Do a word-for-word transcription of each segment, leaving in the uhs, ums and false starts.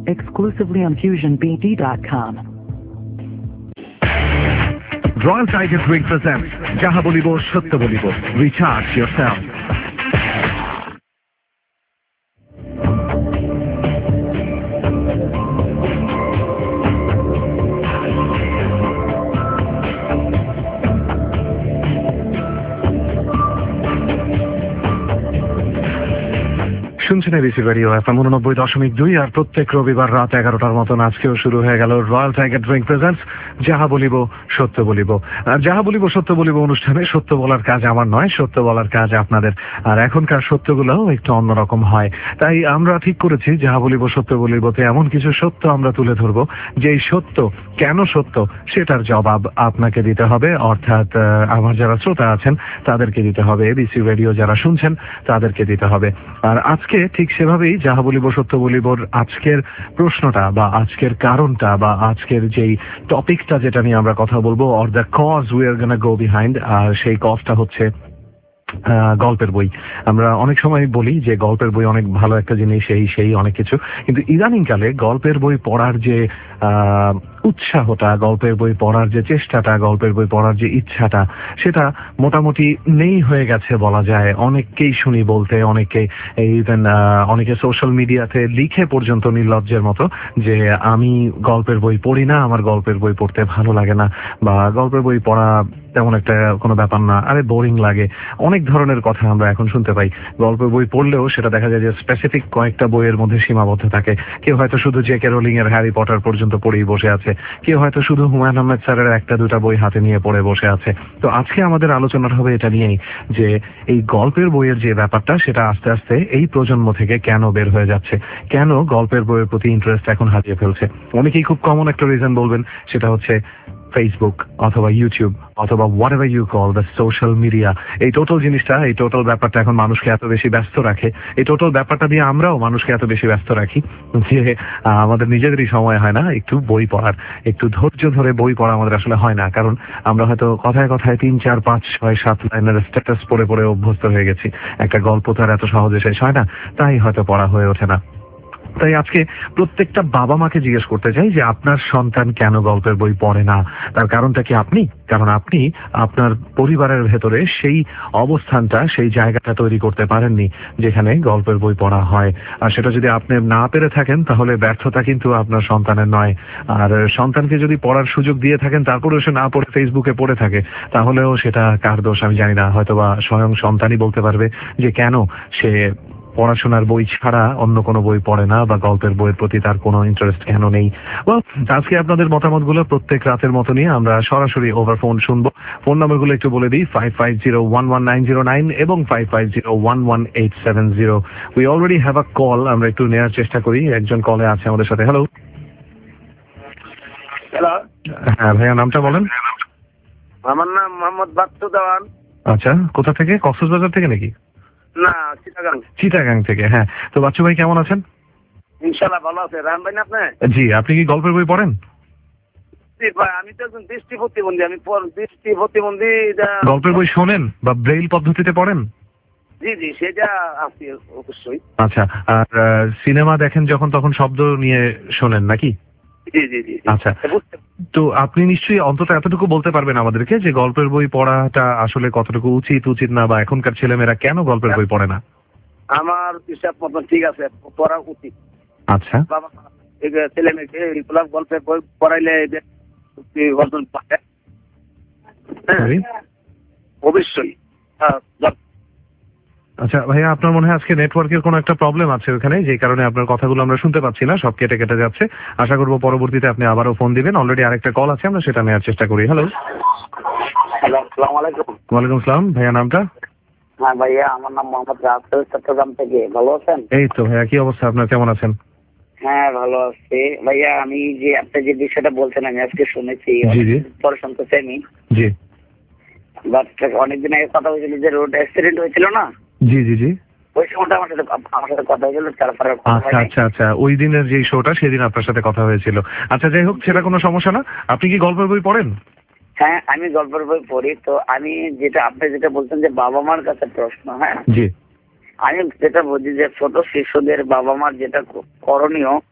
exclusively on fusion b d dot com. Royal Tiger Drink presents Jaha Bolibo Sotto Bolibo. Recharge yourself. শুনছেন ABC radio FM উননব্বই দশমিক দুই আর প্রত্যেক রবিবার রাত এগারোটার মতন আজকেও শুরু হয়ে গেল রয়্যাল টাইগার ড্রিঙ্ক প্রেজেন্টস যাহা বলিব সত্য বলিব। আর যাহা বলিব সত্য বলিব অনুষ্ঠানে সত্য বলার কাজ আমার নয়, সত্য বলার কাজ আপনাদের। আর এখনকার সত্যগুলোও একটু অন্যরকম হয়, তাই আমরা ঠিক করেছি যাহা বলিব সত্য বলিবতে এমন কিছু সত্য আমরা তুলে ধরবো, যেই সত্য কেন সত্য সেটার জবাব আপনাকে দিতে হবে, অর্থাৎ আমার যারা শ্রোতা আছেন তাদেরকে দিতে হবে, এবিসি রেডিও যারা শুনছেন তাদেরকে দিতে হবে। আর আজকে ঠিক সেভাবেই যাহা বলিব সত্য বলিবর আজকের প্রশ্নটা বা আজকের কারণটা বা আজকের যেই টপিকটা যেটা নিয়ে আমরা কথা বলবো, or the cause we are gonna go behind, আর সেই কজটা হচ্ছে গল্পের বই। আমরা অনেক সময় বলি যে গল্পের বই অনেক ভালো একটা জিনিস, এই সেই অনেক কিছু, কিন্তু ইদানিংকালে গল্পের বই পড়ার যে উৎসাহটা, গল্পের বই পড়ার যে চেষ্টাটা, গল্পের বই পড়ার যে ইচ্ছাটা, সেটা মোটামুটি নেই হয়ে গেছে বলা যায়। অনেককেই শুনি বলতে, অনেকে ইভেন অনেকে সোশ্যাল মিডিয়াতে লিখে পর্যন্ত নির্লজ্জের মতো যে আমি গল্পের বই পড়ি না, আমার গল্পের বই পড়তে ভালো লাগে না, বা গল্পের বই পড়া তেমন একটা কোনো ব্যাপার না, আরে বোরিং লাগে। অনেক ধরনের কথা আমরা এখন শুনতে পাই। গল্পের বই পড়লেও সেটা দেখা যায় যে স্পেসিফিক কয়েকটা বইয়ের মধ্যে সীমাবদ্ধ থাকে। কেউ হয়তো শুধু জে কে রোলিং এর হ্যারি পটার পর্যন্ত পড়েই বসে আছে, কেউ হয়তো শুধু হুমায়ুন আহমেদ স্যারের একটা দুটা বই হাতে নিয়ে পড়ে বসে আছে। তো আজকে আমাদের আলোচনাটা হবে এটা নিয়েই, যে এই গল্পের বইয়ের যে ব্যাপারটা সেটা আস্তে আস্তে এই প্রজন্ম থেকে কেন বের হয়ে যাচ্ছে, কেন গল্পের বইয়ের প্রতি ইন্টারেস্ট এখন হারিয়ে ফেলছে। অনেকেই খুব কমন একটা রিজন বলবেন, সেটা হচ্ছে ফেসবুক অথবা ইউটিউব অথবা whatever you call the social media. এই টোটাল জিনিসটা, এই টোটাল ব্যাপারটা এখন মানুষকে এত বেশি ব্যস্ত রাখে, এই টোটাল ব্যাপারটা দিয়ে আমরাও মানুষকে এত বেশি ব্যস্ত রাখি যে আমাদের নিজেদেরই সময় হয় না একটু বই পড়ার, একটু ধৈর্য ধরে বই পড়া আমাদের আসলে হয় না। কারণ আমরা হয়তো কথায় কথায় তিন চার পাঁচ ছয় সাত লাইনের স্ট্যাটাস পড়ে পড়ে অভ্যস্ত হয়ে গেছি। একটা গল্প তো আর এত সহজে শেষ হয় না, তাই হয়তো পড়া হয়ে ওঠে না। তাই আজকে প্রত্যেকটা বাবা মাকে জিজ্ঞেস করতে চাই যে আপনার সন্তান কেন গল্পের বই পড়ে না, তার কারণটা কি আপনি? কারণ আপনি আপনার পরিবারের ভেতরে সেই অবস্থানটা, সেই জায়গাটা তৈরি করতে পারেননি যেখানে গল্পের বই পড়া হয়। আর সেটা যদি আপনি না পেরে থাকেন তাহলে ব্যর্থতা কিন্তু আপনার সন্তানের নয়। আর সন্তানকে যদি পড়ার সুযোগ দিয়ে থাকেন তারপরেও সে না পড়ে ফেসবুকে পড়ে থাকে, তাহলেও সেটা কার দোষ আমি জানি না, হয়তোবা স্বয়ং সন্তানই বলতে পারবে যে কেন সে পড়াশোনার বই ছাড়া অন্য কোনো বই পড়ে না, বা গল্পের বইয়ের প্রতি তার কোনো ইন্টারেস্ট কেন নেই। আজকে আপনাদের মতামতগুলো প্রত্যেক রাতের মতো নিয়ে আমরা সরাসরি ওভার ফোন শুনবো। ফোন নাম্বারগুলো একটু বলে দিই, five five zero one one nine zero nine এবং five five zero one one eight seven zero. We already have a call, আমরা একটু নেওয়ার চেষ্টা করি। একজন কলে আছে আমাদের সাথে। হ্যালো। হ্যালো। হ্যাঁ ভাইয়া, নামটা বলেন। আমার নাম মোহাম্মদ বাচ্চু দেওয়ান। আচ্ছা, কোথা থেকে? কক্সবাজার থেকে নাকি? না, চিটাগাং। চিটাগাং থেকে। হ্যাঁ, তো বাচ্চু ভাই কেমন আছেন? ইনশাআল্লাহ ভালো আছে। রাম ভাই না আপনি? জি। আপনি কি গল্পের বই পড়েন? জি ভাই, আমি তো একজন দৃষ্টি প্রতিবন্ধী। আমি দৃষ্টি প্রতিবন্ধী। গল্পের বই শোনেন বা ব্রেইল পদ্ধতিতে পড়েন? জি জি, সেটা আছে অবশ্যই। আচ্ছা, আর সিনেমা দেখেন যখন তখন শব্দ নিয়ে শোনেন নাকি? জি জি জি। আচ্ছা, তো আপনি নিশ্চয়ই অন্তত এতটুকু বলতে পারবেন আমাদেরকে যে গল্পের বই পড়াটা আসলে কতটুকু উচিত উচিত না, বা এখনকার ছেলেমেয়েরা কেন গল্পের বই পড়ে না? আমার হিসাব মতন ঠিক আছে, পড়া উচিত। আচ্ছা, ছেলে মেয়েকে এগুলা গল্পের বই পড়াইলে অর্জন পায় অবশ্যই। আচ্ছা ভাইয়া, আপনার মনে হয় আজকে নেটওয়ার্কের কোনো একটা প্রবলেম আছে ওখানে, যে কারণে আপনার কথাগুলো আমরা শুনতে পাচ্ছি না, সব কেটে কেটে যাচ্ছে। আশা করবো পরবর্তীতে আপনি আবারও ফোন দিবেন। অলরেডি আরেকটা কল আছে, আমরা সেটা নেওয়ার চেষ্টা করি। হ্যালো। আসসালামু আলাইকুম। ওয়ালাইকুম আসসালাম। ভাইয়া নামটা? হ্যাঁ ভাইয়া, আমার নাম মোহাম্মদ রাসেল, চট্টগ্রাম থেকে। ভালো আছেন? এই তো ভাইয়া, কি অবস্থা আপনার, কেমন আছেন? হ্যাঁ ভালো আছি ভাইয়া। আমি যে আপনি যে বিষয়টা বলছেন আমি আজকে শুনেছি, পরে শুনতেছি আমি। জি। বাট অনেকদিন আগে কথা হয়েছিল যে রোড অ্যাক্সিডেন্ট হয়েছিল না? জি জি জি। ওই সময়টা আমার সাথে আমার সাথে কথা হয়েছিল। তারপরে আচ্ছা আচ্ছা আচ্ছা, ওই দিনের যে শোটা সেদিন আপনার সাথে কথা হয়েছিল। আচ্ছা, যাই হোক, সেটা কোনো সমস্যা না। আপনি কি গল্পের বই পড়েন? হ্যাঁ, আমি গল্পের বই পড়ি। তো আমি যেটা আপনি যেটা বলছেন যে বাবা মার কাছে প্রশ্ন, হ্যাঁ জি, আমি যেটা বুঝি যে ছোট শিশুদের বাবা মার যেটা করণীয়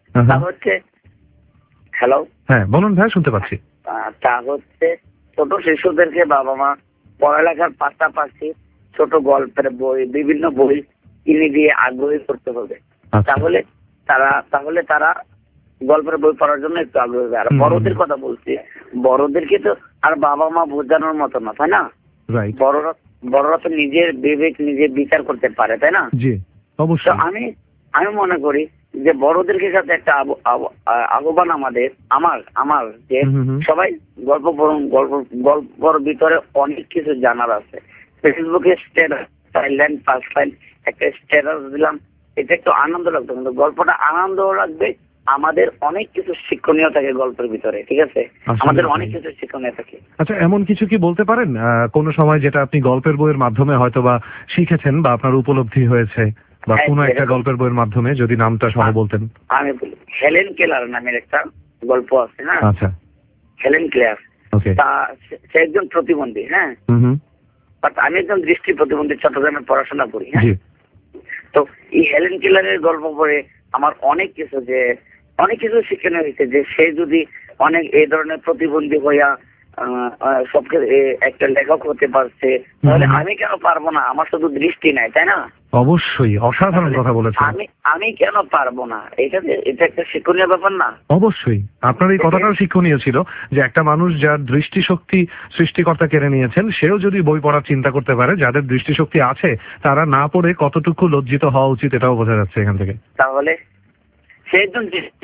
তা হচ্ছে হ্যালো হ্যাঁ বলুন ভাই, শুনতে পাচ্ছি। তা হচ্ছে ছোট শিশুদেরকে বাবা মা পড়ালেখার পাশাপাশি ছোট গল্পের বই, বিভিন্ন বই কিনে দিয়ে আগ্রহী করতে হবে। তাহলে তারা তাহলে তারা গল্পের বই পড়ার জন্য একটু আগ্রহী হবে। আর বড়দের কথা বলছি, বড়দেরকে তো আর বাবা মা বোঝানোর মতো না, তাই না? বড়রা বড়রা তো নিজের বিবেক নিজে বিচার করতে পারে, তাই না? জি অবশ্যই। আমি আমি মনে করি যে বড়দেরকে সাথে একটা আহ্বান আমাদের আমার আমার যে সবাই গল্প পড়ুন, গল্প গল্পর ভিতরে অনেক কিছু জানার আছে। ফেসবুকে স্ট্যাটাস চাইলেন পাঁচ লাইন একটা স্ট্যাটাস দিলাম, এটা একটু আনন্দ লাগতো, কিন্তু গল্পটা আনন্দ লাগবে। আমাদের অনেক কিছু শিক্ষণীয় থাকে গল্পের ভিতরে, ঠিক আছে? আমাদের অনেক কিছু শিক্ষণীয় থাকে। আচ্ছা, এমন কিছু কি বলতে পারেন কোন সময় যেটা আপনি গল্পের বইয়ের মাধ্যমে হয়তো বা শিখেছেন বা আপনার উপলব্ধি হয়েছে, বা কোনো একটা গল্পের বইয়ের মাধ্যমে, যদি নামটা সহ বলতেন? আমি বলি, হেলেন কেলার নামের একটা গল্প আছে, হ্যাঁ। আচ্ছা। হেলেন কেলার, তা সে একজন প্রতিবন্ধী, হ্যাঁ। বাট আমি একজন দৃষ্টি প্রতিবন্ধী, চট্টগ্রামে পড়াশোনা করি, হ্যাঁ। তো এই হেলেন কেলারের গল্প পড়ে আমার অনেক কিছু যে অনেক কিছু শিক্ষণীয় হয়েছে, যে সে যদি অনেক এই ধরনের প্রতিবন্ধী হইয়া সবকে একটা লেখক হতে পারছে, তাহলে আমি কেন পারবো না? আমার শুধু দৃষ্টি নাই, তাই না? অবশ্যই অসাধারণ কথা বলেছেন। আমি আমি কেন পারবো না? এটা এটা একটা শিক্ষণীয় ব্যাপার না? অবশ্যই আপনার এই কথাটাও শিক্ষণীয় ছিল, যে একটা মানুষ যার দৃষ্টিশক্তি সৃষ্টিকর্তা কেড়ে নিয়েছেন, সেও যদি বই পড়ার চিন্তা করতে পারে, যাদের দৃষ্টিশক্তি আছে তারা না পড়ে কতটুকু লজ্জিত হওয়া উচিত এটাও বোঝা যাচ্ছে এখান থেকে। তাহলে সে একজন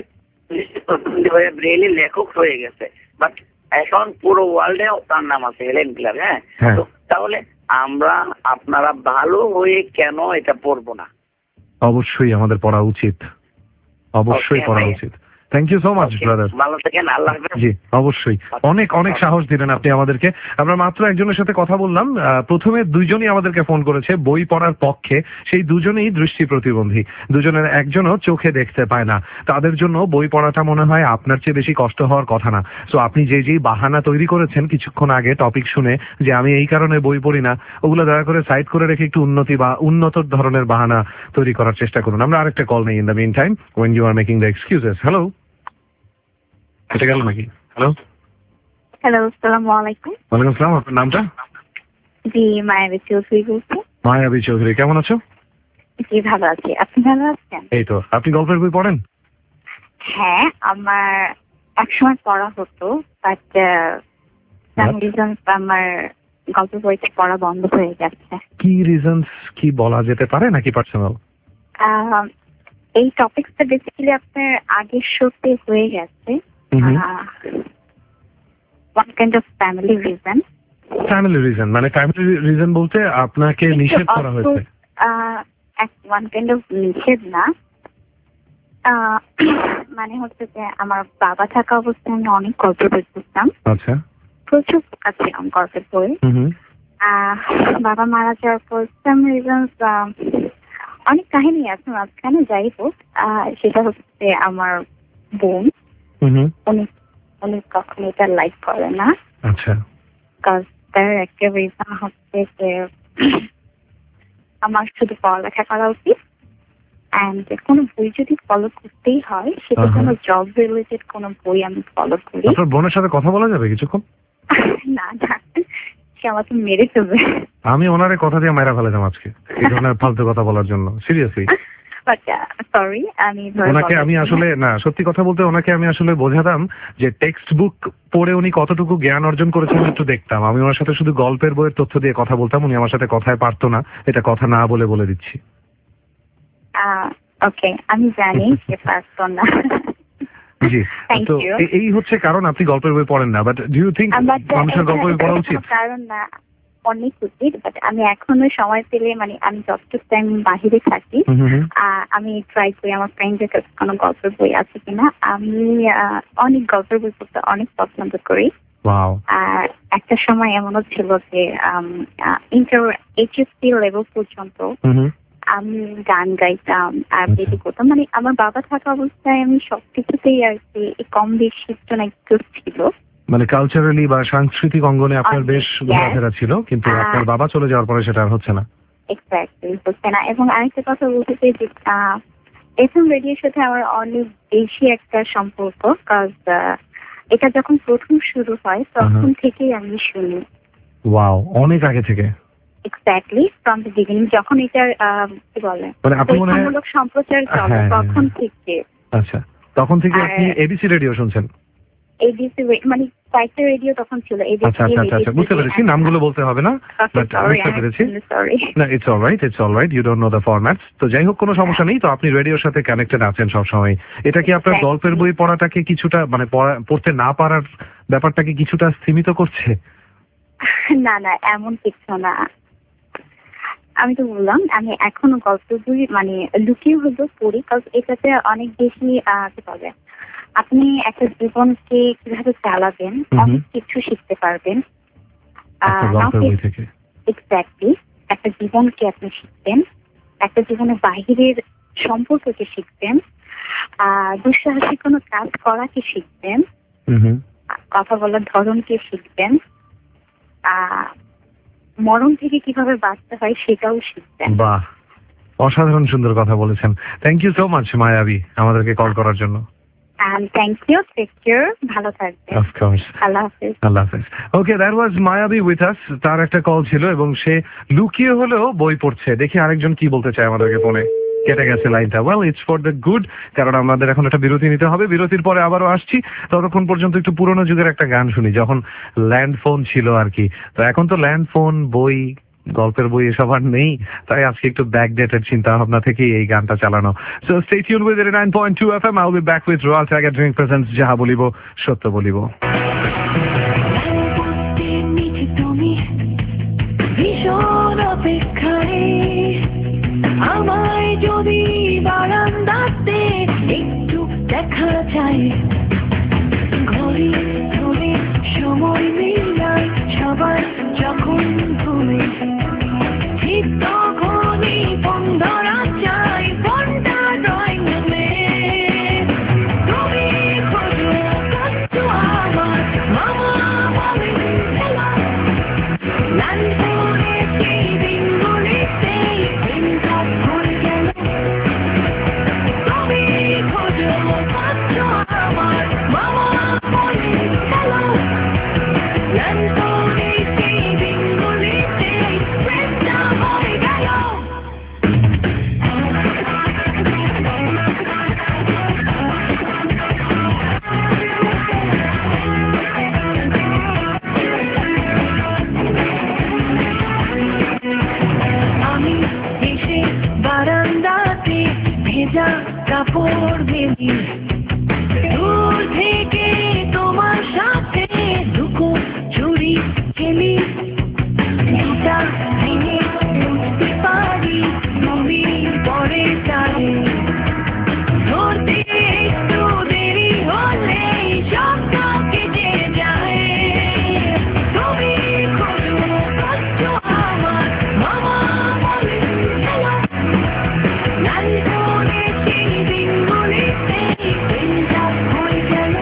হয়ে ব্রেইলি লেখক হয়ে গেছে, বাট এখন পুরো ওয়ার্ল্ডে তার নাম আছে হেলেন কেলার, হ্যাঁ। তাহলে আমরা আপনারা ভালো হয়ে কেন এটা পড়বো না? অবশ্যই আমাদের পড়া উচিত, অবশ্যই পড়া উচিত। Thank you so much brother. ভালো থাকেন, আল্লাহ হাফেজ। জি অবশ্যই, অনেক অনেক সাহস দিলেন আপনি আমাদেরকে। আমরা মাত্র একজনের সাথে কথা বললাম, প্রথমে দুইজনই আমাদেরকে ফোন করেছে বই পড়ার পক্ষে, সেই দুজনেই দৃষ্টি প্রতিবন্ধী, দুজনের একজনও চোখে দেখতে পায় না। তাদের জন্য বই পড়াটা মনে হয় আপনার চেয়ে বেশি কষ্ট হওয়ার কথা না। সো আপনি যে যেই বাহানা তৈরি করেছেন কিছুক্ষণ আগে টপিক শুনে, যে আমি এই কারণে বই পড়ি না, ওগুলো দয়া করে সাইড করে রেখে একটু উন্নতি বা উন্নত ধরনের বাহানা তৈরি করার চেষ্টা করুন। আমরা আরেকটা কল নেই in the meantime when you are making the excuses. Hello, এটা গেল নাকি? হ্যালো হ্যালো, আসসালামু আলাইকুম। ওয়ালাইকুম আসসালাম, আপনার নামটা? জি, মায়াবী চৌধুরী বলছি। মায়াবী চৌধুরী, কেমন আছো? জি ভালো আছি, আপনি ভালো আছেন? এই তো। আপনি গল্পের বই পড়েন? হ্যাঁ, আমার একসময় পড়া হতো, বাট সাম রিজনস আমার গল্পের বইটা পড়া বন্ধ হয়ে গেছে। কি রিজনস কি বলা যেতে পারে নাকি পার্সোনাল? এই টপিকসটা বেসিক্যালি আপনার আগের শোতে হয়ে গেছে। One kind of family reason. Family reason মানে ফ্যামিলি রিজন বলতে আপনাকে নিষেধ করা হয়েছে? ওয়ান কাইন্ড অফ নিষেধ না, মানে হচ্ছে যে আমার বাবা থাকা অবস্থায় আমি অনেক গল্পের বই পড়তাম। আচ্ছা। প্রচুর ছিলাম গল্পের বই। বাবা মারা যাওয়ার পর সাম রিজনস অনেক কাহিনী আছে মাঝখানে, যাই হোক সেটা হচ্ছে আমার বোন, উনি উনি কখনো এটা লাইক করে না। আচ্ছা। তার একটা রিজন হচ্ছে যে আমার শুধু পড়ালেখা করা উচিত, এন্ড কোনো বই যদি ফলো করতেই হয় সেটা কোনো জব রিলেটেড কোনো বই আমি ফলো করি। আপনার বোনের সাথে কথা বলা যাবে কিছুক্ষণ? না না, সে আমাকে মেরে ফেলবে। আমি ওনারে কথা দিয়ে মাইরা ফেলাম আজকে এই ধরনের ফালতু কথা বলার জন্য, সিরিয়াসলি। সরি, আমি ওনাকে আমি আসলে না, সত্যি কথা বলতে ওনাকে আমি আসলে বোঝাতাম যে টেক্সট বুক পড়ে উনি কতটুকু জ্ঞান অর্জন করেছেন একটু দেখতাম। আমি ওনার সাথে শুধু গল্পের বইয়ের তথ্য দিয়ে কথা বলতাম, উনি আমার সাথে কথায় পারতো না, এটা কথা না বলে বলে দিচ্ছি। ওকে, আমি জানি সে পারতো না। জি, তো এই হচ্ছে কারণ আপনি গল্পের বই পড়েন না। বাট ডু ইউ থিংক মানুষের গল্পের বই পড়া উচিত? কারণ না, অনেক উচিত, বাট আমি এখনো সময় পেলে, মানে আমি যতটুকু টাইম বাহিরে থাকি আমি ট্রাই করি আমার ফ্রেন্ডদের কাছে কোনো গল্পের বই আছে কিনা। আমি অনেক গল্পের বই পড়তে অনেক পছন্দ করি। আর একটা সময় এমনও ছিল যে ইন্টার এইচএসসি লেভেল পর্যন্ত আমি গান গাইতাম আর বেশি করতাম, মানে আমার বাবা থাকা অবস্থায় আমি সবকিছুতেই আর কি কম বেশি একটু ছিল। মানে কালচারালি বা সাংস্কৃতিক অঙ্গনে আপনার বেশ ঘোরাফেরা ছিল, কিন্তু আপনার বাবা চলে যাওয়ার পরে সেটা আর হচ্ছে না। এক্স্যাক্টলি হচ্ছে না। এবং আরেকটা কথা বলতে চাই যে এফএম রেডিওর সাথে আমার অনেক বেশি একটা সম্পর্ক, কাজ এটা যখন প্রথম শুরু হয় তখন থেকেই আমি শুনি। ওয়াও, অনেক আগে থেকে। এক্স্যাক্টলি ফ্রম দ্য বিগিনিং, যখন এটার কি বলে মানে আপনি মনে হয় মূলক সম্প্রচার চলে তখন থেকে। আচ্ছা, তখন থেকে আপনি এবিসি রেডিও শুনছেন? এবিসি মানে কয়েকটা রেডিও তখন ছিল। আচ্ছা আচ্ছা আচ্ছা, বুঝতে পেরেছি, নামগুলো বলতে হবে না, বাট বুঝতে পেরেছি। না, it's alright, it's alright, you don't know the formats. তো যাই হোক, কোনো সমস্যা নেই। তো আপনি রেডিওর সাথে কানেক্টেড আছেন সবসময়। এটা কি আপনার গল্পের বই পড়াটাকে কিছুটা মানে পড়তে না পারার ব্যাপারটাকে কিছুটা সীমিত করছে? না না, এমন কিছু না। আমি তো বললাম আমি এখনো গল্প বই মানে লুকিয়ে হলেও পড়ি, কারণ এটাতে অনেক বেশি কি বলে আপনি একটা জীবনকে কিভাবে চালাবেন অনেক কিছু শিখতে পারবেন। এক্স্যাক্টলি, একটা জীবনকে আপনি শিখবেন, একটা জীবনের বাহিরের সম্পর্ককে শিখবেন, আহ দুঃসাহসিক কোনো কাজ করাকে শিখবেন, কথা বলার ধরনকে শিখবেন, আহ মরণ থেকে কিভাবে বাঁচতে হয় সেটাও শিখবেন। বাহ, অসাধারণ সুন্দর কথা বলেছেন। থ্যাংক ইউ সো মাচ মায়াবী আমাদেরকে কল করার জন্য। থ্যাংক ইউ, টেক কেয়ার, ভালো থাকবেন। অফ কোর্স, আল্লাহ হাফেজ। আল্লাহ হাফেজ। ওকে, দ্যাট ওয়াজ মায়াবী উইথ আস। তার একটা কল ছিল এবং সে লুকিয়ে হলেও বই পড়ছে। দেখি আরেকজন কি বলতে চায় আমাদেরকে ফোনে। কেটে গেছে লাইনটা। Well, it's for the good, কারণ আমাদের এখন একটা বিরতি নিতে হবে। বিরতির পরে আবারও আসছি। ততক্ষণ পর্যন্ত একটু পুরোনো যুগের একটা গান শুনি, যখন ল্যান্ড ফোন ছিল আর কি। তো এখন তো ল্যান্ড ফোন, বই, গল্পের বই এসব আর নেই, তাই আজকে একটু ব্যাকডেটেড চিন্তা ভাবনা থেকে এই গানটা চালানো। So stay tune with nine point two FM. I will be back with royal tiger drink presents যাহা বলিব সত্য বলিব। ভীষণ অপেক্ষায় আমায় যদি বারান্দাতে একটু দেখা যায়, ঘরে ঘরে সময় মিলাই সবার যখন ঘুমে, ঠিক তখনই ফোন ধরা চাই, ফোনটা ড্রয়িং রুমে। তুমি খোঁজো কষ্ট আমার, মামা বলে এলো ল্যান্ডফোনে সেই দিনগুলিতে দিনটা ভুলে গেল। তুমি খোঁজো কষ্ট আমার, মামা বলে এলো ল্যান্ডফোনে সেই দিনগুলিতে প্রেমটা হয়ে গেল। আমি এসে বারান্দাতে ভেজা কাপড় মেলি, দূর থেকে তোমার সাথে লুকো চুরি খেলি, দুটা দিনে বুঝতে পারি তুমি পরে যাবে, ধরতে একটু দেরি হলে সবটা কেটে যায়। তুমি খোঁজো কষ্ট আমার, মামা বলে এলো ল্যান্ডফোনে সেই দিনগুলিতে দিনটা হয়ে গেল।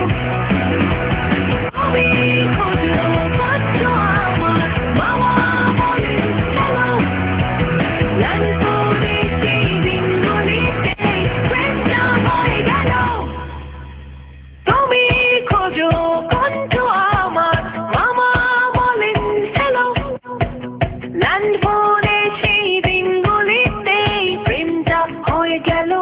তুমি খোঁজো কষ্ট আমার, মামা বলে এলো ল্যান্ডফোনে সেই দিনগুলিতে প্রেমটা হয়ে গেল। তুমি খোঁজো কষ্ট আমার, মামা বলেন এলো ল্যান্ডফোনে সেই দিনগুলিতে প্রেমটা হয়ে গেল।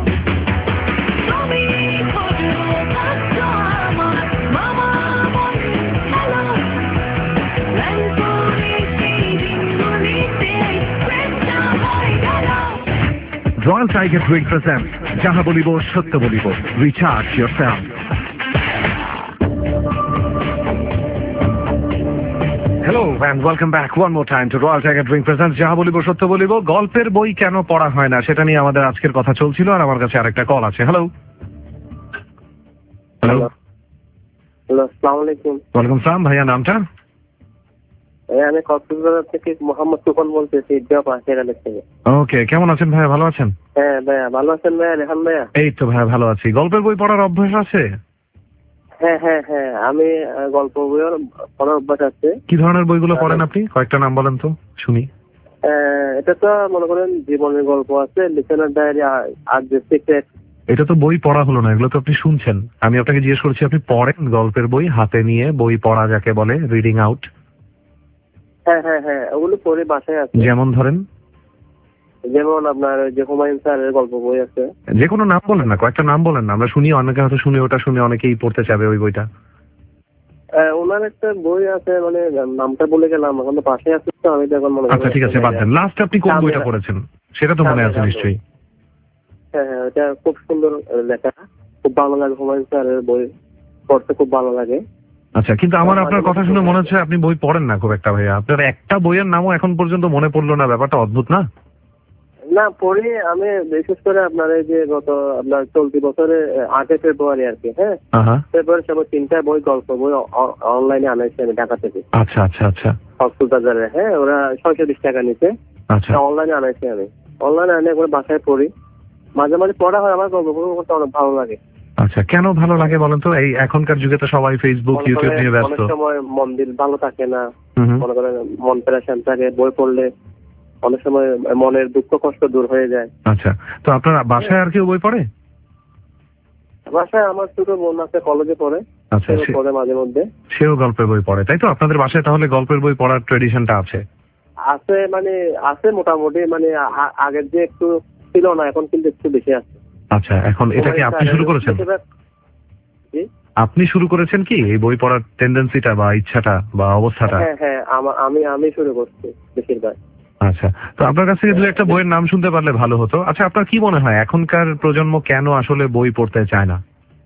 তুমি খোঁজো কষ্ট আমার, মামা বলেন এলো ল্যান্ডফোনে সেই দিনগুলিতে প্রেমটা হয়ে গেল। রয়্যাল টাইগার ড্রিঙ্ক প্রেজেন্টস যাহা বলিব সত্য বলিব। Recharge yourself. Hello and welcome back one more time to Royal Tiger Drink Presents যাহা বলিব সত্য বলিব। গল্পের বই কেন পড়া হয় না সেটা নিয়ে আমাদের আজকের কথা চলছিল, আর আমার কাছে আরেকটা কল আছে। হ্যালো হ্যালো হ্যালো, আসসালামু আলাইকুম। ওয়ালাইকুম সালাম। ভাইয়া নামটা? আমি কক্সবাজার থেকে মোহাম্মদ সুফান বলতেছি, ঈদগাহ পাশের থেকে। ওকে, কেমন আছেন ভাইয়া? ভালো আছেন? হ্যাঁ ভাইয়া, ভালো আছেন ভাইয়া? রেহান ভাইয়া? এই তো ভাইয়া ভালো আছি। গল্পের বই পড়ার অভ্যাস আছে? হ্যাঁ হ্যাঁ হ্যাঁ, আমি গল্প বইয়ের পড়ার অভ্যাস আছে। কি ধরনের বইগুলো পড়েন আপনি? কয়েকটা নাম বলেন তো শুনি। এটা তো মনে করেন জীবনের গল্প আছে, লিসেনার ডায়েরি আর দ্য সিক্রেট। এটা তো বই পড়া হলো না, এগুলো তো আপনি শুনছেন। আমি আপনাকে জিজ্ঞেস করছি আপনি পড়েন গল্পের বই, হাতে নিয়ে বই পড়া যাকে বলে, রিডিং আউট? হ্যাঁ হ্যাঁ হ্যাঁ, ওগুলো পড়ে বাসায় আছে। যেমন ধরেন? যেমন আপনার যে হুমায়ুন স্যারের গল্প বই আছে। যে কোনো নাম বলেন না, কয়েকটা নাম বলেন না, আমরা শুনি, অনেকে হয়তো শুনে ওটা শুনে অনেকেই পড়তে চাবে ওই বইটা। ওনার একটা বই আছে, মানে নামটা বলে গেলাম, এখন তো পাশে আছে তো, আমি তো এখন মনে করি। আচ্ছা ঠিক আছে, বাদ দেন। লাস্ট আপনি কোন বইটা পড়েছেন সেটা তো মনে আছে নিশ্চয়ই? হ্যাঁ হ্যাঁ, এটা খুব সুন্দর লেখা, খুব ভালো লাগে। হুমায়ুন স্যারের বই পড়তে খুব ভালো লাগে। আচ্ছা, কিন্তু আমার আপনার কথা শুনে মনে হচ্ছে আপনি বই পড়েন না খুব একটা ভাইয়া। আপনার একটা বইয়ের নামও এখন পর্যন্ত মনে পড়লো না, ব্যাপারটা অদ্ভুত না? না, পড়ি আমি বিশেষ করে আপনার এই যে গত আপনার চলতি বছরে আটই ফেব্রুয়ারি আর কি, হ্যাঁ ফেব্রুয়ারি সময় তিনটা বই, গল্প বই অনলাইনে আনাইছি আমি ঢাকা থেকে। আচ্ছা আচ্ছা আচ্ছা, কক্সবাজারে। হ্যাঁ, ওরা ছয়শো বিশ টাকা নিচ্ছে। আচ্ছা, অনলাইনে আনাইছি আমি। অনলাইনে আনে একবার বাসায় পড়ি, মাঝে মাঝে পড়া হয়। আমার গল্প করতে অনেক ভালো লাগে। আচ্ছা, কেন ভালো লাগে বলেন তো? এই এখনকার যুগে তো সবাই ফেসবুক ইউটিউব নিয়ে ব্যস্ত। অনেক সময় মন দিল ভালো থাকে না, মনে করেন মন পেরেশান থাকে, বই পড়লে অনেক সময় মনের দুঃখ কষ্ট দূর হয়ে যায়। আচ্ছা, তো আপনার বাসায় আর কেউ বই পড়ে? বাসায় আমার ছোট বোন আছে, কলেজে পড়ে। আচ্ছা, সে পড়ে মাঝে মধ্যে। সেও গল্পের বই পড়ে, তাই তো? আপনাদের বাসায় তাহলে গল্পের বই পড়ার ট্রেডিশনটা আছে? আছে, মানে আছে মোটামুটি, মানে আগের যে একটু ছিল না, এখন কিন্তু একটু বেশি আছে। আচ্ছা, এখন এটা কি আপনি শুরু করেছেন? আপনি শুরু করেছেন কি এই বই পড়ার টেন্ডেন্সিটা বা ইচ্ছাটা বা অবস্থাটা? হ্যাঁ হ্যাঁ, আমি আমি শুরু করছি বেশিরভাগ। আচ্ছা, তো আপনার কাছ থেকে দু একটা বইয়ের নাম শুনতে পারলে ভালো হতো। আচ্ছা, আপনার কি মনে হয় এখনকার প্রজন্ম কেন আসলে বই পড়তে চায় না?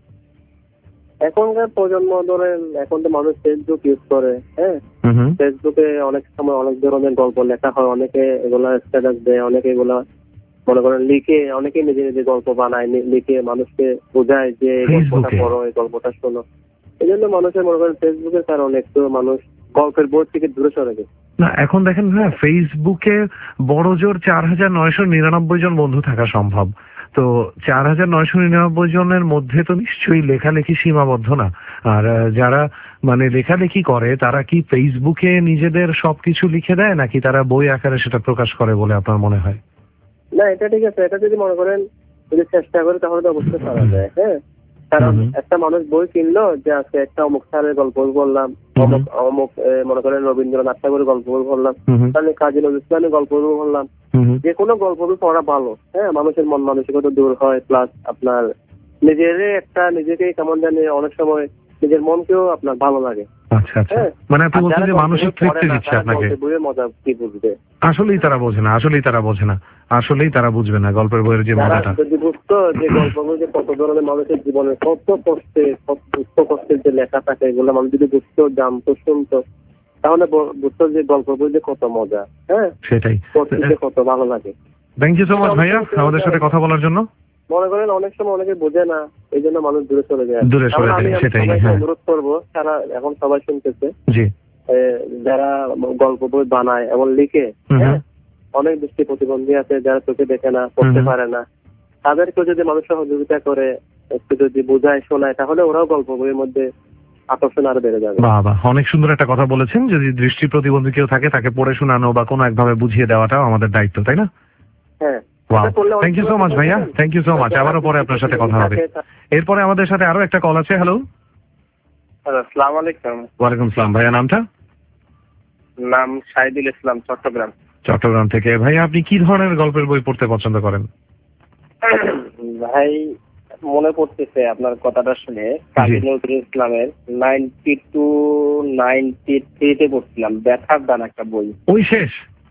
এখনকার প্রজন্ম ধরেন, এখন তো মানুষ ফেসবুক ইউজ করে। হ্যাঁ, ফেসবুকে অনেক সময় অনেক ধরনের গল্প লেখা হয়, অনেকে এগুলা স্ট্যাটাস দেয়, অনেকে এগুলা মনে করেন লিখে, অনেকে নিজে নিজে গল্প বানায়, লিখে মানুষকে বোঝায় যে গল্পটা পড়ো, এই গল্পটা শোনো। এই জন্য মানুষের মনে করেন ফেসবুকের কারণে একটু মানুষ গল্পের বই থেকে দূরে সরে গেছে। না, এখন দেখেন না, ফেসবুকে বড় জোর চার হাজার নয়শো নিরানব্বই জন বন্ধু থাকা সম্ভব। তো চার হাজার নয়শো নিরানব্বই জনের মধ্যে তো নিশ্চয়ই লেখালেখি সীমাবদ্ধ না। আর যারা মানে লেখালেখি করে তারা কি ফেসবুকে নিজেদের সবকিছু লিখে দেয়, নাকি তারা বই আকারে সেটা প্রকাশ করে বলে আপনার মনে হয়? না, এটা ঠিক আছে, এটা যদি মনে করেন যদি চেষ্টা করে তাহলে তো অবশ্যই পারা যায়। হ্যাঁ, কারণ একটা মানুষ বই কিনলো যে আজকে একটা অমুক স্যারের গল্প বললাম, অমুক অমুক মনে করেন রবীন্দ্রনাথ ঠাকুরের গল্প বললাম, তাহলে কাজী নজরুল ইসলামের গল্প বললাম। যে কোনো গল্প পড়া ভালো। হ্যাঁ, মানুষের মন মানসিকতা দূর হয়, প্লাস আপনার নিজের একটা নিজেকে কেমন জানি অনেক সময় নিজের মনকেও আপনার ভালো লাগে। আচ্ছা আচ্ছা, মানে আপনি বলছেন যে মানসিক তৃপ্তি দিচ্ছে আপনাকে। বইয়ের মজা কি বুঝবে? আসলেই তারা বোঝে না, আসলেই তারা বোঝে না, আসলেই তারা বুঝবে না গল্পের বইয়ের যে মজাটা। যদি বুঝতো যে গল্প বই যে কত ধরনের মানুষের জীবনে কত কষ্টে, কত দুঃখ কষ্টের যে লেখা থাকে, এগুলো মানুষ যদি বুঝতো, জানতো, শুনতো, তাহলে বুঝতো যে গল্প বই যে কত মজা। হ্যাঁ, সেটাই, পড়তে কত ভালো লাগে। থ্যাংক ইউ সো মাচ ভাইয়া আমাদের সাথে কথা বলার জন্য। মনে করেন অনেক সময় অনেকে বোঝে না, এই জন্য মানুষ দূরে চলে যায়। দূরে চলে যায়, সেটাই। হ্যাঁ, অনুরোধ করবো, সারা এখন সবাই শুনতেছে, জি, যারা গল্প বই বানায় এবং লিখে, অনেক দৃষ্টি প্রতিবন্ধী আছে যারা চোখে দেখে না, পড়তে পারে না, তাদেরকেও যদি মানুষ সহযোগিতা করে, একটু যদি বোঝায় শোনায়, তাহলে ওরাও গল্প বইয়ের মধ্যে আকর্ষণ আরো বেড়ে যাবে। বাহ বাহ, অনেক সুন্দর একটা কথা বলেছেন। যদি দৃষ্টি প্রতিবন্ধী কেউ থাকে তাকে পড়ে শোনানো বা কোনো একভাবে বুঝিয়ে দেওয়াটাও আমাদের দায়িত্ব, তাই না? হ্যাঁ, থ্যাংক ইউ সো মাচ ভাইয়া, থ্যাংক ইউ সো মাচ। আবারও পরে আপনার সাথে কথা হবে। এরপরে আমাদের সাথে আরো একটা কল আছে। হ্যালো, আসসালামু আলাইকুম। ওয়ালাইকুম সালাম। ভাইয়া নামটা? নাম শাহিদুল ইসলাম, চট্টগ্রাম। চট্টগ্রাম থেকে। ভাইয়া আপনি কি ধরনের গল্পের বই পড়তে পছন্দ করেন? ভাই, মনে পড়তেছে আপনার কথাটা শুনে, কাজী নজরুল ইসলামের নাইনটি টু নাইনটি থ্রি তে পড়ছিলাম, ব্যথার দান একটা বই। ওই শেষ?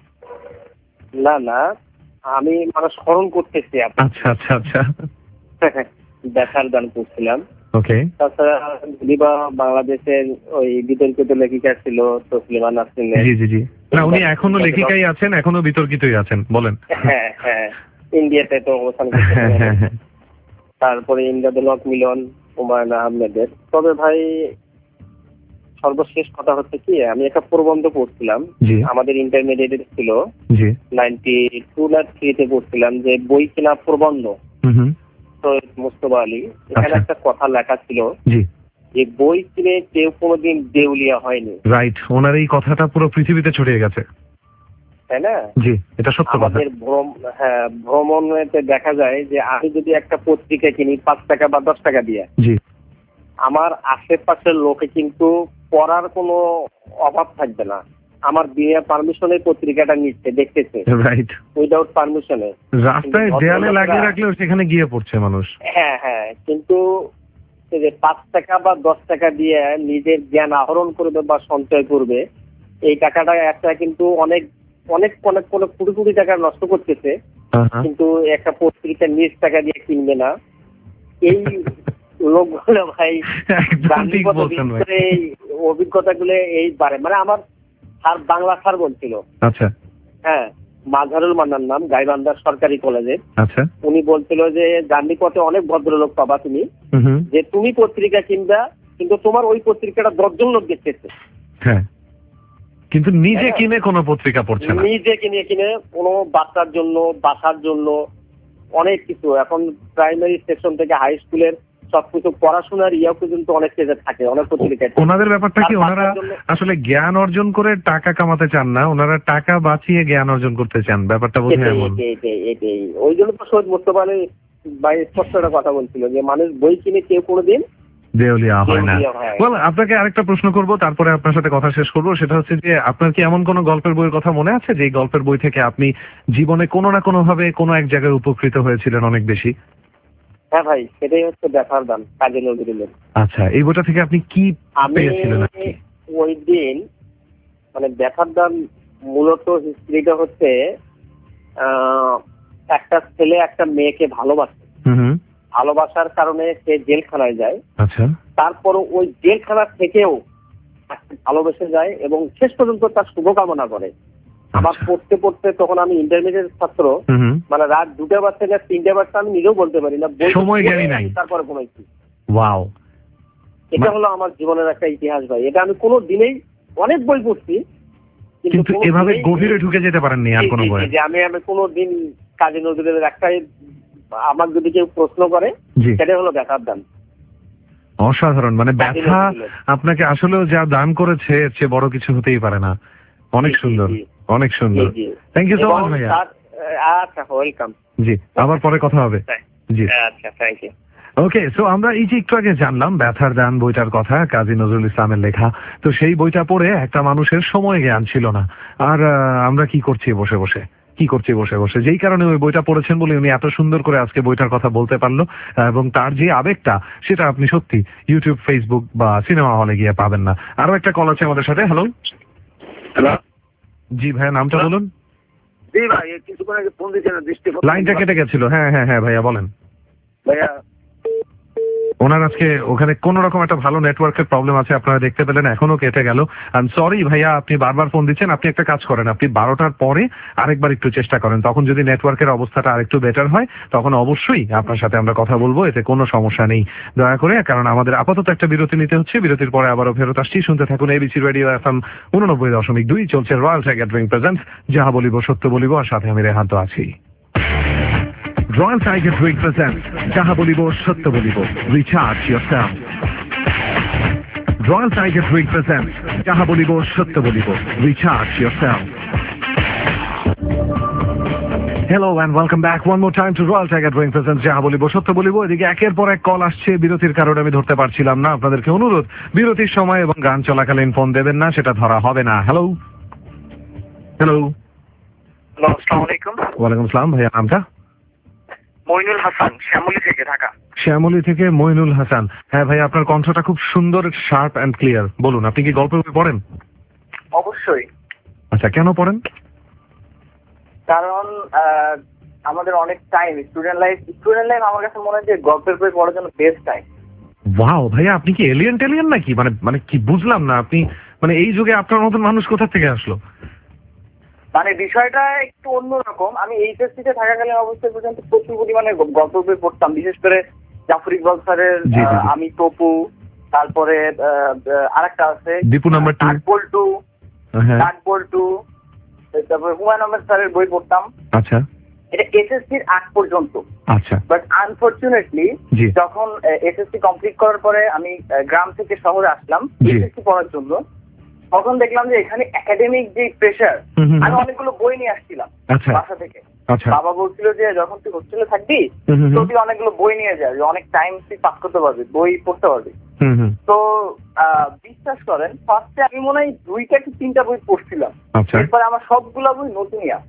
না না, আমি মানে স্মরণ করতেছি। আচ্ছা আচ্ছা আচ্ছা, ব্যথার দান পড়ছিলাম। ওকে। তাছাড়া দিবা বাংলাদেশের ওই বিতর্কিত লেখিকা ছিল তসলিমা নাসরিন। জি জি জি, না উনি এখনো লেখিকাই আছেন, এখনো বিতর্কিতই আছেন, বলেন। হ্যাঁ হ্যাঁ, ইন্ডিয়াতে তো অবস্থান করতেছেন। তারপরে ইমদাদুল হক মিলন, হুমায়ুন আহমেদের। তবে ভাই সর্বশেষ কথা হচ্ছে কি, আমি একটা প্রবন্ধ পড়ছিলাম, আমাদের ইন্টারমিডিয়েট ছিল, নাইনটি টু না থ্রি তে পড়ছিলাম, যে বই কেনা প্রবন্ধ, সৈয়দ মুস্তফা আলী। এখানে একটা কথা লেখা ছিল যে বই কিনে কেউ কোনোদিন দেউলিয়া হয়নি। রাইট, ওনার এই কথাটা পুরো পৃথিবীতে ছড়িয়ে গেছে। তাই না? জি, এটা সত্য কথা। আমাদের ভ্রম- হ্যাঁ, ভ্রমণেতে দেখা যায় যে আমি যদি একটা পত্রিকা কিনি পাঁচ টাকা বা দশ টাকা দিয়ে, জি, আমার আশেপাশের লোকে কিন্তু পড়ার কোনো অভাব থাকবে না। আমার বিনা পারমিশনে পত্রিকাটা নিচ্ছে, দেখতেছে, রাইট। উইদাউট পারমিশনে। রাস্তায় দেয়ালে লাগিয়ে রাখলেও সেখানে গিয়ে পড়ছে মানুষ। হ্যাঁ হ্যাঁ, কিন্তু এই যে পাঁচ টাকা বা দশ টাকা দিয়ে নিজের জ্ঞান আহরণ করবে বা সঞ্চয় করবে, এই টাকাটা একটা কিন্তু অনেক অনেক অনেক অনেক কোটি কোটি টাকা নষ্ট করতেছে, হ্যাঁ, হ্যাঁ। কিন্তু একটা পত্রিকা নিজ টাকা দিয়ে কিনবে না। এই লোকগুলো ভাই একদম ঠিক গান্ধীপথে বলছেন বিশেষ ভাই। করে এই অভিজ্ঞতাগুলো এই বারে মানে আমার স্যার, বাংলা স্যার বলছিল, আচ্ছা হ্যাঁ, মাঝারুল মান্নার নাম, গাইবান্ধার সরকারি কলেজে। আচ্ছা। উনি বলছিল যে গান্ধীপথে অনেক ভদ্রলোক পাবা তুমি, হুম হুম। যে তুমি পত্রিকা কিনবা কিন্তু তোমার ওই পত্রিকাটা দশজন লোক দেখতেছে, হ্যাঁ, কিন্তু নিজে হ্যাঁ। কিনে কোনো পত্রিকা পড়ছে না। নিজে কিনে কিনে কোনো বাচ্চার জন্য, বাসার জন্য, অনেক কিছু। এখন প্রাইমারি সেকশন থেকে হাই স্কুলের সবকিছু পড়াশোনার ইয়া পর্যন্ত অনেক পেজে থাকে, অনেক পত্রিকায়। ওনাদের ব্যাপারটা কি, তার ওনারা বাচ্চার জন্য- আসলে জ্ঞান অর্জন করে টাকা কামাতে চান না, ওনারা টাকা বাঁচিয়ে জ্ঞান অর্জন করতে চান। ব্যাপারটা বোধহয় এটাই এমন। এটাই এটাই এটাই ওই জন্য তো সৈয়দ মুস্তফা আলী ভাই স্পষ্ট একটা কথা বলছিল যে মানুষ বই কিনে কেউ কোনোদিন দেউলিয়া হয় না। দেউলিয়া হয়। বল, আপনাকে আরেকটা প্রশ্ন করব, তারপরে আপনার সাথে কথা শেষ করব। সেটা হচ্ছে যে আপনার কি এমন কোনো গল্পের বইয়ের কথা মনে আছে যে এই গল্পের বই থেকে আপনি জীবনে কোনো না কোনো ভাবে কোনো এক জায়গায় উপকৃত হয়েছিলেন অনেক বেশি? হ্যাঁ ভাই, সেটাই হচ্ছে ব্যথার দান, কাজী নজরুলের। আচ্ছা, এই বইটা থেকে আপনি কি আমি পেয়েছিলেন আর কি? ওই দিন মানে ব্যথার দান মূলত হিস্ট্রিটা হচ্ছে আহ, একটা ছেলে একটা মেয়েকে ভালোবাসে, হুম হুম। ভালোবাসার কারণে সে জেলখানায় যায়, আচ্ছা তারপর ওই জেলখানা থেকেও তাকে ভালোবেসে যায় এবং শেষ পর্যন্ত তার শুভকামনা করে। আমার আচ্ছা। পড়তে পড়তে, তখন আমি ইন্টারমিডিয়েট ছাত্র, হুম হুম। মানে রাত দুটা বাজতে না তিনটা বাজতে আমি নিজেও বলতে পারি না, বই সময় জ্ঞানী নাই। তারপরে ঘুমাইছি। ওয়াও। এটা হলো আমার জীবনের একটা ইতিহাস ভাই। এটা আমি কোনো দিনেই, অনেক বই পড়ছি কিন্তু কোনো এভাবে দিনেই- গভীরে ঢুকে যেতে পারেননি আর জি, কোনো জি, জি, বই? জি, আমি আমি কোনো দিন কাজী নজরুলের একটাই, আমার যদি কেউ প্রশ্ন করে জি, সেটা হলো ব্যথার দান। অসাধারণ। মানে কাজী ব্যথা নজরুলের। আপনাকে আসলেও যা দান করেছে এর চেয়ে বড় কিছু হতেই পারে না। অনেক জি, জি, সুন্দর, জি। অনেক সুন্দর। জি, জি। থ্যাংক ইউ সো এবং মাচ ভাইয়া। তার- আচ্ছা, ওয়েলকাম। জি, আবার পরে কথা হবে। জি। আচ্ছা, থ্যাংক ইউ। ওকে, সো আমরা এই যে একটু আগে জানলাম ব্যথার দান বইটার কথা, কাজী নজরুল ইসলামের লেখা। তো সেই বইটা পড়ে একটা মানুষের সময় জ্ঞান ছিল না। আর আহ, আমরা কি করছি বসে বসে, কি করছি বসে বসে, যেই কারণে ওই বইটা পড়েছেন বলে উনি এত সুন্দর করে আজকে বইটার কথা বলতে পারলো। আহ, এবং তার যে আবেগটা, সেটা আপনি সত্যি ইউটিউব, ফেসবুক বা সিনেমা হলে গিয়ে পাবেন না। আরো একটা কল আছে আমাদের সাথে। হ্যালো। হ্যালো। জি ভাইয়া, নামটা বলুন। জি ভাই, কিছুক্ষণ আগে ফোন দিয়েছেন, দৃষ্টি লাইনটা কেটে গেছিল। হ্যাঁ হ্যাঁ হ্যাঁ ভাইয়া বলেন। ভাইয়া। ওনার আজকে ওখানে কোন রকম একটা ভালো নেটওয়ার্কের প্রবলেম আছে, আপনারা দেখতে পেলেন, এখনো কেটে গেল। আই এম সরি ভাইয়া, আপনি বারবার ফোন দিচ্ছেন। আপনি একটা কাজ করেন, আপনি বারোটার পরে আরেকবার একটু চেষ্টা করেন, তখন যদি নেটওয়ার্কের অবস্থাটা আরেকটু বেটার হয় তখন অবশ্যই আপনার সাথে আমরা কথা বলবো, এতে কোনো সমস্যা নেই দয়া করে। কারণ আমাদের আপাতত একটা বিরতি নিতে হচ্ছে, বিরতির পরে আবারও ফেরত আসছি। শুনতে থাকুন এবিসি রেডিও এফএম উননব্বই দশমিক দুই, চলছে রয়্যাল টাইগার ড্রিঙ্ক প্রেজেন্টস যাহা বলিব সত্য বলিব, আর সাথে আমি রেহান্ত আছি। Royal Tiger Drink presents যাহা বলিব সত্য বলিব, recharge yourself. Royal Tiger Drink presents যাহা বলিব সত্য বলিব, recharge yourself. Hello and welcome back one more time to Royal Tiger Drink presents যাহা বলিব সত্য বলিব। এদিকে একের পর এক কল আসছে, বিরতির কারণে আমি ধরতে পারছিলাম না। আপনাদেরকে অনুরোধ, বিরতির সময় এবং গান চলাকালীন ফোন দেবেন না, সেটা ধরা হবে না। Hello hello. হ্যালো, আসসালামু আলাইকুম। ওয়ালাইকুম আসসালাম। ভাইয়া নামটা? মইনুল হাসান, শ্যামলী থেকে, ঢাকা। শ্যামলী থেকে মইনুল হাসান। হ্যাঁ ভাই, আপনার কণ্ঠটা খুব সুন্দর, শার্প অ্যান্ড ক্লিয়ার। বলুন, আপনি কি গল্পের বই পড়েন? অবশ্যই। আচ্ছা, কেন পড়েন? কারণ আহ, আমাদের অনেক time, student life student life আমার কাছে মনে হয় যে গল্পের বই পড়ার জন্য বেস্ট টাইম। ওয়াও ভাইয়া, আপনি কি এলিয়েন টেলিয়েন নাকি? মানে মানে কি বুঝলাম না, আপনি মানে এই যুগে আপনার মতন মানুষ কোথা থেকে আসলো? মানে বিষয়টা একটু অন্যরকম। আমি এইচএসসি তে থাকাকালীন অবস্থায় পর্যন্ত প্রচুর পরিমাণে গ- গল্প বই পড়তাম, বিশেষ করে জাফর ইকবাল স্যারের জি, জি, জি। আহ, আমি তপু, তারপরে আরেকটা আছে দীপু নাম্বার টু। কাঠবল্টু, হ্যাঁ, কাঠবল্টু, তারপরে হুমায়ুন আহমেদ স্যারের বই পড়তাম। আচ্ছা এটা এসএসসির আগ পর্যন্ত। আচ্ছা। বাট আনফরচুনেটলি জি। যখন এসএসসি কমপ্লিট করার পরে আমি আহ, গ্রাম থেকে শহরে আসলাম জি। এসএসসি পড়ার জন্য, তখন দেখলাম যে এখানে একাডেমিক যে প্রেশার, আমি অনেকগুলো বই নিয়ে আসছিলাম বাসা থেকে। বাবা বলছিল যে যখন তুই হোস্টেলে থাকবি তো তুই অনেকগুলো বই নিয়ে যাবি, অনেক টাইম তুই পাস করতে পারবি, বই পড়তে পারবি। তো বিশ্বাস করেন ফার্স্টে আমি মনে হয় দুইটা কি তিনটা বই পড়ছিলাম, এরপরে আমার সবগুলা বই নতুনই আছে।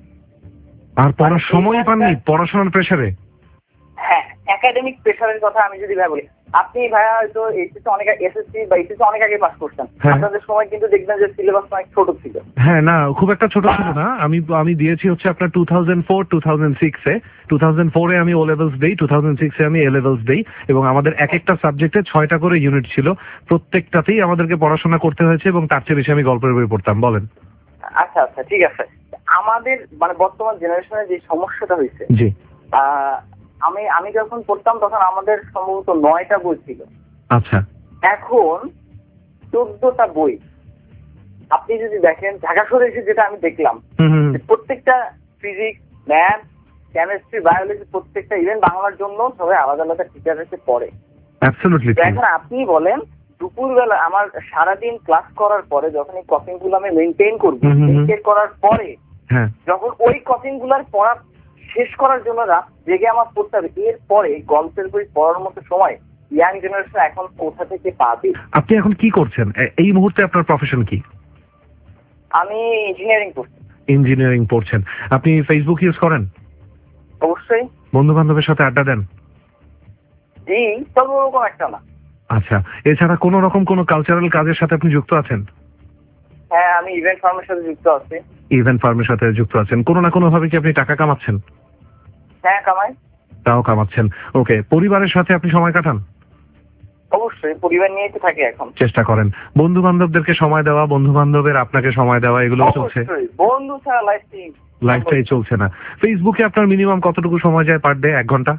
আর পড়ার সময় পাননি পড়াশোনার প্রেসারে? হ্যাঁ, একাডেমিক প্রেসারের কথা আমি যদি ভাই বলি, আপনি ভাইয়া হয়তো এইচএসসি অনেক এসএসসি বা এইচএসসি অনেক আগে পাস করছেন, আপনাদের সময় কিন্তু দেখবেন যে সিলেবাস অনেক ছোট ছিল। হ্যাঁ, না খুব একটা ছোট ছিল না। আমি আমি দিয়েছি হচ্ছে আপনার two thousand four two thousand six এ টু থাউজেন্ড ফোরে আমি ও লেভেলস দেই, টু থাউজেন্ড সিক্স এ আমি এ লেভেলস দেই, এবং আমাদের এক একটা সাবজেক্টে ছয়টা করে ইউনিট ছিল, প্রত্যেকটাতেই আমাদেরকে পড়াশোনা করতে হয়েছে, এবং তার চেয়ে বেশি আমি গল্পের বই পড়তাম। বলেন। আচ্ছা আচ্ছা, ঠিক আছে। আমাদের মানে বর্তমান জেনারেশনে যে সমস্যাটা হয়েছে, জি, আমি আমি যখন পড়তাম তখন আমাদের সম্ভবত নয়টা বই ছিল। আচ্ছা, এখন চোদ্দটা বই। আপনি যদি দেখেন ঢাকা শহরে এসে যেটা আমি দেখলাম, প্রত্যেকটা ফিজিক্স, ম্যাথ, কেমিস্ট্রি, বায়োলজি প্রত্যেকটা, ইভেন বাংলার জন্য সবাই আলাদা আলাদা টিচার এসে পড়ে। এখন আপনি বলেন দুপুরবেলা আমার সারাদিন ক্লাস করার পরে যখন এই কোচিং গুলো আমি মেনটেন করবো, মেনটেন করার পরে যখন ওই কোচিং গুলার পড়া শেষ করার জন্য রাত জেগে আমার পড়তে হবে, এরপরে গল্পের বই পড়ার মতো সময় ইয়াং জেনারেশন এখন কোথা থেকে পাবে? আপনি এখন কি করছেন এই মুহূর্তে? আপনার প্রফেশন কি? আমি ইঞ্জিনিয়ারিং পড়ছি। ইঞ্জিনিয়ারিং পড়ছেন। আপনি ফেসবুক ইউজ করেন? অবশ্যই। বন্ধু বান্ধবের সাথে আড্ডা দেন? জি, তবে ওরকম একটা না। আচ্ছা, এছাড়া কোন রকম কোন কালচারাল কাজের সাথে আপনি যুক্ত আছেন? হ্যাঁ, আমি ইভেন্ট ফার্মের সাথে যুক্ত আছি। ইভেন্ট ফার্মের সাথে যুক্ত আছেন, কোনো না কোনো ভাবে কি আপনি টাকা কামাচ্ছেন? হ্যাঁ, কামাই। তাও কামাচ্ছেন। ওকে, পরিবারের সাথে আপনি সময় কাটান? অবশ্যই, পরিবার নিয়ে তো থাকি এখন। চেষ্টা করেন বন্ধু বান্ধবদেরকে সময় দেওয়া, বন্ধু বান্ধবের আপনাকে সময় দেওয়া, এগুলো চলছে? বন্ধু ছাড়া লাইফটাই লাইফটাই চলছে না। ফেসবুকে আপনার মিনিমাম কতটুকু সময় যায় পার ডে? এক ঘন্টা?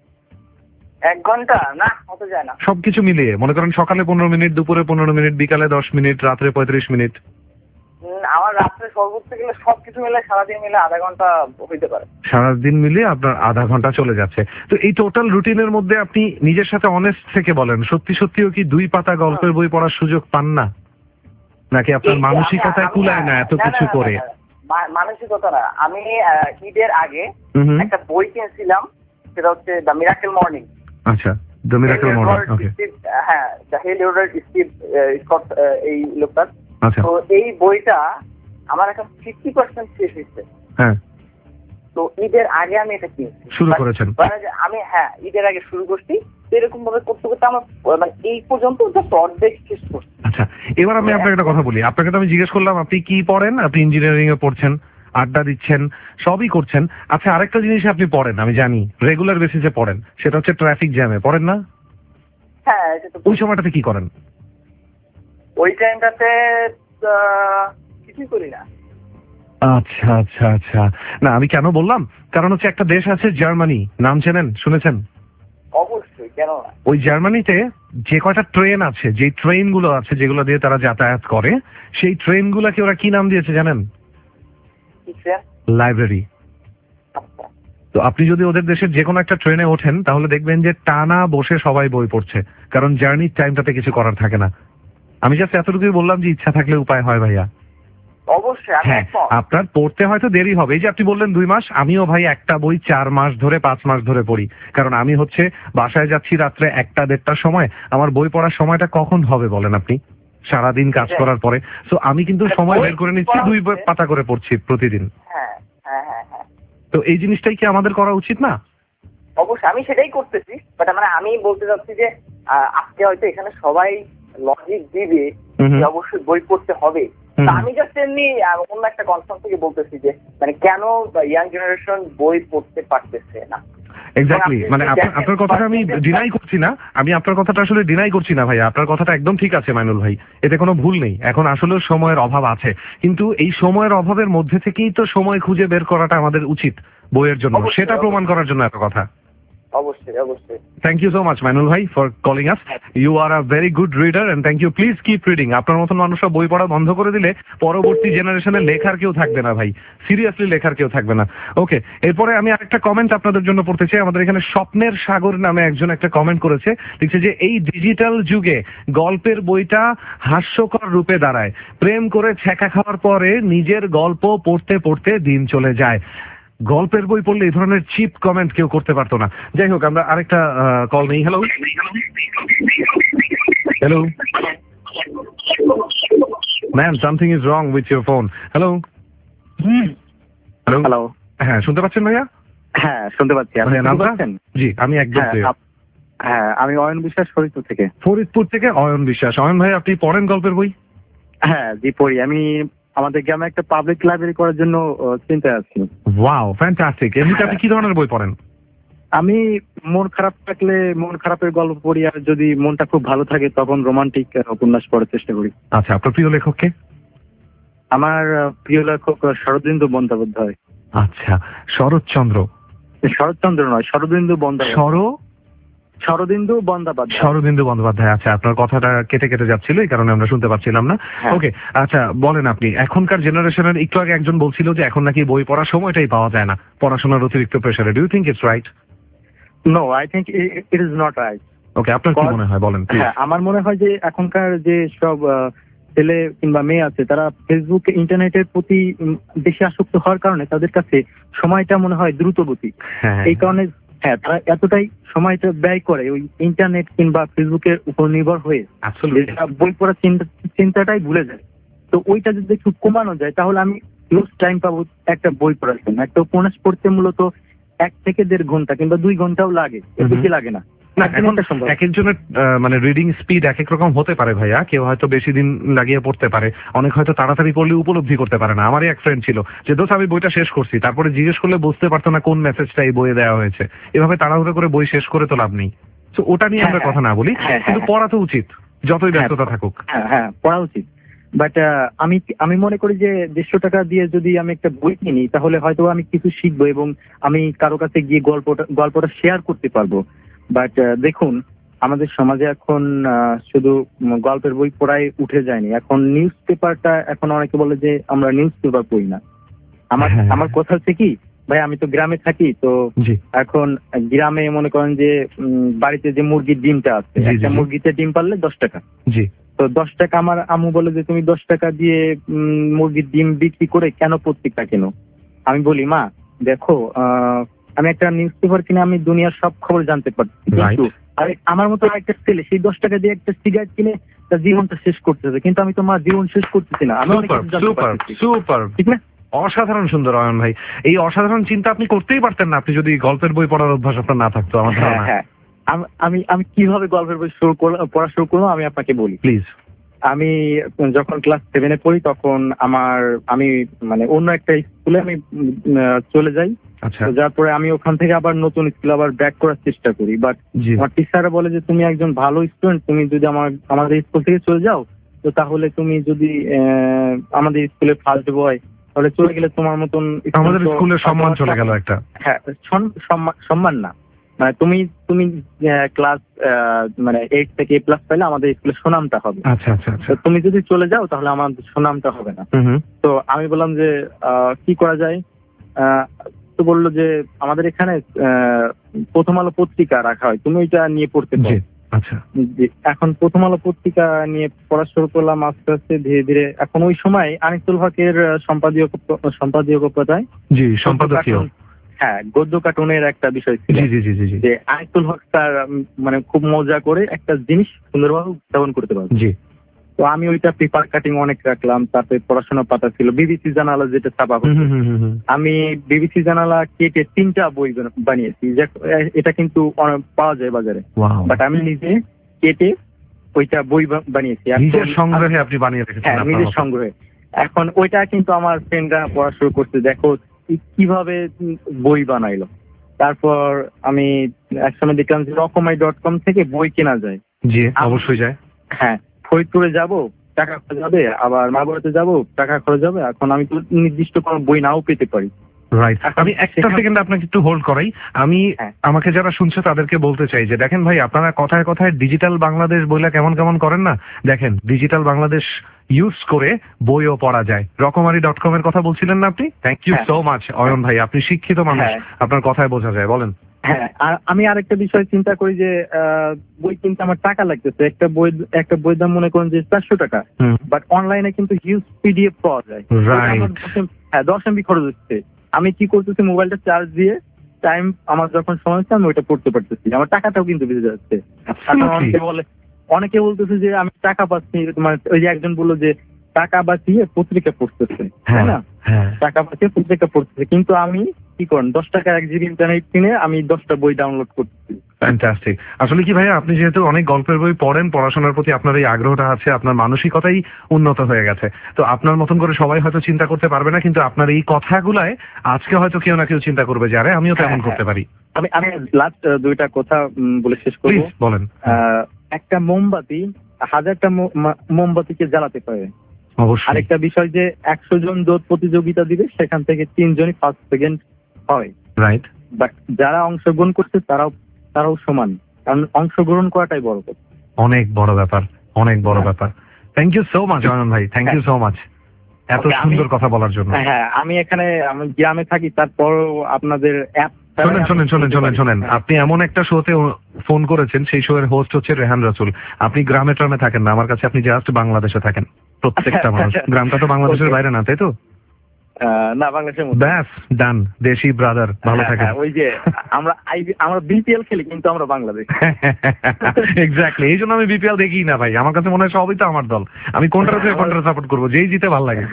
এক ঘন্টা না, অত যায় না। সবকিছু মিলিয়ে মনে করেন সকালে পনেরো মিনিট, দুপুরে পনেরো মিনিট, বিকালে দশ মিনিট, রাত্রে পঁয়ত্রিশ মিনিট। আমার রাত্রে সর্বোচ্চ গেলে সবকিছু মিলে সারাদিন মিলে আধা ঘন্টা হইতে পারে। সারাদিন মিলিয়ে আপনার আধা ঘন্টা চলে যাচ্ছে। তো এই টোটাল রুটিনের মধ্যে আপনি নিজের সাথে অনেস্ট থেকে বলেন, সত্যি সত্যিও কি দুই পাতা গল্পের বই পড়ার সুযোগ পান না, নাকি আপনার মানসিকতায় কুলায় না এত কিছু করে? মানসিকতা না, আমি ঈদের আগে একটা বই কিনেছিলাম, সেটা হচ্ছে দ্য মিরাকেল মর্নিং। আচ্ছা, দ্য মিরাকেল মর্নিং। ওকে, হ্যাঁ, the Hal Edward Steve Scott, এই লোকটার। আচ্ছা, তো এই বইটা আমার এখন ফিফটি পার্সেন্ট শেষ হয়েছে। হ্যাঁ, তো ঈদের আগে আমি এটা কিনেছি, শুরু করেছেন? আমি হ্যাঁ ঈদের আগে শুরু করছি, এরকম ভাবে করতে করতে আমার মানে এই পর্যন্ত অর্ধেক শেষ করছি। আচ্ছা, এবার আমি আপনাকে একটা কথা বলি। আপনাকে তো আমি জিজ্ঞেস করলাম আপনি কি পড়েন, আপনি ইঞ্জিনিয়ারিং এ পড়ছেন, আড্ডা দিচ্ছেন, সবই করছেন। আচ্ছা, আরেকটা জিনিস আপনি পড়েন, আমি জানি রেগুলার বেসিসে পড়েন, সেটা হচ্ছে ট্রাফিক জ্যামে পড়েন না? হ্যাঁ, ওই সময়টাতে কি করেন? ওই টাইমটাতে কিছুই করি না। আচ্ছা আচ্ছা আচ্ছা, না আমি কেন বললাম, কারণ হচ্ছে একটা দেশ আছে জার্মানি, নাম চেনেন, শুনেছেন? অবশ্যই, কেন না। ওই জার্মানিতে যে কয়টা ট্রেন আছে, যে ট্রেন গুলো আছে যেগুলো দিয়ে তারা যাতায়াত করে, সেই ট্রেন গুলাকে ওরা কি নাম দিয়েছে জানেন? লাইব্রেরি। তো আপনি যদি ওদের দেশের যে কোনো একটা ট্রেনে ওঠেন তাহলে দেখবেন যে টানা বসে সবাই বই পড়ছে, কারণ জার্নির টাইমটাতে কিছু করার থাকে না। আমি জাস্ট এতটুকুই বললাম যে ইচ্ছা থাকলে উপায় হয় ভাইয়া। অবশ্যই। হ্যাঁ, আপনার পড়তে হয়তো দেরি হবে। এই যে আপনি বললেন দুই মাস, আমিও ভাই একটা বই চার মাস ধরে, পাঁচ মাস ধরে পড়ি, কারণ আমি হচ্ছে বাসায় যাচ্ছি রাত্রে একটা দেড়টার সময়। আমার বই পড়ার সময়টা কখন হবে বলেন আপনি? সারাদিন কাজ করার পরে। সো আমি কিন্তু সময় বের করে নিচ্ছি, দুই পাতা করে পড়ছি প্রতিদিন। হ্যাঁ হ্যাঁ হ্যাঁ হ্যাঁ। তো এই জিনিসটাই কি আমাদের করা উচিত না? অবশ্যই, আমি সেটাই করতেছি। বাট মানে আমি বলতে চাচ্ছি যে আজকে হয়তো এখানে সবাই লজিক দিবে যে অবশ্যই বই পড়তে হবে, আমি জাস্ট এমনি অন্য একটা কনসার্ন থেকে বলতেছি যে মানে কেন ইয়াং জেনারেশন বই পড়তে পারতেছে না। এক্স্যাক্টলি, মানে আপনার কথাটা আমি ডিনাই করছি না, আমি আপনার কথাটা আসলে ডিনাই করছি না ভাই, আপনার কথাটা একদম ঠিক আছে মাইনুল ভাই, এতে কোনো ভুল নেই। এখন আসলে সময়ের অভাব আছে, কিন্তু এই সময়ের অভাবের মধ্যে থেকেই তো সময় খুঁজে বের করাটা আমাদের উচিত বইয়ের জন্য, সেটা প্রমাণ করার জন্য এত কথা। অবশ্যই অবশ্যই। Thank you so much Mainul ভাই for calling us. You are a very good reader and thank you. Please keep reading. আপনার মতন মানুষরা বই পড়া বন্ধ করে দিলে পরবর্তী জেনারেশনে লেখার কেউ থাকবে না ভাই, সিরিয়াসলি লেখার কেউ থাকবে না। ওকে, এরপরে আমি আরেকটা কমেন্ট আপনাদের জন্য পড়তে চাই। আমাদের এখানে স্বপ্নের সাগর নামে একজন একটা কমেন্ট করেছে, লিখছে যে এই ডিজিটাল যুগে গল্পের বইটা হাস্যকর রূপে দাঁড়ায়, প্রেম করে ছ্যাঁকা খাওয়ার পরে নিজের গল্প পড়তে পড়তে দিন চলে যায়। গল্পের বই পড়লে এই ধরনের চিপ কমেন্ট কেউ করতে পারতো না। যাই হোক, আমরা আরেকটা কল নেই। Hello hello ma'am, something is wrong with your phone. Hello hello hello. হ্যাঁ, শুনতে পাচ্ছেন ভাইয়া? হ্যাঁ, শুনতে পাচ্ছি। আপনি ভাইয়া, শুনতে নামটা? পাচ্ছেন? জি, আমি একদম হ্যাঁ, clear। আপ- হ্যাঁ, আমি অয়ন বিশ্বাস, ফরিদপুর থেকে। ফরিদপুর থেকে অয়ন বিশ্বাস। অয়ন ভাই, আপনি পড়েন গল্পের বই? হ্যাঁ, জি পড়ি। আমি আমাদের গ্রামে একটা পাবলিক লাইব্রেরি করার জন্য আহ, চিন্তায় আছি। Wow, fantastic. এমনিতে আপনি কি ধরনের বই পড়েন? আমি মন খারাপ থাকলে মন খারাপের গল্প পড়ি, আর যদি মনটা খুব ভালো থাকে তখন রোমান্টিক উপন্যাস পড়ার চেষ্টা করি। আচ্ছা, আপনার প্রিয় লেখক কে? আমার আহ, প্রিয় লেখক আহ, শরদিন্দু বন্দ্যোপাধ্যায়। আচ্ছা, শরৎচন্দ্র? শরৎচন্দ্র নয়, শরদিন্দু বন্দ্যোপাধ্যায়। শর শরদিন্দু বন্দ্যোপাধ্যায়। শরদিন্দু বন্দ্যোপাধ্যায়। আচ্ছা, আপনার কথাটা কেটে কেটে যাচ্ছিল, এই কারণে আমরা শুনতে পাচ্ছিলাম না। হ্যাঁ। ওকে, আচ্ছা বলেন আপনি, এখনকার জেনারেশনের, একটু আগে একজন বলছিল যে এখন নাকি বই পড়ার সময়টাই পাওয়া যায় না পড়াশোনার অতিরিক্ত প্রেসারে। Do you think it's right? No, I think it is not right. Okay, আপনার কি কর- মনে হয় বলেন প্লিজ। হ্যাঁ, আমার মনে হয় যে এখনকার যে সব আহ, ছেলে কিংবা মেয়ে আছে, তারা ফেসবুক ইন্টারনেটের প্রতি উম, বেশি আসক্ত হওয়ার কারণে তাদের কাছে সময়টা মনে হয় দ্রুতগতি। হ্যাঁ, এই কারণে হ্যাঁ, তারা এতটাই সময়টা ব্যয় করে ওই ইন্টারনেট কিংবা ফেসবুকের উপর নির্ভর হয়ে, absolutely। যে তারা বই পড়ার চিন্তা চিন্তাটাই ভুলে যায়। তো ওইটা যদি একটু কমানো যায় তাহলে আমি ক্লোজ টাইম পাবো একটা বই পড়ার জন্য। একটা উপন্যাস পড়তে মূলত এক থেকে দেড় ঘন্টা কিংবা দুই ঘন্টাও লাগে, এর বেশি লাগে না। না, একদিনে এখন একটা সম্ভব। এক একজনের আহ, মানে রিডিং স্পিড এক এক রকম হতে পারে ভাইয়া। কেউ হয়তো বেশি দিন লাগিয়ে পড়তে পারে, অনেক হয়তো তাড়াতাড়ি পড়লে উপলব্ধি করতে পারে না। আমারই এক ফ্রেন্ড ছিল যে দোস্ত আমি বইটা শেষ করছি, তারপরে জিজ্ঞেস করলে বুঝতে পারতো না কোন মেসেজটা এই বইয়ে দেওয়া হয়েছে। এভাবে তাড়াহুড়ো করে বই শেষ করে তো লাভ নেই। তো ওটা নিয়ে আমরা হ্যাঁ, কথা না বলি, হ্যাঁ, কিন্তু হ্যাঁ। পড়া তো উচিত যতই হ্যাঁ, ব্যস্ততা থাকুক। হ্যাঁ হ্যাঁ, পড়া উচিত। বাট আমি আমি মনে করি যে দেড়শো টাকা দিয়ে যদি আমি একটা বই কিনি তাহলে হয়তো আমি কিছু শিখবো এবং আমি কারো কাছে গিয়ে গল্পটা গল্পটা শেয়ার করতে পারবো। বাট দেখুন, আমাদের সমাজে এখন আহ, শুধু উম, গল্পের বই পড়াই উঠে যায়নি। এখন নিউজ পেপারটা, এখন অনেকে বলে যে আমরা নিউজ পেপার পড়ি না। আমার হ্যাঁ। আমার কথা হচ্ছে কি ভাই, আমি তো গ্রামে থাকি। তো জি এখন গ্রামে মনে করেন যে উম, বাড়িতে যে মুরগির ডিমটা আছে, জি, জি, একটা জি। মুরগিতে ডিম পারলে দশ টাকা। জি তো দশ টাকা আমার আম্মু বলে যে তুমি দশ টাকা দিয়ে উম, মুরগির ডিম বিক্রি করে কেন পত্রিকা কেনো? আমি বলি মা দেখো, আহ, আমি একটা নিউজ পেপার কিনে আমি দুনিয়ার সব খবর জানতে পারছি, কিন্তু আর আমার মতো একটা ছেলে সেই দশ টাকা দিয়ে একটা সিগারেট কিনে তার জীবনটা শেষ করতেছে, কিন্তু আমি তো মা জীবন শেষ করতেছি না। আমি অনেক সুপার কিছু জানতে সুপার পারতেছি। সুপার, ঠিক না? অসাধারণ সুন্দর অয়ন ভাই। এই অসাধারণ চিন্তা আপনি করতেই পারতেন না আপনি যদি গল্পের বই পড়ার অভ্যাস আপনার না থাকতো, আমার হ্যাঁ ধারণা। হ্যাঁ, আম- আমি আমি কিভাবে গল্পের বই শুরু করলাম, পড়া শুরু করলাম আমি আপনাকে বলি। প্লিজ। আমি যখন ক্লাস সেভেনে পড়ি তখন আমার আমি মানে অন্য একটা স্কুলে আমি উম, আহ, চলে যাই। আচ্ছা তো যার পরে আমি ওখান থেকে আবার নতুন স্কুলে আবার ব্যাক করার চেষ্টা করি। বাট জি আমার টিচাররা বলে যে তুমি একজন ভালো স্টুডেন্ট, তুমি যদি আমার আমাদের স্কুল থেকে চলে যাও তো তাহলে তুমি যদি আহ, আমাদের স্কুলে ফার্স্ট বয় তাহলে চলে গেলে তোমার মতন আমাদের student তো স্কুলের সম্মান হয়তো চলে গেল একটা। হ্যাঁ, সন- সম্মান সম্মান না, মানে তুমি তুমি ক্লাস মানে এইট থেকে এ প্লাস পাইলে আমাদের স্কুলে সুনামটা হবে। আচ্ছা আচ্ছা আচ্ছা। তো তুমি যদি চলে যাও তাহলে আমাদের সুনামটা হবে না। হুম হুম। তো আমি বললাম যে আহ, কি করা যায়? আহ, তো বললো যে আমাদের এখানে আহ, প্রথম আলো পত্রিকা রাখা হয়, তুমি ওইটা নিয়ে পড়তে জি পারো। আচ্ছা। জি, এখন প্রথম আলো পত্রিকা নিয়ে পড়া শুরু করলাম আস্তে আস্তে ধীরে ধীরে। এখন ওই সময় আনিসুল হকের আহ, সম্পাদীয় সম্পাদকীয়তায় জি গদ্য সম্পাদকীয়। কার্টুন- হ্যাঁ, গদ্য কার্টুনের একটা বিষয় ছিল জি জি জি জি জি যে আনিসুল হক তার উম, মানে খুব মজা করে একটা জিনিস সুন্দরভাবে উত্থাপন করতে পারবে। জি। তো আমি ওইটা পেপার কাটিং অনেক রাখলাম, তাতে পড়াশোনা পাতা ছিল বিবিসি জানালা যেটা ছাপা হুম হতো। হুম হুম হুম। আমি বিবিসি জানালা কেটে তিনটা বই বানা- বানিয়েছি, যে- এটা কিন্তু অনেক পাওয়া যায় বাজারে। ওয়াও। বাট আমি নিজে কেটে ওইটা বই বা- বানিয়েছি। এখন- নিজের সংগ্রহে আপনি বানিয়ে রেখেছেন হ্যাঁ, আপনার নিজের মতো। সংগ্রহে। এখন ওইটা কিন্তু আমার ফ্রেন্ডরা পড়া শুরু করতে, দেখো কি- কিভাবে উম বই বানাইলো। তারপর আমি একসময় দেখলাম যে রকমাই ডট কম থেকে বই কেনা যায়। জি আমি- অবশ্যই যায়। হ্যাঁ, ফরিদপুরে যাব টাকা খরচ যাবে, আবার মাগুরাতে যাব টাকা খরচ যাবে। এখন আমি তো নির্দিষ্ট কোনো বই নাও পেতে পারি। রাইট, আমি একটা সেকেন্ড আপনাকে একটু হোল্ড করাই। আমি আমাকে যারা শুনছে তাদেরকে বলতে চাই যে দেখেন ভাই, আপনারা কথায় কথায় ডিজিটাল বাংলাদেশ বইলা কেমন কেমন করেন না। দেখেন, ডিজিটাল বাংলাদেশ ইউজ করে বইও পড়া যায়। রকমারি ডট কম এর কথা বলছিলেন না আপনি? Thank you so much Ayon ভাই, আপনি শিক্ষিত মানুষ, আপনার কথায় বোঝা যায়। বলেন। হ্যাঁ, আর আমি আরেকটা বিষয় চিন্তা করি যে বই কিনতে আমার টাকা লাগতেছে। একটা বই একটা বইয়ের দাম মনে করেন যে চারশো টাকা, বাট অনলাইনে কিন্তু হিউজ পিডিএফ পাওয়া যায়। হ্যাঁ, দশ এমবি খরচ হচ্ছে। আমি কি করতেছি, মোবাইলটা চার্জ দিয়ে টাইম আমার যখন সময় হচ্ছে আমি ওইটা পড়তে পারতেছি, আমার টাকাটাও কিন্তু বেঁচে যাচ্ছে। অনেকে বলে অনেকে বলতেছে যে আমি টাকা পাচ্ছি, তোমার ওই যে একজন বললো যে টাকা বাঁচিয়ে পত্রিকা পড়তেছে, তাই না? টাকা বাঁচিয়ে পত্রিকা পড়তেছে, কিন্তু আমি কি করেন দশ টাকা এক জিবি ইন্টারনেট কিনে আমি দশটা বই ডাউনলোড করতেছি। ফ্যান্টাস্টিক। আসলে কি ভাইয়া, আপনি যেহেতু অনেক গল্পের বই পড়েন, পড়াশোনার প্রতি আপনার এই আগ্রহটা আছে, আপনার মানসিকতাই উন্নত হয়ে গেছে। তো আপনার মতন করে সবাই হয়তো চিন্তা করতে পারবে না, কিন্তু আপনার এই কথাগুলায় আজকে হয়তো কেউ না কেউ চিন্তা করবে যে আরে আমিও তো এমন করতে পারি। আমি আমি লাস্ট দুইটা কথা বলে শেষ করব। বলেন। একটা মোমবাতি হাজারটা মোমবাতিকে জ্বালাতে পারে। আরেকটা বিষয় যে একশো জন দৌড় প্রতিযোগিতা দিবে, সেখান থেকে তিনজনই ফার্স্ট সেকেন্ড হয়। রাইট। বাট যারা অংশগ্রহণ করছে তারাও তারাও সমান, কারণ অংশগ্রহণ করাটাই বড় কথা। অনেক বড় ব্যাপার, অনেক বড় ব্যাপার। Thank you so much Ayon ভাই, থ্যাংক ইউ সো মাচ এত সুন্দর কথা বলার জন্য। হ্যাঁ, আমি এখানে আমি গ্রামে থাকি, তারপর আপনাদের অ্যাপ শোনেন শোনেন শোনেন শোনেন শোনেন আপনি এমন একটা শোতে ফোন করেছেন, সেই শো এর হোস্ট হচ্ছে রেহান রাসুল। আপনি গ্রামে ট্রামে থাকেন না, আমার কাছে আপনি জাস্ট বাংলাদেশে থাকেন। প্রত্যেকটা মানুষ, গ্রামটা তো বাংলাদেশের বাইরে না, তাই তো? না, বাংলাদেশের মধ্যে। ব্যাস ডান, দেশি ব্রাদার, ভালো থাকেন। ওই যে আমরা আমরা বিপিএল খেলি, কিন্তু আমরা বাংলাদেশ। এক্স্যাক্টলি, এই জন্য আমি বিপিএল দেখি না ভাই, আমার কাছে মনে হয় সবই তো আমার দল। আমি কোনটা থেকে কোনটা সাপোর্ট করবো, যেই জিতে ভালো লাগে।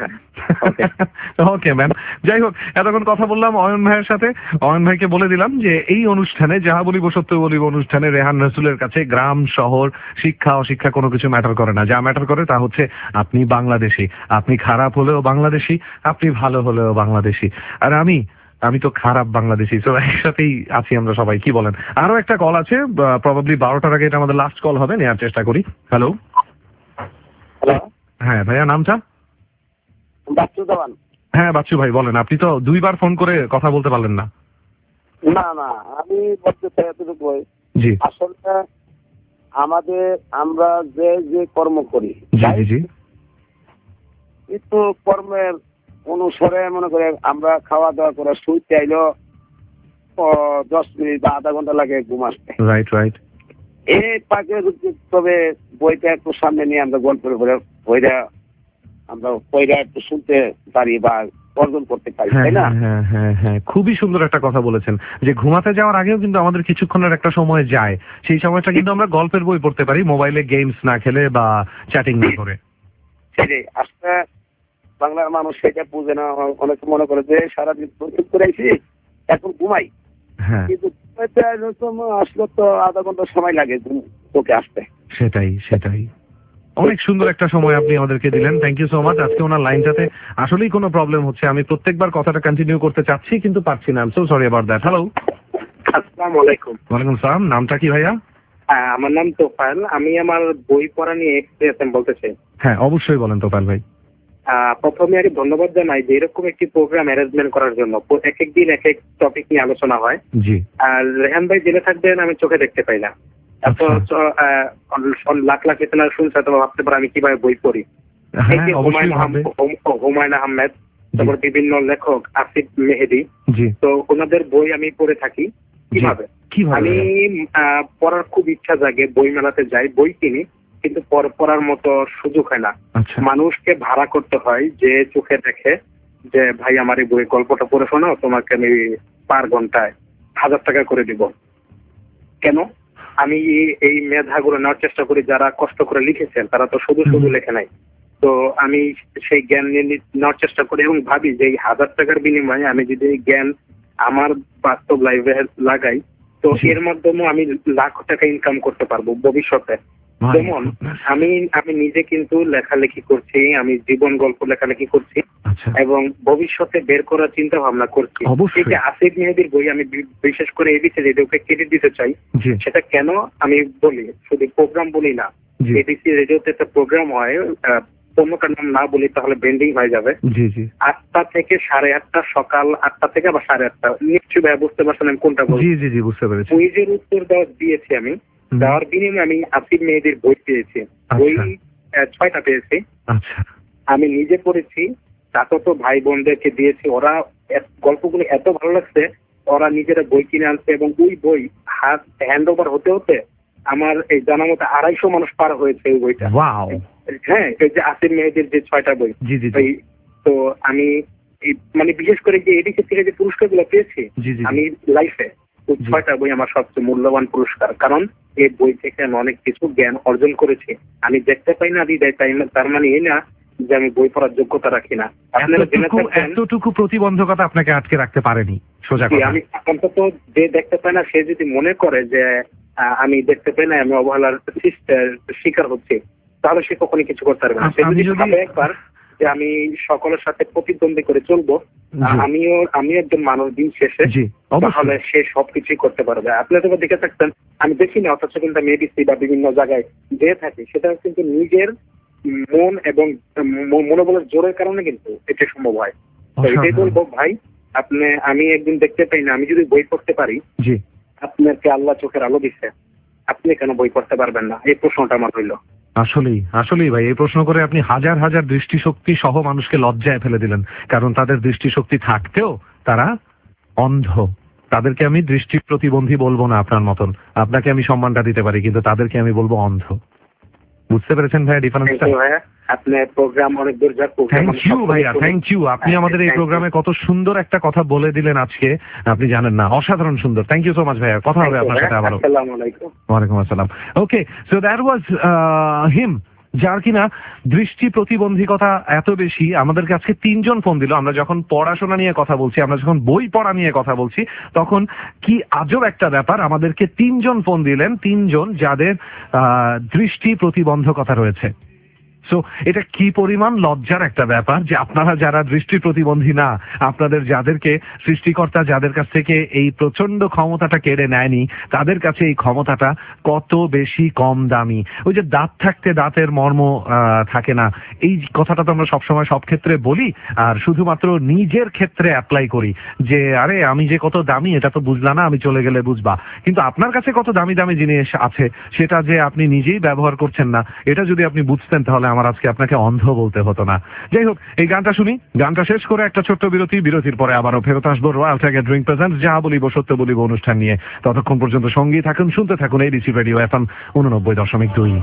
ওকে ম্যাম, যাই হোক, এতক্ষণ কথা বললাম অয়ন ভাইয়ের সাথে। অয়ন ভাইকে বলে দিলাম যে এই অনুষ্ঠানে, যাহা বলিব সত্য বলিব অনুষ্ঠানে রেহান রাসুলের কাছে গ্রাম শহর, শিক্ষা অশিক্ষা কোনো কিছু ম্যাটার করে না। যা ম্যাটার করে তা হচ্ছে আপনি বাংলাদেশি, আপনি খারাপ হলেও বাংলাদেশি, আপনি ভালো হলেও বাংলাদেশি, আর আমি আমি তো খারাপ বাংলাদেশি। তো একসাথেই আছি আমরা সবাই, কি বলেন? আরো একটা কল আছে, প্রবাবলি বারোটার আগে এটা আমাদের লাস্ট কল হবে, নেওয়ার চেষ্টা করি। হ্যালো। হ্যাঁ ভাইয়া, নামটা? বাচ্চু দেওয়ান। হ্যাঁ বাচ্চু ভাই বলেন। আপনি তো দুইবার ফোন করে কথা বলতে পারলেন না। না না, আমি বলতে চাই এতটুকু, জি আসলে আমাদের আমরা যে যে কর্ম করি, জি জি জি কিন্তু কর্মের অনুসারে মনে করে আমরা খাওয়া দাওয়া করে শুইতে আইলো দশ মিনিট বা আধা ঘন্টা লাগে ঘুম আসতে। Right right. এই পাকে তবে বইটা একটু সামনে নিয়ে আমরা গল্প করে বইটা আমরা বইটা একটু শুনতে পারি বা অর্জন করতে পারি, তাই না? হ্যাঁ হ্যাঁ হ্যাঁ, খুবই সুন্দর একটা কথা বলেছেন যে ঘুমাতে যাওয়ার আগেও কিন্তু আমাদের কিছুক্ষণের একটা সময় যায়, সেই সময়টা কিন্তু আমরা গল্পের বই পড়তে পারি, মোবাইলে গেমস না খেলে বা চ্যাটিং না করে। সেটাই, আসলে বাংলার মানুষ সেটা বুঝে না। অনেকে মনে করে যে সারাদিন প্রস্তুত করে আইছি, এখন ঘুমাই, কিন্তু আসলে তো আধা ঘন্টা সময় লাগে তোকে আসতে। সেটাই সেটাই, অনেক সুন্দর একটা সময় আপনি আমাদেরকে দিলেন, থ্যাংক ইউ সো মাচ। আজকে ওনার লাইনটাতে আসলেই কোনো প্রবলেম হচ্ছে, আমি প্রত্যেকবার কথাটা কন্টিনিউ করতে চাচ্ছি কিন্তু পারছি না। I am so sorry about that. Hello. আসসালামু আলাইকুম। ওয়ালাইকুম সালাম। নামটা কি ভাইয়া? আমার নাম তোফায়েল। আমি আমার বই পড়া নিয়ে এক্সপিরিয়েন্স বলতে চাই। হ্যাঁ অবশ্যই বলেন তোফায়েল ভাই। প্রথমে আমি ধন্যবাদ জানাই যে এরকম একটি প্রোগ্রাম অ্যারেঞ্জমেন্ট করার জন্য। এক এক দিন এক এক টপিক নিয়ে আলোচনা হয়। জি। আর রেহান ভাই জেনে থাকবেন আমি চোখে দেখতে পাই না, এত লাখ লাখ লিসেনার শুনছে, তো ভাবতে পারে আমি কিভাবে বই পড়ি। হুমায়ুন আহমেদ, তারপর বিভিন্ন লেখক, আসিফ মেহেদি, তো ওনাদের বই আমি পড়ে থাকি। কিভাবে আমি পড়ার খুব ইচ্ছা জাগে, বই মেলাতে যাই, বই কিনি, কিন্তু পড়ার মতো সুযোগ হয় না। মানুষকে ভাড়া করতে হয় যে চোখে দেখে যে ভাই আমার এই বই গল্পটা পড়ে শোনাও, তোমাকে আমি পার ঘন্টায় হাজার টাকা করে দিব। কেন? আমি এই মেধাগুলো নেওয়ার চেষ্টা করি, যারা কষ্ট করে লিখেছেন তারা তো শুধু শুধু লেখে নাই। তো আমি সেই জ্ঞান নিয়ে নেওয়ার চেষ্টা করি এবং ভাবি যে এই হাজার টাকার বিনিময়ে আমি যদি এই জ্ঞান আমার বাস্তব লাইফে লাগাই, তো এর মাধ্যমে আমি লাখ টাকা ইনকাম করতে পারবো ভবিষ্যতে। যেমন আমি আমি নিজে কিন্তু লেখালেখি করছি, আমি জীবন গল্প লেখালেখি করছি এবং ভবিষ্যতে বের করার চিন্তা ভাবনা করছি। এই যে আসিফ মেহেদির বই, আমি বিশেষ করে এবিসি রেডিওকে ক্রেডিট দিতে চাই। সেটা কেন আমি বলি, শুধু প্রোগ্রাম বলি না, এবিসি রেডিওতে একটা প্রোগ্রাম হয় অন্য কার নাম না বলি তাহলে বেন্ডিং হয়ে যাবে। জি জি আটটা থেকে সাড়ে আটটা, সকাল আটটা থেকে বা সাড়ে আটটা, নিশ্চয়ই ভাই বুঝতে পারছেন আমি কোনটা বলছি। জি জি জি বুঝতে পেরেছি। কুইজের উত্তর দেওয়া দিয়েছি আমি, দেওয়ার বিনিময়ে আমি আসিফ মেহেদীর বই পেয়েছি। বই ছয়টা পেয়েছি। আচ্ছা আমি নিজে পড়েছি, চাচাতো ভাই বোনদেরকে দিয়েছি, ওরা গল্পগুলো এত ভালো লাগছে ওরা নিজেরা বই কিনে আনছে এবং ওই বই হাত হ্যান্ড ওভার হতে হতে আমার এই জানা মতো আড়াইশো মানুষ পার হয়েছে ওই বইটা। হ্যাঁ এই যে আসিফ মেহেদীর যে ছয়টা বই, তো আমি মানে বিশেষ করে যে এডিসি থেকে যে পুরস্কার গুলো পেয়েছি আমি লাইফে, ওই ছয়টা বই আমার সবচেয়ে মূল্যবান পুরস্কার। কারণ এই বই থেকে আমি অনেক কিছু জ্ঞান অর্জন করেছি। আমি দেখতে পাই না দিদাই তাই তার মানে এই না যে আমি বই পড়ার যোগ্যতা রাখি না। এতটুকু প্রতিবন্ধকতা আপনাকে আটকে রাখতে পারেনি সোজা কথা। আমি অন্তত যে দেখতে পাই না সে যদি মনে করে যে আমি দেখতে পাই না, আমি অবহেলার শিকার হচ্ছি, তাহলে সে কখনই কিছু করতে পারবে না। সে যদি ভাবে একবার যে আমি সকলের সাথে প্রতিদ্বন্দ্বী করে চলবো, আমিও আমি একজন মানুষ দিন শেষে, তাহলে সে সবকিছুই করতে পারবে। আপনি তো দেখে থাকতেন, আমি দেখি না অথচ কিন্তু আমি এডিসি বা বিভিন্ন জায়গায় দিয়ে থাকি, সেটা কিন্তু নিজের মন এবং মনোবলের জোরের কারণে কিন্তু এটা সম্ভব হয়। তো এটাই বলবো ভাই, আপনি আমি একদিন দেখতে পাই না, আমি যদি বই পড়তে পারি, আপনাকে আল্লাহ চোখের আলো দিচ্ছে, আপনি কেন বই পড়তে পারবেন না? এই প্রশ্নটা আমার হইল। আসলেই আসলেই ভাই এই প্রশ্ন করে আপনি হাজার হাজার দৃষ্টিশক্তি সহ মানুষকে লজ্জায় ফেলে দিলেন। কারণ তাদের দৃষ্টিশক্তি থাকতেও তারা অন্ধ। তাদেরকে আমি দৃষ্টি প্রতিবন্ধী বলবো না আপনার মতন, আপনাকে আমি সম্মানটা দিতে পারি, কিন্তু তাদেরকে আমি বলবো অন্ধ। বুঝতে পেরেছেন ভাইয়া ডিফারেন্সটা? আপনার প্রোগ্রাম অনেক দূর যাক। থ্যাংক ইউ ভাইয়া, থ্যাংক ইউ। আপনি আমাদের এই প্রোগ্রামে কত সুন্দর একটা কথা বলে দিলেন আজকে, আপনি জানেন না, অসাধারণ সুন্দর। থ্যাংক ইউ সো মাচ ভাইয়া, কথা হবে আপনার সাথে আবারও। আসসালামু আলাইকুম। ওয়ালাইকুম আসসালাম। ওকে, সো দ্যাট ওয়াজ হিম, যার কিনা দৃষ্টি প্রতিবন্ধকতা এত বেশি। আমাদেরকে আজকে তিনজন ফোন দিল। আমরা যখন পড়াশোনা নিয়ে কথা বলছি, আমরা যখন বই পড়া নিয়ে কথা বলছি, তখন কি আজব একটা ব্যাপার, আমাদেরকে তিনজন ফোন দিলেন, তিনজন যাদের দৃষ্টি প্রতিবন্ধকতা রয়েছে। সো এটা কি পরিমাণ লজ্জার একটা ব্যাপার যে আপনারা যারা দৃষ্টি প্রতিবন্ধী না, আপনাদের যাদেরকে সৃষ্টিকর্তা যাদের কাছ থেকে এই প্রচন্ড ক্ষমতাটা কেড়ে নেয়নি, তাদের কাছে এই ক্ষমতাটা কত বেশি কম দামি। ওই যে দাঁত থাকতে দাঁতের মর্ম থাকে না, এই কথাটা তো আমরা সবসময় সব ক্ষেত্রে বলি, আর শুধুমাত্র নিজের ক্ষেত্রে অ্যাপ্লাই করি যে আরে আমি যে কত দামি এটা তো বুঝলা না, আমি চলে গেলে বুঝবা। কিন্তু আপনার কাছে কত দামি দামি জিনিস আছে সেটা যে আপনি নিজেই ব্যবহার করছেন না, এটা যদি আপনি বুঝতেন তাহলে আমার আজকে আপনাকে অন্ধ বলতে হতো না। যাই হোক, এই গানটা শুনি, গানটা শেষ করে একটা ছোট্ট বিরতি, বিরতির পরে আবারও ফেরত আসবো রয়্যাল টাইগার ড্রিঙ্ক প্রেজেন্টস যাহা বলিব সত্য বলিব অনুষ্ঠান নিয়ে। ততক্ষণ পর্যন্ত সঙ্গেই থাকুন, শুনতে থাকুন এডিসি রেডিও এফএম উননব্বই দশমিক দুই।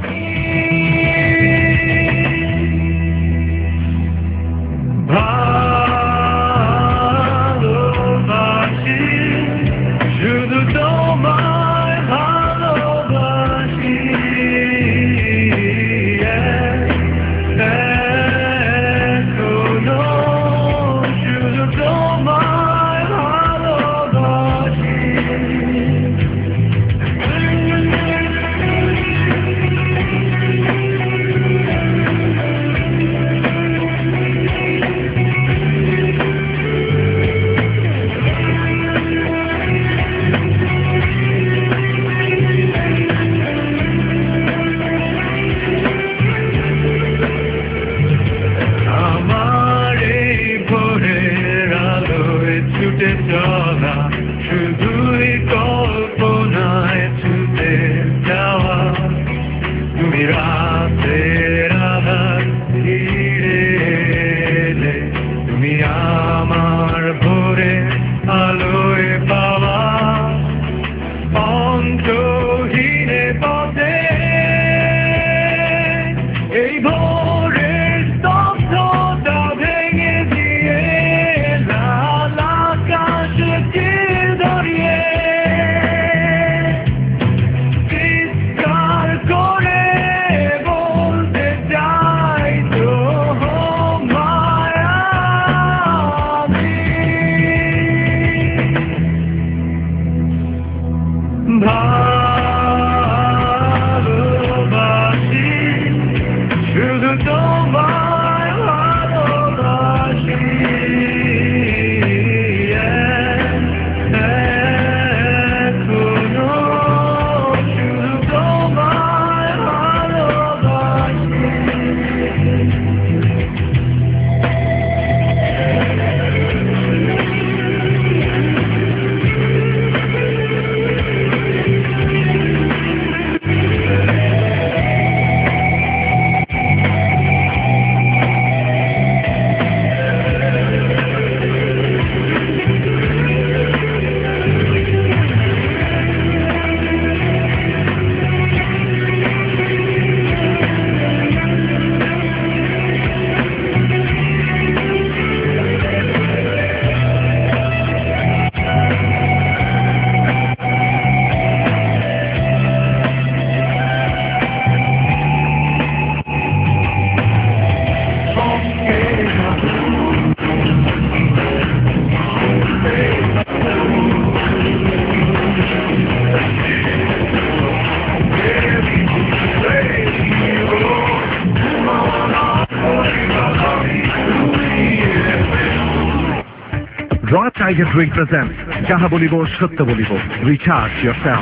Tiger Drink presents যাহা বলিব সত্য বলিব. Recharge yourself.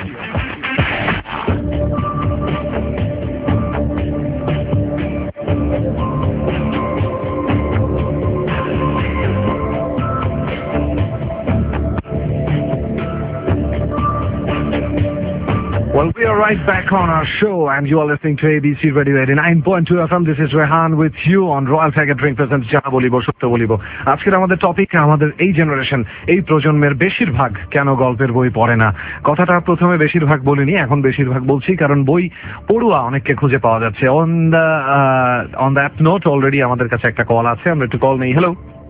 Well, we are right back on our show, and you are listening to A B C Radio eighty-nine point two F M. This is Rehan with you on Royal Tiger Drink presents যাহা বলিব সত্য বলিব. আজকের আমাদের topic, আমাদের এই generation, এই প্রজন্মের বেশিরভাগ কেন গল্পের বই পড়ে না. কথাটা প্রথমে বেশিরভাগ বলিনি, এখন বেশিরভাগ বলছি, কারণ বই পড়ুয়া অনেককে খুঁজে পাওয়া যাচ্ছে. On the on that note already আমাদের কাছে একটা কল আছে, আমরা একটু কল নেই. Hello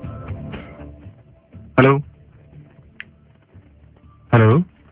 hello hello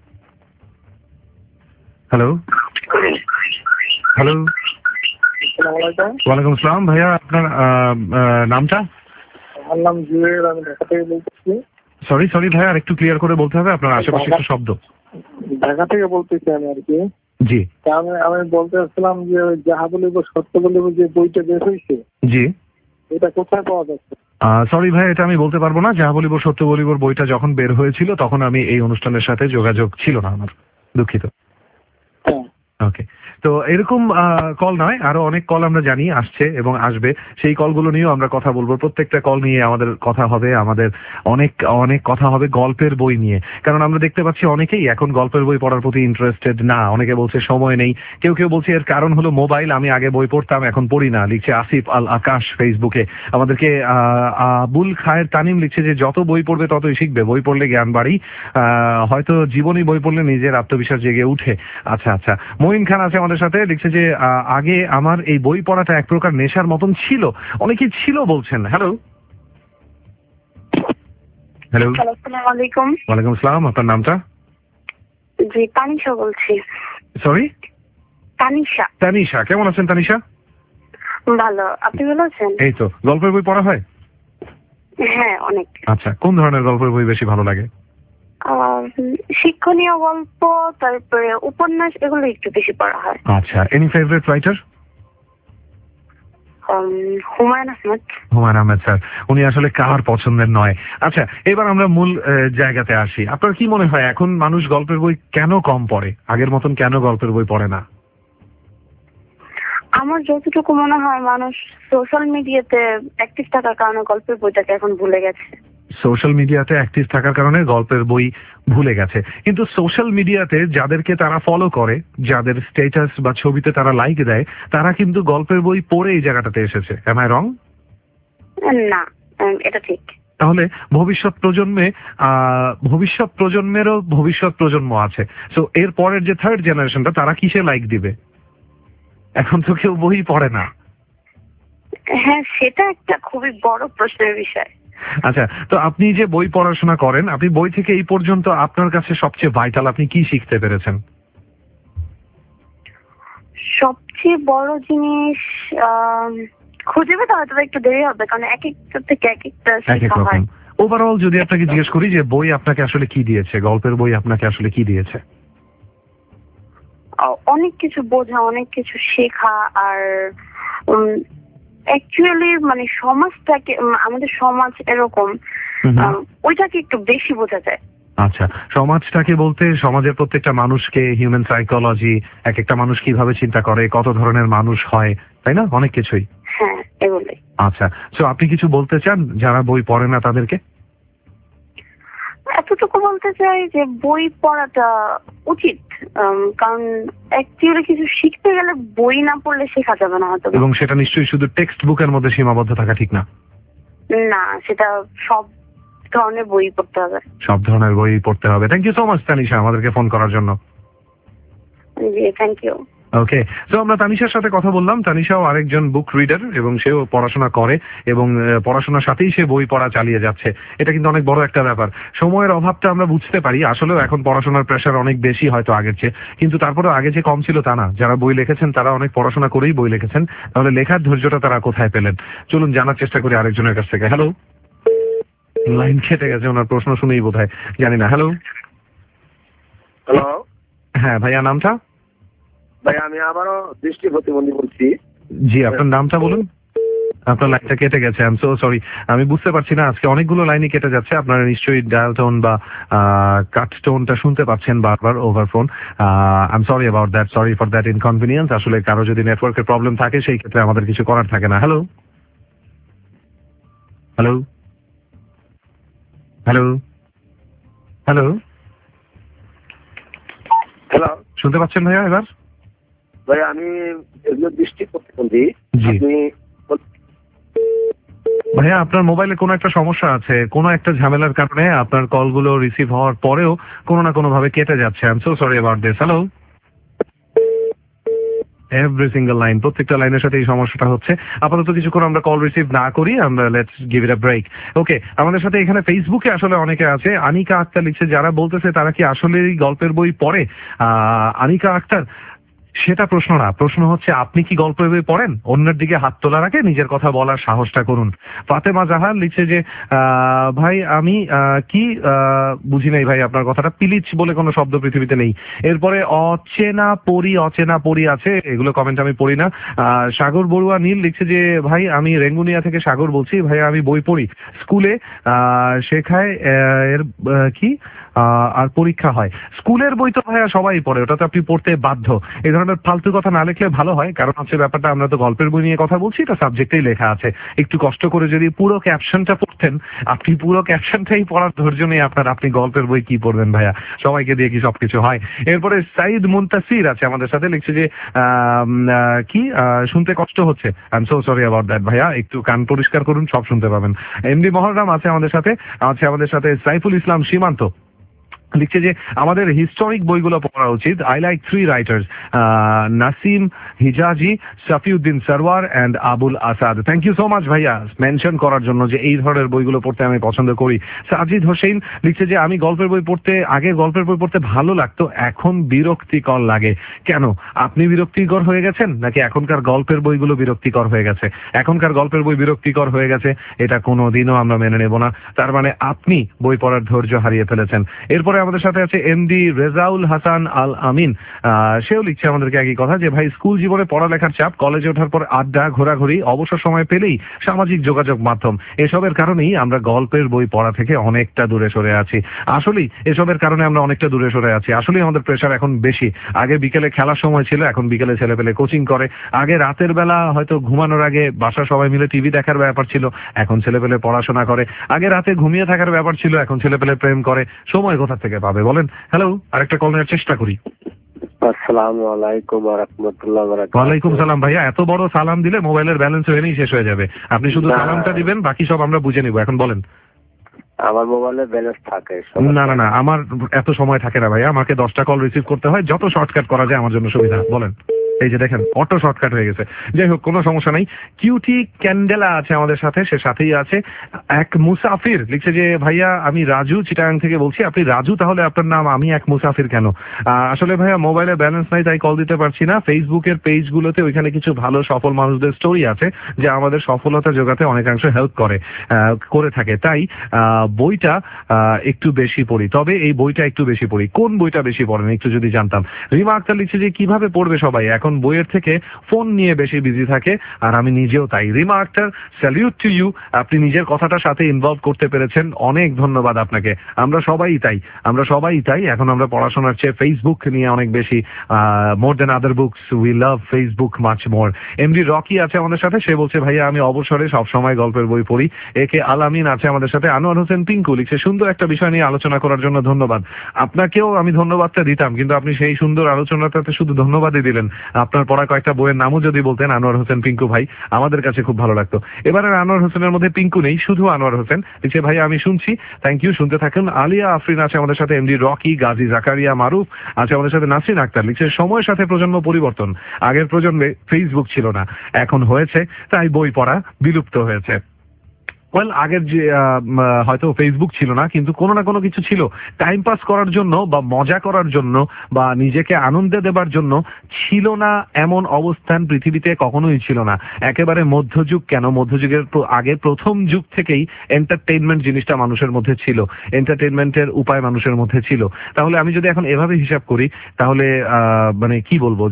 hello hello ওয়ালাইকুম আসসালাম. ভাইয়া আপনার নামটা? আমার নাম জুয়েল, আমি ঢাকা থেকে বলতেছি. সরি সরি ভাইয়া, আর একটু ক্লিয়ার করে বলতে হবে, আপনার আশেপাশে একটু শব্দ. ঢাকা থেকে বলতেছি আমি আর কি. জি, আমি আমি বলতে চাচ্ছিলাম যে যাহা বলিব সত্য বলিব যে বইটা বের হয়েছে, জি, এটা কোথায় পাওয়া যাচ্ছে? সরি ভাই, এটা আমি বলতে পারবো না. যাহা বলিব সত্য বলিবর বইটা যখন বের হয়েছিল তখন আমি এই অনুষ্ঠানের সাথে যোগাযোগ ছিল না আমার, দুঃখিত. ওকে, তো এরকম কল নয়, আরো অনেক কল আমরা জানি আসছে এবং আসবে. সেই কলগুলো নিয়েও আমরা কথা বলবো. প্রত্যেকটা কল নিয়ে আমাদের কথা হবে, আমাদের অনেক অনেক কথা হবে গল্পের বই নিয়ে. কারণ আমরা দেখতে পাচ্ছি অনেকেই এখন গল্পের বই পড়ার প্রতি ইন্টারেস্টেড না. অনেকে বলছে সময় নেই, কেউ কেউ বলছে এর কারণ হলো মোবাইল, আমি আগে বই পড়তাম এখন পড়ি না. লিখছে আসিফ আল আকাশ ফেসবুকে. আমাদেরকে আবুল খায়ের তানিম লিখছে যে যত বই পড়বে ততই শিখবে, বই পড়লে জ্ঞান বাড়ি, হয়তো জীবনী বই পড়লে নিজের আত্মবিশ্বাস জেগে উঠে. আচ্ছা আচ্ছা, মঈন খান আছে আমাদের সাথে, লিখছে যে আগে আমার এই বই পড়াটা এক প্রকার নেশার মতন ছিল. অনেকেই ছিল বলছেন. হ্যালো হ্যালো আসসালামু আলাইকুম. ওয়ালাইকুম আসসালাম. আপনার নামটা? জি, তানিশা বলছি. সরি, তানিশা. তানিশা, কেমন আছেন তানিশা? ভালো, আপনি ভালো আছেন? এই তো, গল্পের বই পড়া হয়? হ্যাঁ, অনেক. আচ্ছা, কোন ধরনের গল্পের বই বেশি ভালো লাগে? শিক্ষণীয় গল্প, তারপরে উপন্যাস, এগুলো একটু বেশি পড়া হয়. আচ্ছা, any favourite writer? Humayun Ahmed. Humayun Ahmed sir, উনি আসলে কার পছন্দের নয়. আচ্ছা, এবার আমরা মূল জায়গাতে আসি. আপনার কি মনে হয় এখন মানুষ গল্পের বই কেন কম পড়ে, আগের মতন কেন গল্পের বই পড়ে না? আমার যতটুকু মনে হয় মানুষ সোশ্যাল মিডিয়াতে অ্যাক্টিভ থাকার কারণে গল্পের বইটাকে এখন ভুলে গেছে. সোশ্যাল মিডিয়াতে অ্যাক্টিভ থাকার কারণে গল্পের বই ভুলে গেছে. কিন্তু সোশ্যাল মিডিয়াতে যাদেরকে তারা ফলো করে, যাদের স্ট্যাটাস বা ছবিতে তারা লাইক দেয়, তারা কিন্তু গল্পের বই পড়ে এই জায়গাটাতে এসেছে. Am I wrong? না, এটা ঠিক. তাহলে ভবিষ্যৎ প্রজন্মে আহ ভবিষ্যৎ প্রজন্মেরও ভবিষ্যৎ প্রজন্ম আছে. সো এর পরের যে থার্ড জেনারেশনটা, তারা কিসে লাইক দিবে? এখন তো কেউ বই পড়ে না. হ্যাঁ, সেটা একটা খুবই বড় প্রশ্নের বিষয়. আচ্ছা, তো আপনি যে বই পড়াশোনা করেন, আপনি বই থেকে এই পর্যন্ত আপনার কাছে সবচেয়ে ভাইটাল আপনি কি শিখতে পেরেছেন? সবচেয়ে বড় জিনিস খুঁজে পেতে হয়তো একটু দেরি হবে, কারণ এক একটা থেকে এক একটা শেখা হয়. ওভারঅল যদি আপনাকে জিজ্ঞেস করি যে বই আপনাকে আসলে কি দিয়েছে, গল্পের বই আপনাকে আসলে কি দিয়েছে? অনেক কিছু বোঝা, অনেক কিছু শেখা, আর অ্যাকচুয়ালি মানে সমাজটাকে, আমাদের সমাজ এরকম, ওইটাকে একটু বেশি বোঝা যায়. আচ্ছা, সমাজটাকে বলতে সমাজের প্রত্যেকটা মানুষকে, হিউম্যান সাইকোলজি, এক একটা মানুষ কিভাবে চিন্তা করে, কত ধরনের মানুষ হয়, তাই না, অনেক কিছুই. হ্যাঁ, এগুলোই. আচ্ছা, তো আপনি কিছু বলতে চান যারা বই পড়ে না তাদেরকে? এতটুকু বলতে চাই যে বই পড়াটা উচিত, কারণ অ্যাকচুয়ালি কিছু শিখতে গেলে বই না পড়লে শেখা যাবে না হয়তো. এবং সেটা নিশ্চয়ই শুধু টেক্সট বুকের মধ্যে সীমাবদ্ধ থাকা ঠিক না. না, সেটা সব ধরনের বই পড়তে হবে. সব ধরনের বই পড়তে হবে. Thank you so much Tanisha আমাদেরকে ফোন করার জন্য. জি, থ্যাংক ইউ. ওকে, তো আমরা তানিশার সাথে কথা বললাম. তানিশাও আরেকজন বুক রিডার এবং সেও পড়াশোনা করে এবং পড়াশোনার সাথেই সে বই পড়া চালিয়ে যাচ্ছে. এটা কিন্তু অনেক বড় একটা ব্যাপার. সময়ের অভাবটা আমরা বুঝতে পারি, আসলেও এখন পড়াশোনার প্রেশার অনেক বেশি হয়তো আগের চেয়ে, কিন্তু তারপরে আগে যে কম ছিল তা না. যারা বই লিখেছেন তারা অনেক পড়াশোনা করেই বই লিখেছেন. তাহলে লেখার ধৈর্যটা তারা কোথায় পেলেন? চলুন জানার চেষ্টা করি আরেকজনের কাছ থেকে. হ্যালো, লাইন কেটে গেছে, ওনার প্রশ্ন শুনেই বোধহয়, জানি না. হ্যালো হ্যালো হ্যাঁ ভাইয়া, নামটা? ভাই আমি আবারও দৃষ্টি প্রতিবন্ধী বলছি. জি, আপনার নামটা বলুন. আপনার লাইনটা কেটে গেছে, আই এম সো সরি। আমি বুঝতে পারছি না, আজকে অনেকগুলো লাইনই কেটে যাচ্ছে। আপনারা নিশ্চয়ই ডায়াল টোন বা কাট টোনটা শুনতে পাচ্ছেন বারবার over phone. I am sorry about that, sorry for that inconvenience. আসলে কারো যদি নেটওয়ার্কের প্রবলেম থাকে সেই ক্ষেত্রে আমাদের কিছু করার থাকে না। Hello hello hello hello hello, শুনতে পাচ্ছেন ভাইয়া এবার? ভাই আমি এগুলো দৃষ্টি প্রতিবন্ধী। আপনি ভাইয়া আপনার মোবাইলে কোনো একটা সমস্যা আছে, কোনো একটা ঝামেলার কারণে আপনার কলগুলো রিসিভ হওয়ার পরেও কোনো না কোনো ভাবে কেটে যাচ্ছে। I am so sorry about this. Hello, every single line, প্রত্যেকটা লাইনের সাথে এই সমস্যাটা হচ্ছে। আপাতত কিছুক্ষণ আমরা কল রিসিভ না করি, আমরা let's give it a break. Okay, আমাদের সাথে এখানে ফেসবুকে আসলে অনেকে আছে। আনিকা আক্তার লিখছে, যারা বলতেছে তারা কি আসলে গল্পের বই পড়ে? আহ আনিকা আক্তার, সেটা প্রশ্ন না, প্রশ্ন হচ্ছে আপনি কি গল্পের বই পড়েন? অন্যের দিকে হাত তোলার আগে নিজের কথা বলার সাহসটা করুন। ফাতেমা জাহান লিখছে যে ভাই আমি কি বুঝি নাই ভাই আপনার কথাটা, পিলিচ বলে কোনো শব্দ পৃথিবীতে নেই। এরপরে অচেনা পরি, অচেনা পরি আছে, এগুলো কমেন্ট আমি পড়ি না। সাগর বড়ুয়া নীল লিখছে যে ভাই আমি রেঙ্গুনিয়া থেকে সাগর বলছি, ভাই আমি বই পড়ি, স্কুলে শেখায় এর কি আর পরীক্ষা হয়। স্কুলের বই তো ভাইয়া সবাই পড়ে, ওটা তো আপনি পড়তে বাধ্য। এই ধরনের ফালতু কথা না লিখলে ভালো হয়, কারণ হচ্ছে ব্যাপারটা আমরা তো গল্পের বই নিয়ে কথা বলছি, এটা সাবজেক্টেই লেখা আছে। একটু কষ্ট করে যদি পুরো ক্যাপশনটা পড়তেন, আপনি পুরো ক্যাপশনটাই পড়ার ধৈর্য নেই আপনার, আপনি গল্পের বই কি পড়বেন ভাইয়া? সবাইকে দিয়ে কি সবকিছু হয়? এরপরে সাইদ মুনতাসির আছে আমাদের সাথে, লিখছে যে কি শুনতে কষ্ট হচ্ছে। I am so sorry about that ভাইয়া, একটু কান পরিষ্কার করুন, সব শুনতে পাবেন। এমডি মহররাম আছে আমাদের সাথে, আছে আমাদের সাথে সাইফুল ইসলাম সীমান্ত লিখছে যে আমাদের হিস্টোরিক বইগুলো পড়া উচিত। I like three writers, Nasim Hijazi, Safiuddin Sarwar and Abul Asad. Thank you so much ভাইয়া মেনশন করার জন্য যে এই ধরনের বইগুলো পড়তে আমি পছন্দ করি। সাজিদ হোসেন লিখছে যে আমি গল্পের বই পড়তে, আগে গল্পের বই পড়তে ভালো লাগতো, এখন বিরক্তিকর লাগে। কেন, আপনি বিরক্তিকর হয়ে গেছেন নাকি এখনকার গল্পের বইগুলো বিরক্তিকর হয়ে গেছে? এখনকার গল্পের বই বিরক্তিকর হয়ে গেছে, এটা কোনোদিনও আমরা মেনে নেব না। তার মানে আপনি বই পড়ার ধৈর্য হারিয়ে ফেলেছেন। এরপরে আমাদের সাথে আছে এমডি রেজাউল হাসান আল আমিন, সেও লিখছে আমাদেরকে একই কথা যে ভাই স্কুল জীবনে পড়ালেখার চাপ, কলেজে ওঠার পর আড্ডা, ঘোরাঘুরি, অবসর সময় পেলেই সামাজিক যোগাযোগ মাধ্যম, এসবের কারণেই আমরা গল্পের বই পড়া থেকে অনেকটা দূরে সরে আছি। আসলেই এসবের কারণে আমরা অনেকটা দূরে সরে আছি। আসলেই আমাদের প্রেশার এখন বেশি। আগে বিকেলে খেলার সময় ছিল, এখন বিকেলে ছেলে পেলে কোচিং করে। আগে রাতের বেলা হয়তো ঘুমানোর আগে বাসা সবাই মিলে টিভি দেখার ব্যাপার ছিল, এখন ছেলে পেলে পড়াশোনা করে। আগে রাতে ঘুমিয়ে থাকার ব্যাপার ছিল, এখন ছেলে পেলে প্রেম করে। সময় কোথা থেকে পাবে বলেন? হ্যালো, আরেকটা কল নেওয়ার চেষ্টা করি। আসসালামু আলাইকুম ওয়া রাহমাতুল্লাহি ওয়া বারাকাতুহু। ওয়ালাইকুম সালাম ভাইয়া, এত বড় সালাম দিলে মোবাইলের ব্যালেন্স হয়েই শেষ হয়ে যাবে। আপনি শুধু সালামটা দিবেন, বাকি সব আমরা বুঝে নিব। এখন বলেন। আমার মোবাইলে ব্যালেন্স থাকে? না না না, আমার এত সময় থাকে না ভাইয়া, আমাকে দশটা কল রিসিভ করতে হয়, যত শর্টকাট করা যায় আমার জন্য সুবিধা। বলেন। এই যে দেখেন অটো শর্টকাট হয়ে গেছে। যাই হোক, কোনো সমস্যা নাই। কিউটি ক্যান্ডেলা আছে আমাদের সাথে, সে সাথেই আছে এক মুসাফির, লিখছে যে ভাইয়া আমি রাজু চিটাগাং থেকে বলছি। আপনি রাজু, তাহলে আপনার নাম আমি এক মুসাফির কেন? আসলে ভাইয়া মোবাইলে ব্যালেন্স নাই, তাই কল দিতে পারছি না। ফেসবুকের পেজগুলোতে ওইখানে কিছু ভালো সফল মানুষদের স্টোরি আছে যে আমাদের সফলতা জোগাতে অনেকাংশ হেল্প করে করে থাকে, তাই বইটা একটু বেশি পড়ি। তবে এই বইটা একটু বেশি পড়ি। কোন বইটা বেশি পড়েন একটু যদি জানতাম। রিমা আক্তার লিখছে যে কিভাবে পড়বে সবাই, এখন বইয়ের থেকে ফোন নিয়ে বেশি বিজি থাকে, আর আমি নিজেও তাই। Rima Akter, salute to you, আপনি নিজের কথাটার সাথে ইনভলভ করতে পেরেছেন, অনেক ধন্যবাদ আপনাকে। আমরা সবাই তাই, আমরা সবাই তাই। এখন আমরা পড়াশোনার চেয়ে ফেসবুক নিয়ে অনেক বেশি, more than other books, we love Facebook much more. MD Rocky আছে আমাদের সাথে, সে বলছে ভাইয়া আমি অবসরে সবসময় গল্পের বই পড়ি। এ কে আলামিন আছে আমাদের সাথে। আনোয়ার হোসেন পিঙ্কু লিখছে সুন্দর একটা বিষয় নিয়ে আলোচনা করার জন্য ধন্যবাদ। আপনাকেও আমি ধন্যবাদটা দিতাম, কিন্তু আপনি সেই সুন্দর আলোচনাটাতে শুধু ধন্যবাদই দিলেন। আপনার পড়া কয়েকটা বইয়ের নামও যদি বলতেন আনোয়ার হোসেন পিঙ্কু ভাই, আমাদের কাছে খুব ভালো লাগতো। এবারে আনোয়ার হোসেনের মধ্যে পিঙ্কু নেই, শুধু আনোয়ার হোসেন লিখছে ভাই আমি শুনছি, থ্যাংক ইউ, শুনতে থাকুন। আলিয়া আফরিন আছে আমাদের সাথে, এমডি রকি, গাজী জাকারিয়া মারুফ আছে আমাদের সাথে, নাসরিন আক্তার লিখছে সময়ের সাথে প্রজন্ম পরিবর্তন, আগের প্রজন্মে ফেসবুক ছিল না, এখন হয়েছে, তাই বই পড়া বিলুপ্ত হয়েছে। ওয়েল, আগের যে হয়তো ফেসবুক ছিল না, কিন্তু কোনো না কোনো কিছু ছিল টাইম পাস করার জন্য বা মজা করার জন্য বা নিজেকে আনন্দে দেবার জন্য। ছিল না এমন অবস্থান পৃথিবীতে কখনোই ছিল না। একেবারে মধ্যযুগ কেন, মধ্যযুগের আগে প্রথম যুগ থেকেই এন্টারটেইনমেন্ট জিনিসটা মানুষের মধ্যে ছিল, এন্টারটেইনমেন্টের উপায় মানুষের মধ্যে ছিল। তাহলে আমি যদি এখন এভাবে হিসাব করি, তাহলে মানে কি বলবো যে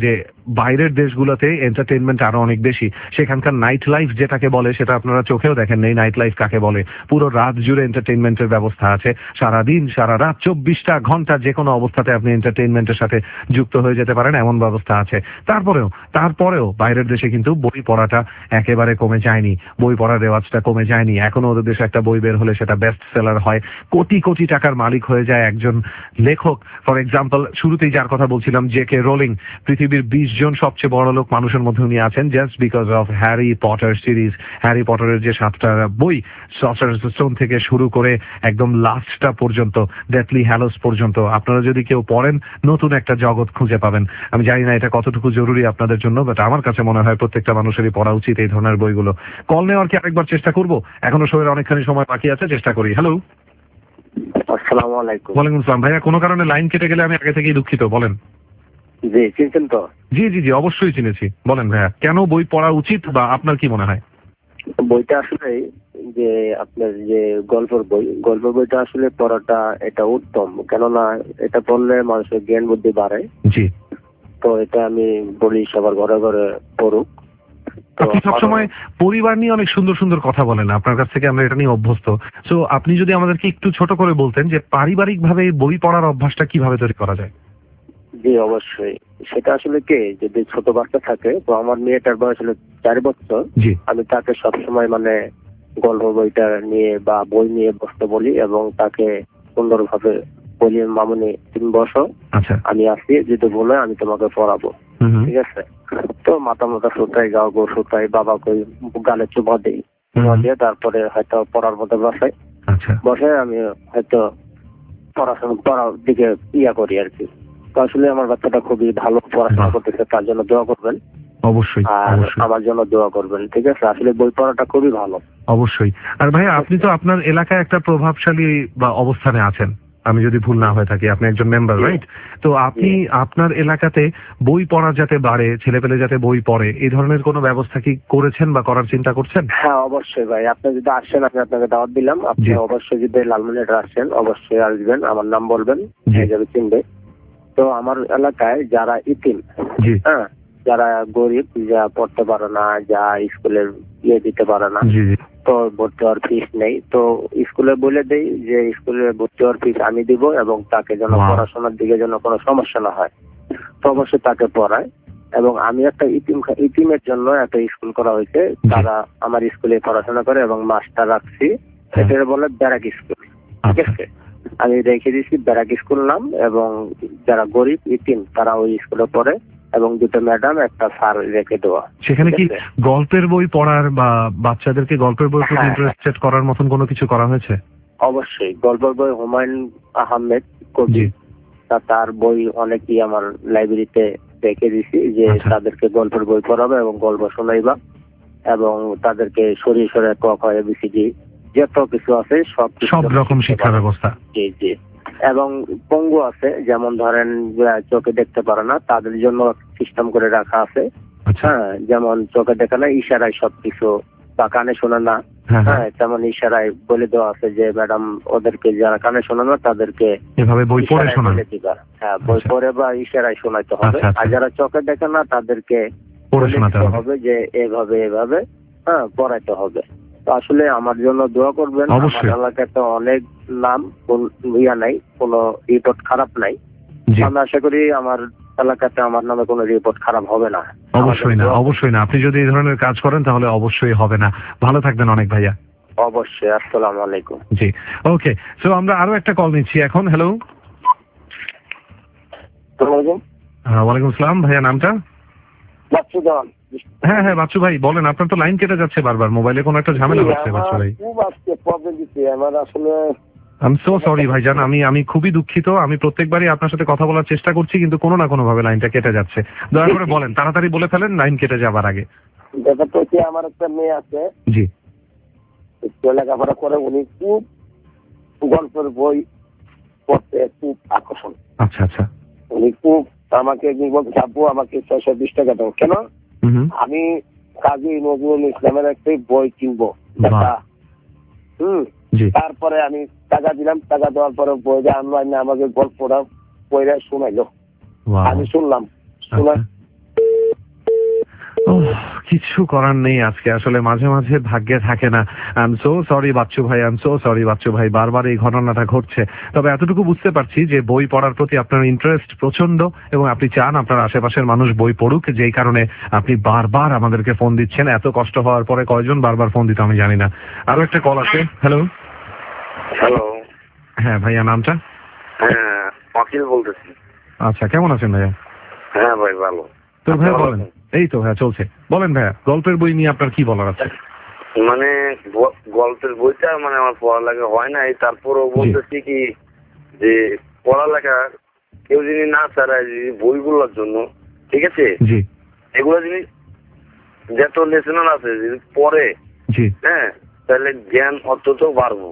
বাইরের দেশগুলোতে এন্টারটেইনমেন্ট আরো অনেক বেশি, সেখানকার নাইট লাইফ যেটাকে বলে সেটা আপনারা চোখেও দেখেন নেই। নাইট লাইফ কাকে বলে? পুরো রাত জুড়ে এন্টারটেইনমেন্টের ব্যবস্থা আছে, সারাদিন সারা রাত চব্বিশটা ঘন্টা যে কোনো অবস্থাতে আপনি এন্টারটেইনমেন্টের সাথে যুক্ত হয়ে যেতে পারেন, এমন ব্যবস্থা আছে। তারপরেও তারপরেও বাইরের দেশে কিন্তু বই পড়াটা একেবারে কমে যায়নি, বই পড়ার রেওয়াজটা কমে যায়নি। এখনো ওদের দেশে একটা বই বের হলে সেটা বেস্ট সেলার হয়, কোটি কোটি টাকার মালিক হয়ে যায় একজন লেখক। ফর এক্সাম্পল, শুরুতেই যার কথা বলছিলাম, জে কে রোলিং, পৃথিবীর বিশ জন সবচেয়ে বড় লোক মানুষের মধ্যে উনি আছেন just because of Harry Potter series. Harry পটারের যে সাতটা বই, সসার্স স্টোন থেকে শুরু করে একদম লাস্টটা পর্যন্ত, ডেথলি হ্যালোস পর্যন্ত, আপনারা যদি কেউ পড়েন নতুন একটা জগৎ খুঁজে পাবেন। আমি জানি না এটা কতটুকু জরুরি আপনাদের জন্য, বাট আমার কাছে মনে হয় প্রত্যেকটা মানুষেরই পড়া উচিত এই ধরনের বইগুলো। কল নেওয়ার কি আরেকবার চেষ্টা করবো? এখনো শোয়ের অনেকখানি সময় বাকি আছে, চেষ্টা করি। হ্যালো, আসসালামু আলাইকুম। ওয়ালাইকুম আসসালাম। ভাইয়া, কোনো কারণে লাইন কেটে গেলে আমি আগে থেকেই দুঃখিত, বলেন। জি, চিনছেন তো? জি জি জি অবশ্যই চিনেছি, বলেন ভাইয়া, কেন বই পড়া উচিত বা আপনার কি মনে হয়? বইটা আসলে যে আপনার যে গল্পের বই, গল্পের বইটা আসলে পড়াটা এটা উত্তম, কেননা এটা পড়লে মানুষের জ্ঞান বুদ্ধি বাড়ে। জি, তো এটা আমি বলি সবার ঘরে ঘরে পড়ুক। আপনি সবসময় পরিবার নিয়ে অনেক সুন্দর সুন্দর কথা বলেন, আপনার কাছ থেকে আমরা এটা নিয়ে অভ্যস্ত। সো আপনি যদি আমাদেরকে একটু ছোট করে বলতেন যে পারিবারিক ভাবে বই পড়ার অভ্যাসটা কিভাবে তৈরি করা যায়? জি অবশ্যই, সেটা আসলে কে যদি ছোট বাচ্চা থাকে, তো আমার মেয়েটার বয়স হলো চার বছর, আমি তাকে সবসময় মানে গল্প বইটা নিয়ে বা বই নিয়ে বসতে বলি এবং তাকে সুন্দরভাবে বলি, মামুনি তুমি বসো, আমি আসি, যদি বলে আমি তোমাকে পড়াবো, ঠিক আছে? তো মাথা মাথা সুতাই, গাও গো সুতাই, বাবাকে গালে চুমা দিই, চুমা দিয়ে তারপরে হয়তো পড়ার মধ্যে বসাই, বসে আমি হয়তো পড়াশোনা পড়ার দিকে ইয়া করি আর কি। তো আসলে আমার বাচ্চাটা খুবই ভালো পড়াশোনা করতেছে, তার জন্য দোয়া করবেন অবশ্যই, আর আমার জন্য দোয়া করবেন, ঠিক আছে? আসলে বই পড়াটা খুবই ভালো। অবশ্যই। আর ভাই, আপনি তো আপনার এলাকায় একটা প্রভাবশালী বা অবস্থানে আছেন, আমি যদি ভুল না হয়ে থাকি, আপনি একজন মেম্বার, রাইট? তো আপনি আপনার এলাকাতে বই পড়া যাতে বাড়ে, ছেলেপেলে যাতে বই পড়ে, এই ধরনের কোনো ব্যবস্থা কি করেছেন বা করার চিন্তা করছেন? হ্যাঁ অবশ্যই ভাই, আপনি যদি আসেন, আমি আপনাকে দাওয়াত দিলাম, আপনি অবশ্যই যদি লালমনিরহাটে আসেন অবশ্যই আসবেন, আমার নাম বলবেন, যাবে চিনবে। তো আমার এলাকায় যারা ইতিম, হ্যাঁ, যারা গরিব, যা পড়তে পারে না, যা স্কুলের ইয়ে দিতে পারে না, তো ভর্তি হওয়ার ফিস নেই, তো স্কুলে বলে দেই যে স্কুলে ভর্তি হওয়ার ফিস আমি দিব এবং তাকে যেন পড়াশোনার দিকে যেন কোনো সমস্যা না হয়, তো অবশ্যই তাকে পড়ায়। এবং আমি একটা ইতিম ইতিমের জন্য একটা স্কুল করা হয়েছে, তারা আমার স্কুলে পড়াশোনা করে এবং মাস্টার রাখছি, এটা বলে ব্যারাক স্কুল, ঠিক আছে? আমি রেখে দিয়েছি ব্যারাক স্কুল নাম, এবং যারা গরিব ইতিম তারা ওই স্কুলে পড়ে, এবং দুটো ম্যাডাম একটা স্যার রেখে দেওয়া। সেখানে কি গল্পের বই পড়ার বা বাচ্চাদেরকে গল্পের বই পড়তে ইন্টারেস্টেড করার মতন কোনো কিছু করা হয়েছে? অবশ্যই, গল্পের বই হুমায়ুন আহমেদ কবি, তার বই অনেকই আমার লাইব্রেরিতে রেখে দিছি, যে তাদেরকে গল্পের বই পড়াবে এবং গল্প শোনাইবা, এবং তাদেরকে সরিয়ে সরিয়ে ক খ এবিসিডি যত কিছু আছে সব সব রকম শিক্ষা ব্যবস্থা। জি জি। এবং পঙ্গু আছে, যেমন ধরেন চোখে দেখতে পারে না, তাদের জন্য সিস্টেম করে রাখা আছে, হ্যাঁ, যেমন চোখে দেখে না, ইশারায় সবকিছু, বা কানে শোনে না, হ্যাঁ, তেমন ইশারায় বলে দেওয়া আছে যে ম্যাডাম ওদেরকে যারা কানে শোনে না তাদেরকে এভাবে বই পড়ে শোনাতে দিবা, হ্যাঁ, বই পড়ে বা ইশারায় শোনাইতে হবে। আর যারা চোখে দেখে না তাদেরকে পড়ে শোনাতে হবে যে এভাবে এভাবে, হ্যাঁ, পড়াইতে হবে। তো আসলে আমার জন্য দোয়া করবেন, আমার এলাকায় তো অনেক নাম, ইয়া নাই, কোনো রিপোর্ট খারাপ নাই, আমি আশা করি আমার এলাকাতে আমার নামে কোনো রিপোর্ট খারাপ হবে না। অবশ্যই না, অবশ্যই না, আপনি যদি এই ধরনের কাজ করেন তাহলে অবশ্যই হবে না। ভালো থাকবেন অনেক ভাইয়া। অবশ্যই, আসসালামু আলাইকুম। জি, ওকে। সো আমরা আরো একটা কল নিচ্ছি এখন। হ্যালো, ওয়ালাইকুম আসসালাম, ভাইয়া নামটা? হ্যাঁ হ্যাঁ বাচ্চু ভাই বলেন, আপনার তো লাইন কেটে যাচ্ছে বারবার, মোবাইলে কোনো একটা ঝামেলা হচ্ছে বাচ্চু ভাই। আমার আসলে আই এম সো সরি ভাইজান, আমি আমি খুবই দুঃখিত, আমি প্রত্যেকবারই আপনার সাথে কথা বলার চেষ্টা করছি কিন্তু কোনো না কোনো ভাবে লাইনটা কেটে যাচ্ছে। দয়া করে বলেন, তাড়াতাড়ি বলে ফেলেন লাইন কেটে যাবার আগে। ব্যাপারটা হচ্ছে আমার একটা মেয়ে আছে, জি, লেখাপড়া করে, উনি খুব গল্পের বই পড়তে খুব আকর্ষণ। আচ্ছা আচ্ছা। উনি খুব আমাকে বলতে চাপবো আমাকে ছয়শো বিশ টাকা দেবো, কেন আমি কাজী নজরুল ইসলামের একটা বই কিনবো, হম তারপরে আমি টাকা দিলাম, টাকা দেওয়ার পরে বইটা আনলো, আমাকে গল্পটা বইটা শোনাইলো, আমি শুনলাম, শোনা কিছু করার নেই আজকে, আসলে মাঝে মাঝে ভাগ্যে থাকে না। I am so sorry Bachchu ভাই, I am so sorry Bachchu ভাই, বারবার এই ঘটনাটা ঘটছে। তবে এতটুকু বুঝতে পারছি যে বই পড়ার প্রতি আপনার ইন্টারেস্ট প্রচন্ড এবং আপনি চান আপনার আশেপাশের মানুষ বই পড়ুক, যেই কারণে আপনি বারবার আমাদেরকে ফোন দিচ্ছেন। এত কষ্ট হওয়ার পরে কয়জন বারবার ফোন দিত আমি জানি না। আরো একটা কল আছে। Hello hello. হ্যাঁ ভাইয়া, নামটা? হ্যাঁ, অখিল বলতেছি। আচ্ছা, কেমন আছেন ভাইয়া? হ্যাঁ ভাই, ভালো। তো ভাইয়া বলেন। এই তো ভাইয়া চলছে, বলেন ভাইয়া, গল্পের বই নিয়ে আপনার কি বলার আছে? মানে গল্পের বইটা মানে আমার পড়ালেখা হয় নাই, তারপরও বলতেছি কি যে পড়ালেখা কেউ যদি না চায় বইগুলোর জন্য, ঠিক আছে, জি, এগুলো জিনিস যত লেসনার আছে যদি পড়ে, জি, হ্যাঁ, তাহলে জ্ঞান অত্যন্ত বাড়বো,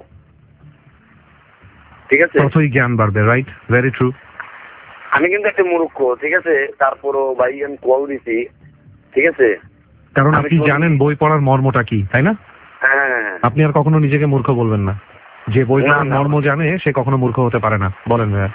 ঠিক আছে, ততই জ্ঞান বাড়বে। Right, very true. আমি কিন্তু একটা মূর্খ, ঠিক আছে, তারপরও ভাই আমি কল দিছি, ঠিক আছে, কারণ আপনি জানেন বই পড়ার মর্মটা কি, তাই না? হ্যাঁ, আপনি আর কখনো নিজেকে মূর্খ বলবেন না। যে বই পড়ার মর্ম জানে সে কখনো মূর্খ হতে পারে না। বলেন ভাইয়া।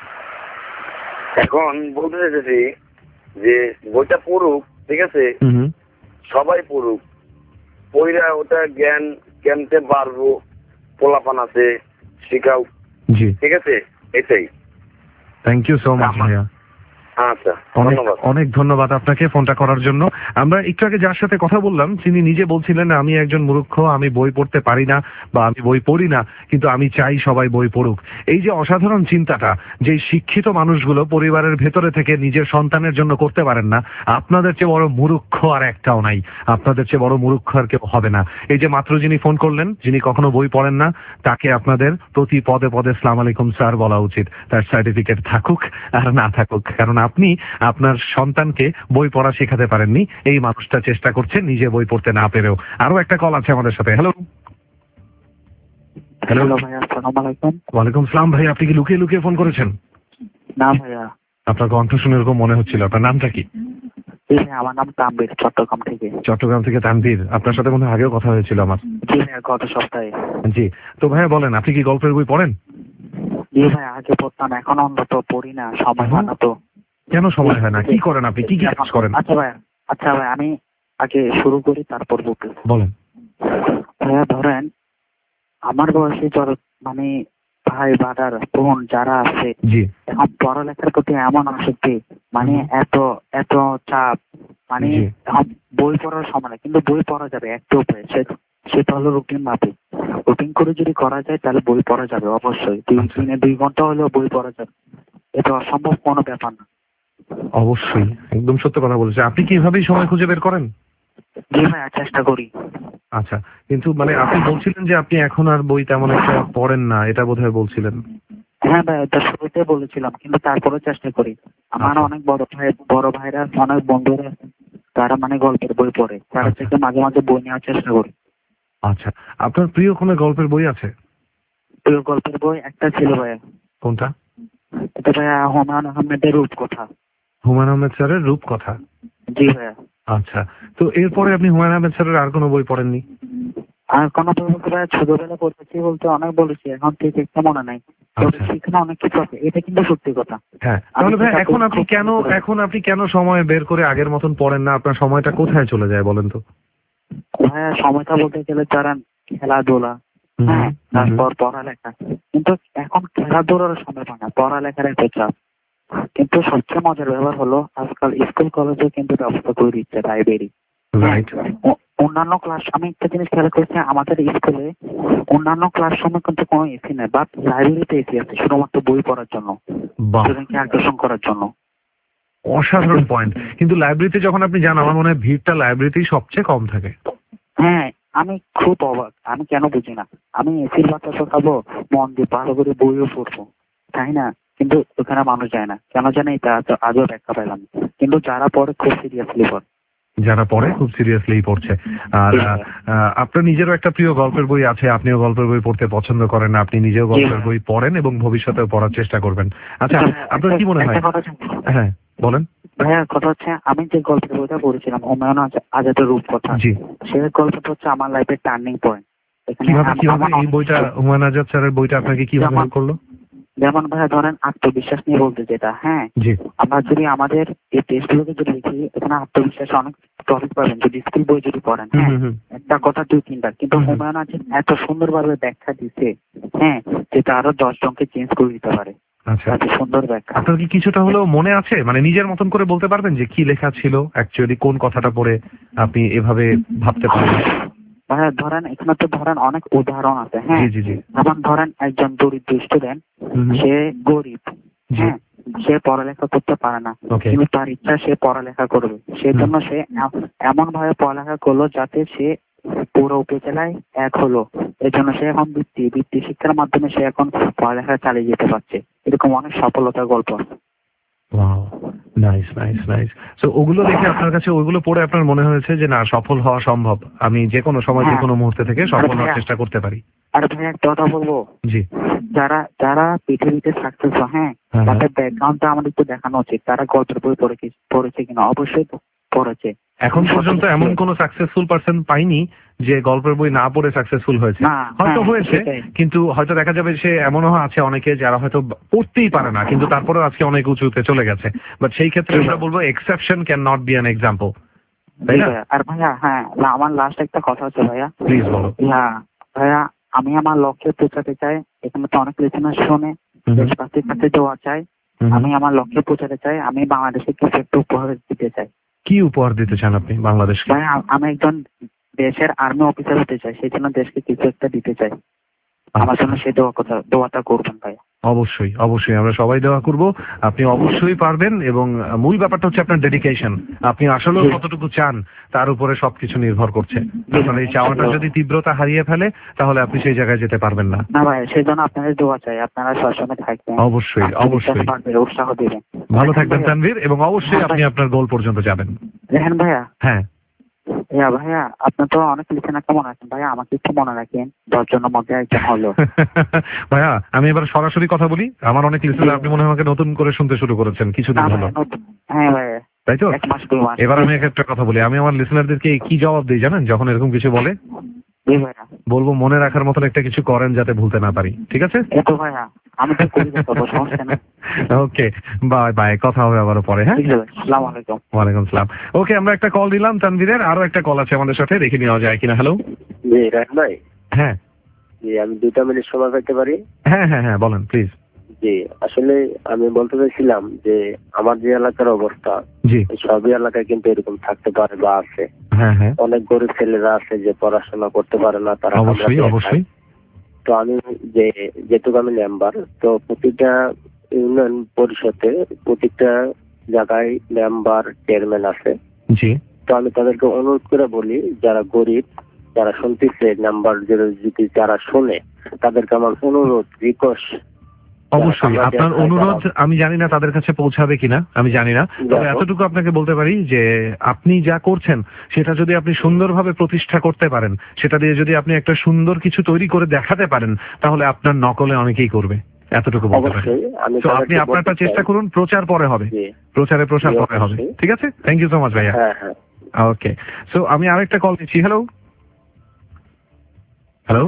এখন বলতে চাইতেছি যে বইটা পড়ুক, ঠিক আছে, সবাই পড়ুক, পড়া ওটা জ্ঞান জ্ঞানতে পারবো, পোলাপান আছে শিখাও, জি, ঠিক আছে, এটাই। থ্যাংক ইউ সো মাচ ভাইয়া। আচ্ছা, অনেক অনেক ধন্যবাদ আপনাকে ফোনটা করার জন্য। আমরা একটু আগে যার সাথে কথা বললাম তিনি নিজে বলছিলেন আমি একজন মূর্খ, আমি বই পড়তে পারি না বা আমি বই পড়ি না, কিন্তু আমি চাই সবাই বই পড়ুক। এই যে অসাধারণ চিন্তাটা যে শিক্ষিত মানুষগুলো পরিবারের ভেতরে থেকে নিজের সন্তানের জন্য করতে পারেন না, আপনাদের চেয়ে বড় মূর্খ আর একটাও নাই, আপনাদের চেয়ে বড় মূর্খ আর কেউ হবে না। এই যে মাত্র যিনি ফোন করলেন, যিনি কখনো বই পড়েন না, তাকে আপনাদের প্রতি পদে পদে আসসালামু আলাইকুম স্যার বলা উচিত। তার সার্টিফিকেট থাকুক আর না থাকুক, কারণ আপনি আপনার সন্তানকে বই পড়া শেখাতে পারেননি, এই মানুষটা চেষ্টা করছে নিজে বই পড়তে না পেরেও। আরো একটা কল আছে আমাদের সাথে। হ্যালো হ্যালো ভাইয়া, আসসালামু আলাইকুম। ওয়ালাইকুম সালাম ভাই, আপনি কি লুকিয়ে লুকিয়ে ফোন করেছেন? না ভাইয়া। আপনার কণ্ঠ শুনে এরকম মনে হচ্ছিল। আপনার নামটা কি? আমার নাম তানভীর, চট্টগ্রাম থেকে। চট্টগ্রাম থেকে তানভীর, আপনার সাথে মনে হয় আগেও কথা হয়েছিল আমার। জি ভাইয়া, গত সপ্তাহে। জি, তো ভাইয়া বলেন আপনি কি গল্পের বই পড়েন? জি ভাই, আগে পড়তাম, এখন অন্তত পড়ি না, সময় হয় না তো। কেন সময় হয় না? কি করেন আপনি, কি কি কাজ করেন? আচ্ছা ভাই, আচ্ছা ভাই, আমি আগে শুরু করি তারপর বলতে। বলেন ভাইয়া, ধরেন আমার বয়সে যত মানে ভাই বাদার বোন যারা আছে, এখন পড়ালেখার প্রতি এমন আসক্তি, মানে এত এত চাপ, মানে এখন বই পড়ার সময় না, কিন্তু বই পড়া যাবে একটা উপায়, সেটা হলো রুটিন মাফিক। রুটিন করে যদি করা যায় তাহলে বই পড়া যাবে অবশ্যই। দুই দিনে দুই ঘন্টা হলেও বই পড়া যাবে, এটা অসম্ভব কোনো ব্যাপার না। অবশ্যই, একদম সত্য কথা বলেছে। আপনি কি এভাবেই সময় খুঁজে বের করেন? জি ভাইয়া, চেষ্টা করি। আচ্ছা, কিন্তু মানে আপনি বলছিলেন যে আপনি এখন আর বই তেমন একটা পড়েন না, এটা বোধহয় বলছিলেন। হ্যাঁ ভাই, এটা শুরুতে বলেছিলাম, কিন্তু তারপরে চেষ্টা করি। আমার অনেক বড় ভাই বড় ভাইরা অনেক বন্ধুরা তারা মানে গল্পের বই পড়ে, তারা থেকে মাঝে মাঝে বই নেওয়ার চেষ্টা করি। আচ্ছা, আপনার প্রিয় কোনো গল্পের বই আছে? প্রিয় গল্পের বই একটা ছিল ভাইয়া। কোনটা? এটা ভাইয়া হুমায়ুন আহমেদের রূপকথা। হুমায়ুন আহমেদ স্যারের রূপকথা? জি ভাইয়া। আচ্ছা, তো এরপরে আপনি হুমায়ুন আহমেদ স্যারের আর কোনো বই পড়েননি? আর কোনো বই বলতে ভাইয়া ছোটবেলা পড়েছি বলতে অনেক বলেছি, এখন ঠিক একটা মনে নাই। সেখানে অনেক কিছু আছে, এটা কিন্তু সত্যি কথা। হ্যাঁ, তাহলে ভাই এখন আপনি কেন এখন আপনি কেন সময় বের করে আগের মতন পড়েন না? আপনার সময়টা কোথায় চলে যায় বলেন তো? ভাইয়া সময়টা বলতে গেলে তারা খেলাধুলা, হ্যাঁ, তারপর পড়ালেখা, কিন্তু এখন খেলাধুলার সময় পায় না, পড়ালেখার একটা চাপ। কিন্তু সবচেয়ে মজার ব্যাপার হলো আজকাল স্কুল কলেজে কিন্তু ব্যবস্থা করে দিচ্ছে লাইব্রেরি। অন্যান্য ক্লাস, আমি একটা জিনিস খেয়াল করছি, আমাদের স্কুলে অন্যান্য ক্লাসরুমে কিন্তু কোনো এসি নেই, বাট লাইব্রেরিতে এসি আছে শুধুমাত্র বই পড়ার জন্য, স্টুডেন্টকে আকর্ষণ করার জন্য। অসাধারণ পয়েন্ট। কিন্তু লাইব্রেরিতে যখন আপনি যান, আমার মনে হয় ভিড়টা লাইব্রেরিতেই সবচেয়ে কম থাকে। হ্যাঁ, আমি খুব অবাক, আমি কেন বুঝি না। আমি এসির বাতাসও খাবো, মন দিয়ে ভালো করে বইও পড়বো, তাই না? কিন্তু ওখানে মানুষ যায় না, কেন জানে এটা আজও ব্যাখ্যা পেলাম। কিন্তু যারা পড়ে খুব সিরিয়াসলি পড়ে, যারা পড়ে খুব সিরিয়াসলি পড়ছে। আর আপনার নিজেরও একটা প্রিয় গল্পের বই আছে, আপনিও গল্পের বই পড়তে পছন্দ করেন, আপনি নিজেও গল্পের বই পড়েন এবং ভবিষ্যতেও পড়ার চেষ্টা করবেন। আচ্ছা, আপনার কি মনে হয়? হ্যাঁ বলেন। ভাইয়া, কথা হচ্ছে আমি যে গল্পের বইটা পড়েছিলাম হুমায়ুন আজাদের রূপকথা, সেই গল্পটা হচ্ছে আমার লাইফের টার্নিং পয়েন্ট। কিভাবে কিভাবে এই বইটা, হুমায়ুন আজাদ স্যারের বইটা আপনাকে কিভাবে হেল্প করলো? যেমন ভাইয়া ধরেন আত্মবিশ্বাস নিয়ে বলতে যেটা, হ্যাঁ, আমরা যদি আমাদের এই টেস্টগুলোকে যদি দেখি, এখানে আত্মবিশ্বাস অনেক প্রফিট পাবেন যদি স্কুল বই যদি পড়েন। হ্যাঁ, একটা কথা দুই তিনটা, কিন্তু হুমায়ুন আজাদ এত সুন্দরভাবে ব্যাখ্যা দিচ্ছে, হ্যাঁ, যেটা আরো দশ জনকে চেঞ্জ করে দিতে পারে। আচ্ছা, এত সুন্দর ব্যাখ্যা। আপনার কি কিছুটা হলেও মনে আছে, মানে নিজের মতন করে বলতে পারবেন যে কি লেখা ছিল অ্যাকচুয়ালি, কোন কথাটা পড়ে আপনি এভাবে ভাবতে পারবেন? ভাইয়া ধরেন এখানে তো ধরেন অনেক উদাহরণ আছে। হ্যাঁ, জি জি জি। যেমন ধরেন একজন দরিদ্র স্টুডেন্ট, সে গরিব, হ্যাঁ, সে পড়ালেখা করতে পারে না, কিন্তু তার ইচ্ছা সে পড়ালেখা করবে, সেই জন্য সে এমন ভাবে পড়ালেখা করলো যাতে সে পুরো উপজেলায় এক হলো। এই জন্য সে এখন বৃত্তি বৃত্তি শিক্ষার মাধ্যমে সে এখন পড়ালেখা চালিয়ে যেতে পারছে। এরকম অনেক সফলতার গল্প। Wow, nice nice nice. So ওগুলো দেখে আপনার কাছে, ওইগুলো পড়ে আপনার মনে হয়েছে যে না, সফল হওয়া সম্ভব, আমি যে কোনো সময় যে কোনো মুহূর্তে থেকে সফল হওয়ার চেষ্টা করতে পারি। আর ভাই একটা কথা বলবো, জি, যারা যারা পৃথিবীতে সাকসেস, হ্যাঁ, তাদের ব্যাকগ্রাউন্ডটা আমাদের একটু দেখানো উচিত, তারা গল্পের বই পড়ে পড়েছে কিনা। অবশ্যই পড়েছে। এখন পর্যন্ত এমন কোন সাকসেসফুল পারসন পাইনি যে গল্পের বই না পড়ে সাকসেসফুল হয়েছে। হয়তো হয়েছে, কিন্তু হয়তো দেখা যাবে সে এমনও আছে অনেকে যারা হয়তো পড়তেই পারে না, কিন্তু তারপরেও আজকে অনেক উঁচুতে চলে গেছে। বাট সেই ক্ষেত্রে আমরা বলবো exception can not be an example, তাই না? আর ভাইয়া, হ্যাঁ, আমার লাস্ট একটা কথা হচ্ছে ভাইয়া, প্লিজ বলো। হ্যাঁ ভাইয়া, আমি আমার লক্ষ্যে পৌঁছাতে চাই। এখানে তো অনেক লিসেনার শুনে, দেশবাসীর কাছে দেওয়া চাই। আমি আমার লক্ষ্যে পৌঁছাতে চাই। আমি বাংলাদেশে কিছু একটু উপহার দিতে চাই। কি উপহার দিতে চান আপনি বাংলাদেশকে? ভাই, আমি একজন দেশের আর্মি অফিসার হতে চাই, সেই জন্য দেশকে কিছু একটা দিতে চাই। আমার জন্য সেই দোয়া কথা দোয়াটা করবেন ভাই। অবশ্যই অবশ্যই, আমরা সবাই দোয়া করব। আপনি অবশ্যই পারবেন, এবং মূল ব্যাপারটা হচ্ছে আপনার ডেডিকেশন। আপনি আসলে কতটুকু চান তার উপরে সবকিছু নির্ভর করছে। আপনার এই চাওয়াটা যদি তীব্রতা হারিয়ে ফেলে, তাহলে আপনি সেই জায়গায় যেতে পারবেন না। না ভাই, সেই জন্য আপনাদের দোয়া চাই, আপনারা সবসময় থাকবেন। অবশ্যই অবশ্যই, উৎসাহ দিবেন। ভালো থাকবেন তানভীর, এবং অবশ্যই আপনি আপনার গোল পর্যন্ত যাবেন। রেহান ভাইয়া, হ্যাঁ ইয়া ভাইয়া, আপনার তো অনেক লিসেনার কেমন আছেন ভাইয়া? আমাকে একটু মনে রাখেন, দশ জনের মধ্যে একজন হলো। ভাইয়া আমি এবার সরাসরি কথা বলি। আমার অনেক লিসেনার, আপনি মনে হয় আমাকে নতুন করে শুনতে শুরু করেছেন কিছুদিন হলো। হ্যাঁ ভাইয়া, তাই তো? এবার আমি একটা কথা বলি, আমি আমার লিসেনারদেরকে কি জবাব দিই জানেন? যখন এরকম কিছু বলে, বলবো মনে রাখার মতন একটা কিছু করেন যাতে ভুলতে না পারি। ঠিক আছে? ওকে, বাই বাই, কথা হবে আবারও পরে। হ্যাঁ, ওয়ালাইকুম আসসালাম। ওকে, আমরা একটা কল দিলাম তানভীরের, আরো একটা কল আছে আমাদের সাথে, দেখে নেওয়া যায় কিনা। হ্যালো জি রাখ ভাই। হ্যাঁ জি, আমি দুটা মিনিট সময় পেতে পারি? হ্যাঁ হ্যাঁ হ্যাঁ, বলেন প্লিজ। জি, আসলে আমি বলতে চাইছিলাম যে আমার যে এলাকার অবস্থা, জি, সবই এলাকায় কিন্তু এরকম থাকতে পারে বা আছে। হ্যাঁ হ্যাঁ, অনেক গরিব ছেলেরা আছে যে পড়াশোনা করতে পারে না, তারা অবশ্যই অবশ্যই। তো আমি যে যেটুকু আমি মেম্বার, তো প্রতিটা ইউনিয়ন পরিষদে প্রতিটা জায়গায় মেম্বার চেয়ারম্যান আছে। জি, তো আমি তাদেরকে অনুরোধ করে বলি, যারা গরিব, যারা শুনতেছে নাম্বার যদি যারা শুনে, তাদেরকে আমার অনুরোধ, রিকোয়েস্ট, অবশ্যই আপনার অনুরোধ আমি জানি না তাদের কাছে পৌঁছাবে কিনা, আমি জানি না, তবে এতটুকু আপনাকে বলতে পারি যে আপনি যা করছেন সেটা যদি আপনি সুন্দরভাবে প্রতিষ্ঠা করতে পারেন, সেটা দিয়ে যদি আপনি একটা সুন্দর কিছু তৈরি করে দেখাতে পারেন, তাহলে আপনার নকলে অনেকেই করবে, এতটুকু বলতে পারি। তো আপনি আপনারটা চেষ্টা করুন, প্রচার পরে হবে, প্রচারে প্রসার পরে হবে। ঠিক আছে, থ্যাংক ইউ সো মাচ ভাইয়া। ওকে, সো আমি আরেকটা কল দিচ্ছি। হ্যালো হ্যালো,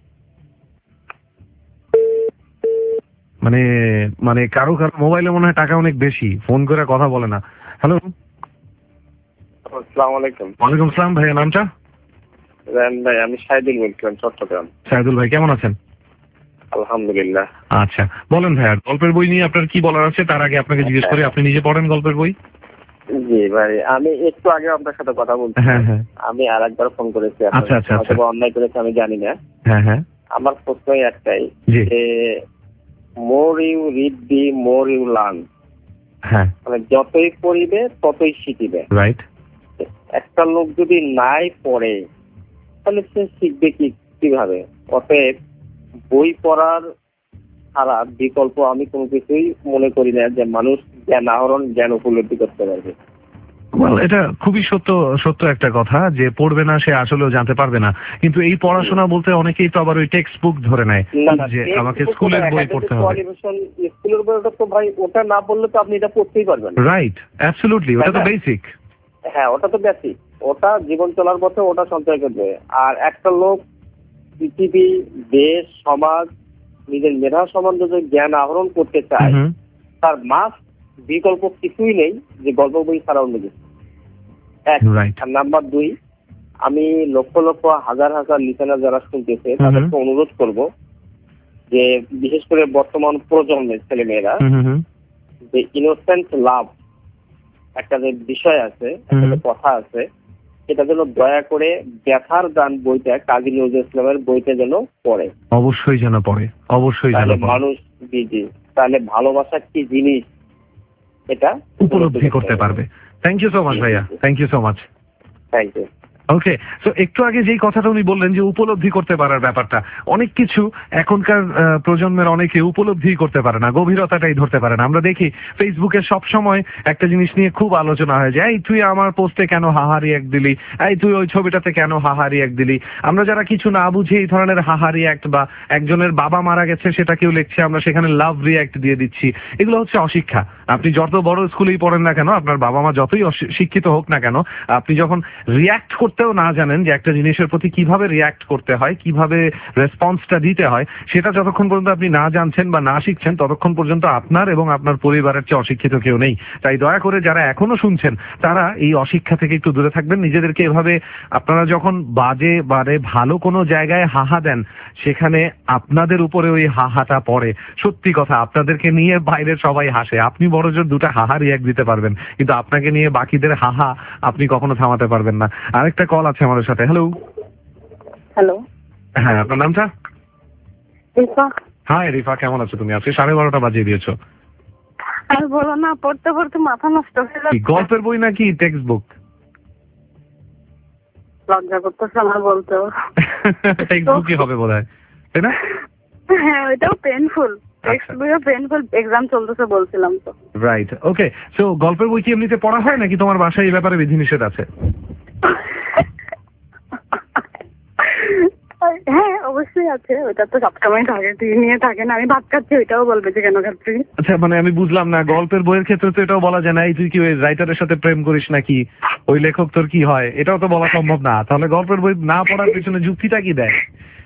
মানে মানে কারো কারো মোবাইলে মনে হয় টাকা অনেক বেশি, ফোন করে কথা বলে না। হ্যালো, আসসালামু আলাইকুম। ওয়ালাইকুম আসসালাম। ভাইয়া নামটা? ভাই আমি সাইদুল বলছিলাম, চট্টগ্রাম। সাইদুল ভাই কেমন আছেন? আলহামদুলিল্লাহ। আচ্ছা, বলেন ভাইয়া, গল্পের বই নিয়ে আপনার কি বলার আছে? তার আগে আপনাকে জিজ্ঞেস করি, আপনি নিজে পড়েন গল্পের বই? জি ভাই, আমি একটু আগে আপনার সাথে কথা বলছি। হ্যাঁ হ্যাঁ, আমি আর একবার ফোন করেছি। আচ্ছা আচ্ছা আচ্ছা, অন্যায় করেছি আমি জানি না। হ্যাঁ হ্যাঁ, আমার প্রশ্নই একটাই যে more you read the more you learn. হ্যাঁ, মানে যতই পড়িবে ততই শিখিবে। রাইট। একটা লোক যদি নাই পড়ে তাহলে সে শিখবে কি কিভাবে? অতএব বই পড়ার ছাড়া বিকল্প আমি কোনো কিছুই মনে করি না যে মানুষ জ্ঞান আহরণ, জ্ঞান উপলব্ধি করতে পারবে। এটা খুবই সত্য সত্য একটা কথা যে পড়বে না সে আসলেও জানতে পারবে না, কিন্তু এই পড়াশোনা বলতে অনেকেই তো আবার ওই টেক্সট বুক ধরে নেয় যে আমাকে স্কুলের বই পড়তে হবে। স্কুলের বইটা তো ভাই, ওটা না পড়লে তো আপনি এটা পড়তেই পারবেন। রাইট, অ্যাবসলিউটলি, ওটা তো বেসিক। হ্যাঁ, ওটা তো বেসিক, ওটা জীবন চলার পথে ওটা সঞ্চয় করবে। আর একটা লোক পৃথিবী, দেশ, সমাজ, নিজের মেধা সম্বন্ধে যে জ্ঞান আহরণ করতে চায়, তার মাস বিকল্প কিছুই নেই যে গল্প বই ছাড়া অন্য কিছু। এক। আর নাম্বার দুই, আমি লক্ষ লক্ষ হাজার হাজার লিসেনার যারা শুনতেছে তাদেরকে অনুরোধ করব যে বিশেষ করে বর্তমান প্রজন্মের ছেলে মেয়েরা যে ইনোসেন্ট লাভ একটা যে বিষয় আছে, একটা যে কথা আছে, সেটা যেন দয়া করে ব্যথার গান বইটা, কাজী নজরুল ইসলামের বইটা যেন পড়ে। অবশ্যই যেন পড়ে, অবশ্যই যেন পড়ে। মানুষ জি জি তাহলে ভালোবাসা কি জিনিস এটা উপলব্ধি করতে পারবে। থ্যাংক ইউ সো মাচ ভাইয়া, thank you so much. Thank you. Okay, so একটু আগে যেই কথাটা উনি বললেন যে উপলব্ধি করতে পারার ব্যাপারটা, অনেক কিছু এখনকার প্রজন্মের অনেকে উপলব্ধি করতে পারে না, গভীরতাটাই ধরতে পারে না। আমরা দেখি ফেসবুকে সব সময় একটা জিনিস নিয়ে খুব আলোচনা হয় যে এই তুই আমার পোস্টে কেন হাহারি এক দিলি, এই তুই ওই ছবিটাতে কেন হাহারি এক দিলি। আমরা যারা কিছু না বুঝে এই ধরনের হাহারি অ্যাক্ট, বা একজনের বাবা মারা গেছে সেটা কেউ লিখছে, আমরা সেখানে লাভ রিঅ্যাক্ট দিয়ে দিচ্ছি। এগুলো হচ্ছে অশিক্ষা। আপনি যত বড় স্কুলেই পড়েন না কেন, আপনার বাবা মা যতই শিক্ষিত হোক না কেন, আপনি যখন রিঅ্যাক্ট করতেও না জানেন যে একটা জিনিসের প্রতি কিভাবে রিঅ্যাক্ট করতে হয়, কিভাবে রেসপন্সটা দিতে হয়, সেটা যতক্ষণ পর্যন্ত আপনি না জানছেন বা না শিখছেন ততক্ষণ পর্যন্ত আপনার এবং আপনার পরিবারের চেয়ে অশিক্ষিত কেউ নেই। তাই দয়া করে যারা এখনো শুনছেন তারা এই অশিক্ষা থেকে একটু দূরে থাকবেন। নিজেদেরকে এভাবে, আপনারা যখন বাজে বারে ভালো কোনো জায়গায় হাহা দেন, সেখানে আপনাদের উপরে ওই হাহাটা পড়ে। সত্যি কথা, আপনাদেরকে নিয়ে বাইরের সবাই হাসে, আপনি বড়জোর দুটা হাহা রিঅ্যাক্ট দিতে পারবেন, কিন্তু আপনাকে নিয়ে বাকিদের হাহা আপনি কখনো থামাতে পারবেন না। আরেকটা কল আছে আমাদের সাথে। হ্যালো। হ্যালো। হ্যাঁ, আপনার নামটা? রিফা। হাই রিফা, কেমন আছো তুমি? আজকে সাড়ে বারোটা বাজিয়ে দিয়েছো। আর বলো না, পড়তে পড়তে মাথা নষ্ট হয়ে যাচ্ছে। গল্পের বই নাকি টেক্সট বুক? লজ্জা করতেছে আমার বলতেও। টেক্সট বুকই হবে বোধহয়, তাই না? হ্যাঁ, ওইটাও পেইনফুল। টেক্সট বইও পেইনফুল, এক্সাম চলতেছে বলছিলাম তো। রাইট, ওকে। সো গল্পের বই কি এমনিতে পড়া হয় নাকি তোমার বাসায় এই ব্যাপারে বিধিনিষেধ আছে? হ্যাঁ, অবশ্যই আছে। ওটা তো সবসময় থাকে, তুই নিয়ে থাকে না। আমি ভাত খাচ্ছি, ওইটাও বলবে যে কেন খাচ্ছি। আচ্ছা, মানে আমি বুঝলাম না, গল্পের বইয়ের ক্ষেত্রে তো এটাও বলা যায় না এই তুই কি ওই রাইটারের সাথে প্রেম করিস নাকি, ওই লেখক তোর কি হয়, এটাও তো বলা সম্ভব না। তাহলে গল্পের বই না পড়ার পিছনে যুক্তিটা কি দেয়?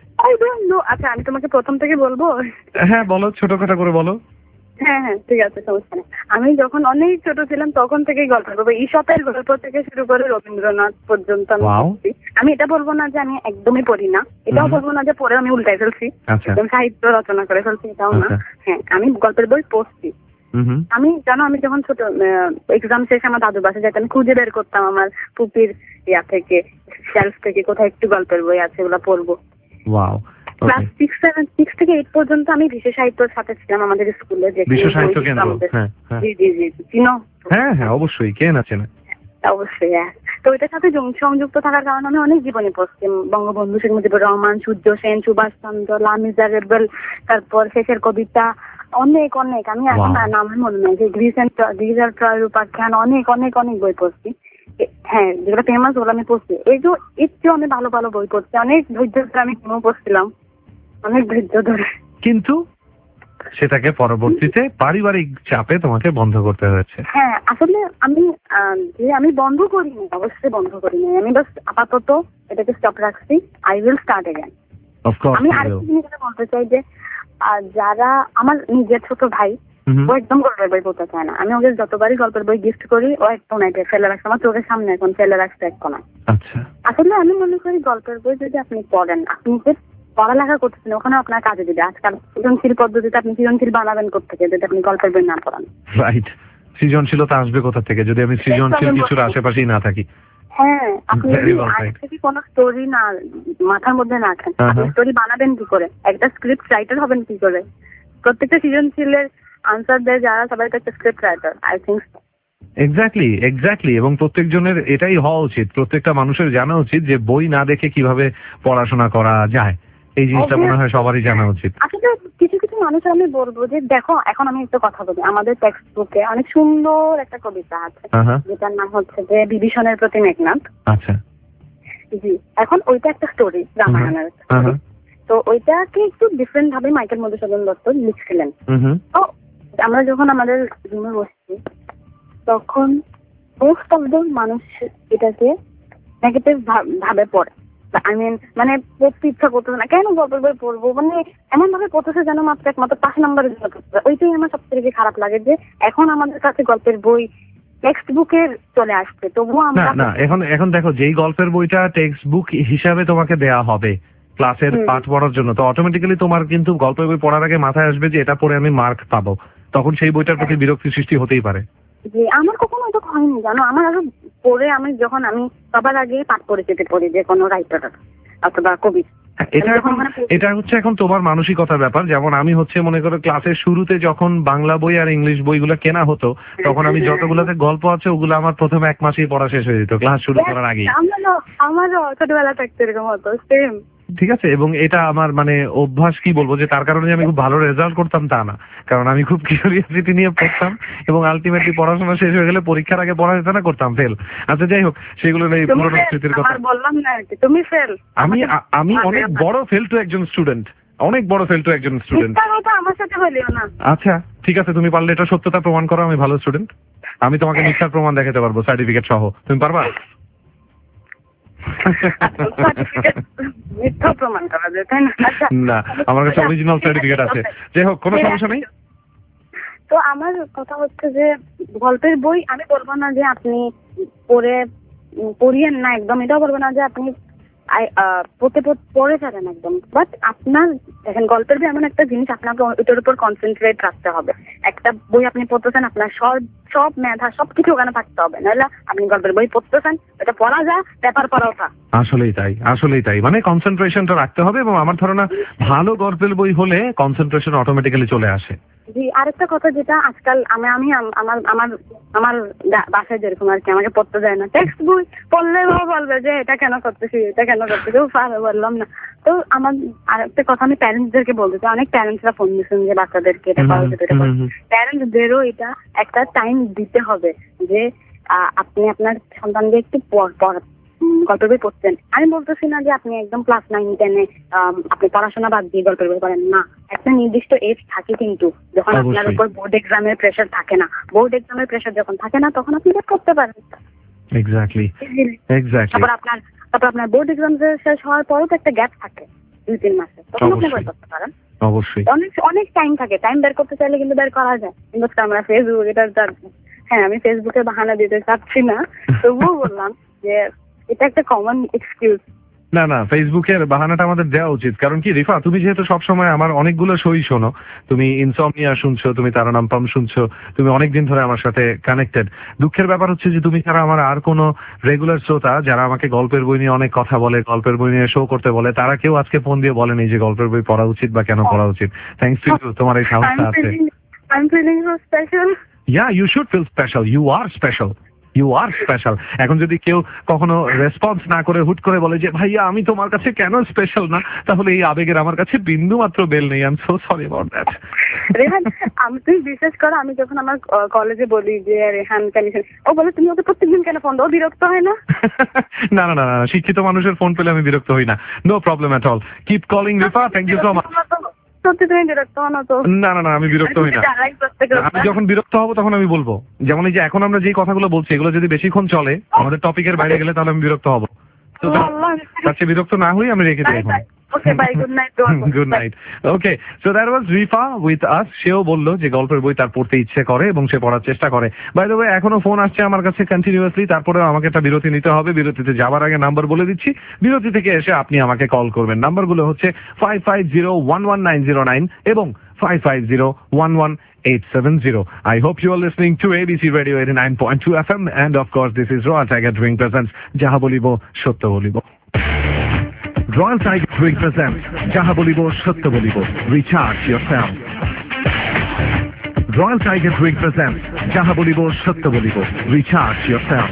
আচ্ছা, আমি তোমাকে প্রথম থেকে বলবো? হ্যাঁ বলো, ছোটখাটো করে বলো। হ্যাঁ হ্যাঁ ঠিক আছে, সমস্যা নেই। আমি যখন অনেক ছোট ছিলাম তখন থেকেই গল্প করবো। ঈশপের গল্প থেকে শুরু করে রবীন্দ্রনাথ পর্যন্ত আমি পড়ছি। আমি এটা বলবো না যে আমি একদমই পড়ি না, এটাও বলবো না যে পড়ে আমি উল্টাই ফেলছি, একদম সাহিত্য রচনা করে ফেলছি, এটাও না। হ্যাঁ, আমি গল্পের বই পড়ছি। আমি জানো, আমি যখন ছোট এক্সাম শেষে আমার দাদুর বাসায় যেতাম, খুঁজে বের করতাম আমার পুপির ইয়া থেকে, শেলফ থেকে কোথায় একটু গল্পের বই আছে, ওগুলো পড়বো। ক্লাস সিক্স সেভেন সিক্স থেকে এইট পর্যন্ত আমি বিশ্ব সাহিত্যের সাথে ছিলাম আমাদের স্কুলে। বিশ্ব সাহিত্য কেন্দ্র? জি জি জি, চিনো? হ্যাঁ হ্যাঁ অবশ্যই, কে না চেনে। অবশ্যই, হ্যাঁ। তো ওইটার সাথে সংযুক্ত থাকার কারণে আমি অনেক জীবনী পড়ছি। বঙ্গবন্ধু শেখ মুজিবুর রহমান, সূর্য সেন, সুভাষ চন্দ্র, লা মিজারেবল, তারপর শেষের কবিতা, অনেক অনেক। আমি এখন নামের মনে নাই যে গ্রিজের ট্রয়ের উপাখ্যান, অনেক অনেক অনেক বই পড়ছি। হ্যাঁ, যেগুলো ফেমাস ওগুলো আমি পড়ছি। এই যে এর চেয়ে অনেক ভালো ভালো বই পড়ছি, অনেক ধৈর্য ধরে আমি কিনেও পড়ছিলাম, অনেক ধৈর্য ধরে। কিন্তু সেটাকে পরবর্তীতে পারিবারিক চাপে তোমাকে বন্ধ করতে হয়েছে। হ্যাঁ, আসলে আমি যে আমি বন্ধ করিনি, অবশ্যই বন্ধ করিনি। আমি বাস আপাতত এটাকে স্টপ রাখছি। I will start again. আমি আরেকটা জিনিস বলতে চাই যে যারা আমার নিজের ছোট ভাই, ও একদম গল্পের বই পড়তে চায় না। আমি ওকে যতবারই গল্পের বই গিফট করি, ও এক কোনায় ফেলে রাখছে, আমার চোখের সামনে এখন ফেলে রাখছে এক কোনায়। আসলে আমি মনে করি গল্পের বই যদি আপনি পড়েন, আপনি যে পড়ালেখা করতেছেন ওখানে আপনার কাজে দিবে। আজকাল সৃজনশীল পদ্ধতিতে আপনি সৃজনশীল বানাবেন কোথেকে যদি আপনি গল্পের বই না পড়ান? রাইট, সৃজনশীলতা আসবে কোথা থেকে যদি আমি সৃজনশীল কিছুর আশেপাশেই না থাকি? হ্যাঁ, আপনি আগে থেকে কোনো স্টোরি না মাথার মধ্যে না রাখেন, আপনি স্টোরি বানাবেন কি করে? একটা স্ক্রিপ্ট রাইটার হবেন কি করে? প্রত্যেকটা সৃজনশীলের আনসার দেয় যারা, সবাই তো একটা script writer. I think so. Exactly exactly এবং প্রত্যেকজনের এটাই হওয়া উচিত। প্রত্যেকটা মানুষের জানা উচিত যে বই না দেখে কিভাবে পড়াশোনা করা যায়, এই জিনিসটা মনে হয় সবারই জানা উচিত। আসলে কিছু কিছু মানুষের আমি বলবো যে দেখো, এখন আমি একটা কথা বলি, আমাদের টেক্সট বুকে অনেক সুন্দর একটা কবিতা আছে যেটার নাম হচ্ছে যে বিভীষণের প্রতি মেঘনাদ। আচ্ছা, জি। এখন ওইটা একটা স্টোরি, রামায়ণের। তো ওইটাকে একটু ডিফারেন্ট ভাবে মাইকেল মধুসূদন দত্ত লিখছিলেন। তো আমরা যখন আমাদের রুমে বসছি তখন মোস্ট অফ দ্য মানুষ এটাকে নেগেটিভ ভাবে পড়ে। আই মিন মানে পড়তে ইচ্ছা করতেছে না, কেন গল্পের বই পড়বো, মানে এমন ভাবে পড়তেছে যেন মাত্র একমাত্র পাঁচ নম্বরের জন্য পড়তেছে। ওইটাই আমার সবথেকে বেশি খারাপ লাগে যে এখন আমাদের কাছে গল্পের বই টেক্সট বুকের চলে আসছে, তবুও না আমরা না এখন এখন দেখো যেই গল্পের বইটা টেক্সট বুক হিসাবে তোমাকে দেয়া হবে ক্লাসের পাঠ পড়ার জন্য, তো অটোমেটিক্যালি তোমার কিন্তু গল্পের বই পড়ার আগে মাথায় আসবে যে এটা পড়ে আমি মার্ক পাবো, তখন সেই বইটার প্রতি বিরক্তি সৃষ্টি হতেই পারে। যে আমার কখনো এটা হয়নি জানো, আমার আরো পড়ে আমি যখন আমি সবার আগে পাঠ পরিচিতি পড়ি যে কোনো রাইটার অথবা কবি, এটা এখন এটা হচ্ছে এখন তোমার মানসিকতার ব্যাপার। যেমন আমি হচ্ছে মনে করো ক্লাসের শুরুতে যখন বাংলা বই আর ইংলিশ বইগুলো কেনা হতো, তখন আমি যতগুলোতে গল্প আছে ওগুলো আমার প্রথম এক মাসেই পড়া শেষ হয়ে যেত ক্লাস শুরু করার আগেই। আমারও আমারও ছোটবেলা থাকতে এরকম হতো সেম। ঠিক আছে, এবং এটা আমার মানে অভ্যাস, কি বলবো, যে তার কারণে আমি খুব ভালো রেজাল্ট করতাম তা না, কারণ আমি খুব কিউরিয়াসিটি নিয়ে পড়তাম এবং আলটিমেটলি পড়াশোনা শেষ হয়ে গেলে পরীক্ষার আগে পড়া যেত না, করতাম ফেল। আচ্ছা যাই হোক, সেগুলো নেই, পুরোনো স্মৃতির কথা। বললাম না তুমি ফেল। আমি আমি অনেক বড় ফেল টু একজন স্টুডেন্ট, অনেক বড় ফেল টু একজন স্টুডেন্ট। আমার সাথে বলিও না। আচ্ছা ঠিক আছে, তুমি পারলে এটা সত্যতা প্রমাণ করো আমি ভালো স্টুডেন্ট, আমি তোমাকে মিথ্যার প্রমাণ দেখাতে পারবো সার্টিফিকেট সহ, তুমি পারবা? মিথ্যা প্রমাণ করা যায় তাই না? না, আমার কাছে অরিজিনাল সার্টিফিকেট আছে। যাই হোক, কোনো সমস্যা নেই। তো আমার কথা হচ্ছে যে গল্পের বই আমি বলবো না যে আপনি পড়ে পড়িয়েন না, একদম এটাও বলবো না যে আপনি পড়তে পড়ে ফেলেন একদম, বাট আপনার দেখেন গল্পের বই এমন একটা জিনিস আপনাকে ওইটার উপর কনসেন্ট্রেট রাখতে হবে। একটা বই আপনি পড়তেছেন, আপনার সব সব মেধা সবকিছু ওখানে থাকতে হবে, নাহলে আপনি গল্পের বই পড়তেছেন, এটা পড়া যায়, পেপার পড়াও থা। আসলেই তাই, আসলেই তাই, মানে কনসেন্ট্রেশনটা রাখতে হবে। এবং আমার ধারণা ভালো গল্পের বই হলে কনসেন্ট্রেশন অটোমেটিক্যালি চলে আসে। জি, আরেকটা কথা যেটা আজকাল আমি আমি আমার আমার আমার বাসায় যেরকম আর কি আমাকে পড়তে যায় না, টেক্সট বই পড়লে বলবে যে এটা কেন করতেছি এটা কেন করতেছি, বললাম না। তো আমার আরেকটা কথা আমি প্যারেন্টসদেরকে বলতে চাই, অনেক প্যারেন্টসরা ফোন দিচ্ছেন যে বাচ্চাদেরকে এটা করা যেতে, এটা প্যারেন্টসদেরও এটা একটা টাইম দিতে হবে যে আপনি আপনার সন্তানকে একটু পড়া গল্পের বই পড়তেন। আমি বলতেছি না যে আপনি একদম ক্লাস নাইন টেনে আপনি পড়াশোনা বাদ দিয়ে গল্পের বই পড়েন না, একটা নির্দিষ্ট এজ থাকে কিন্তু যখন আপনার উপর বোর্ড এক্সামের প্রেশার থাকে না, বোর্ড এক্সামের প্রেশার যখন থাকে না তখন আপনি এটা করতে পারেন। Exactly exactly. তারপর আপনার তারপর আপনার বোর্ড এক্সাম শেষ হওয়ার পরও তো একটা গ্যাপ থাকে দুই তিন মাসে, তখন আপনি বই করতে পারেন। অবশ্যই অনেক অনেক টাইম থাকে, টাইম বের করতে চাইলে কিন্তু বের করা যায়, কিন্তু আমরা ফেসবুক এটা হ্যাঁ আমি ফেসবুকে বাহানা দিতে চাচ্ছি না, তবুও বললাম যে এটা একটা কমন এক্সকিউজ। না না, ফেসবুকের বাহানাটা আমাদের দেওয়া উচিত। কারণ কি রিফা, তুমি যেহেতু সবসময় আমার অনেকগুলো শোই শোনো, তুমি ইনসমনিয়া শুনছো, তুমি তারানাম্পাম শুনছো, তুমি অনেকদিন ধরে আমার সাথে কানেক্টেড। দুঃখের ব্যাপার হচ্ছে যে তুমি ছাড়া আমার আর কোনো রেগুলার শ্রোতা যারা আমাকে গল্পের বই নিয়ে অনেক কথা বলে, গল্পের বই নিয়ে শো করতে বলে, তারা কেউ আজকে ফোন দিয়ে বলেনি যে গল্পের বই পড়া উচিত বা কেন পড়া উচিত। থ্যাঙ্কস টু ইউ, তোমার এই সাহসটা আছে। I'm feeling so special. Yeah, you should feel special. You are special. You are special. এখন যদি কেউ কখনো রেসপন্স না করে হুট করে বলে যে ভাইয়া আমি তোমার কাছে কেন স্পেশাল না, তাহলে এই আবেগের আমার কাছে বিন্দু মাত্র বেল নেই। I am so sorry about that. Rehan, আমি তুই বিশেষ করে আমি যখন আমার কলেজে বলি যে রেহান কেন, ও বলে তুমি ওকে প্রত্যেকদিন কেন ফোন দাও, বিরক্ত হয় না? না না না না, শিক্ষিত মানুষের ফোন পেলে আমি বিরক্ত হই না। No problem at all. Keep calling Rifa, thank you so much. সত্যি তুমি বিরক্ত হও না তো? না না না, আমি বিরক্ত হই না। আমি যখন বিরক্ত হব তখন আমি বলবো। যেমন এই যে এখন আমরা যেই কথাগুলো বলছি এগুলো যদি বেশিক্ষণ চলে, আমাদের টপিকের বাইরে গেলে, তাহলে আমি বিরক্ত হব। তো তার চেয়ে বিরক্ত না হই আমি রেখে দিই এখন। Okay, bye. Good night. Good night. Okay, so that was Rifa with us. সেও বললো যে গল্পের বই তার পড়তে ইচ্ছে করে এবং সে পড়ার চেষ্টা করে। বাই দ্য ওয়ে, এখনো ফোন আসছে আমার কাছে কন্টিনিউয়াসলি, তারপরে আমাকে একটা বিরতি নিতে হবে। বিরতিতে যাওয়ার আগে নাম্বার বলে দিচ্ছি, বিরতি থেকে এসে আপনি আমাকে কল করবেন। নাম্বারগুলো হচ্ছে five five zero one one nine zero nine এবং five five zero one one eight seven zero. I hope you are listening to A B C Radio eighty-nine point two F M, and of course this is Royal Tiger Drink presents Jaha Bolibo Sotto Bolibo. Royal Tiger Drink presents Jaha Bolibo Sotto Bolibo. Recharge yourself. Royal Tiger Drink presents Jaha Bolibo Sotto Bolibo. Recharge yourself.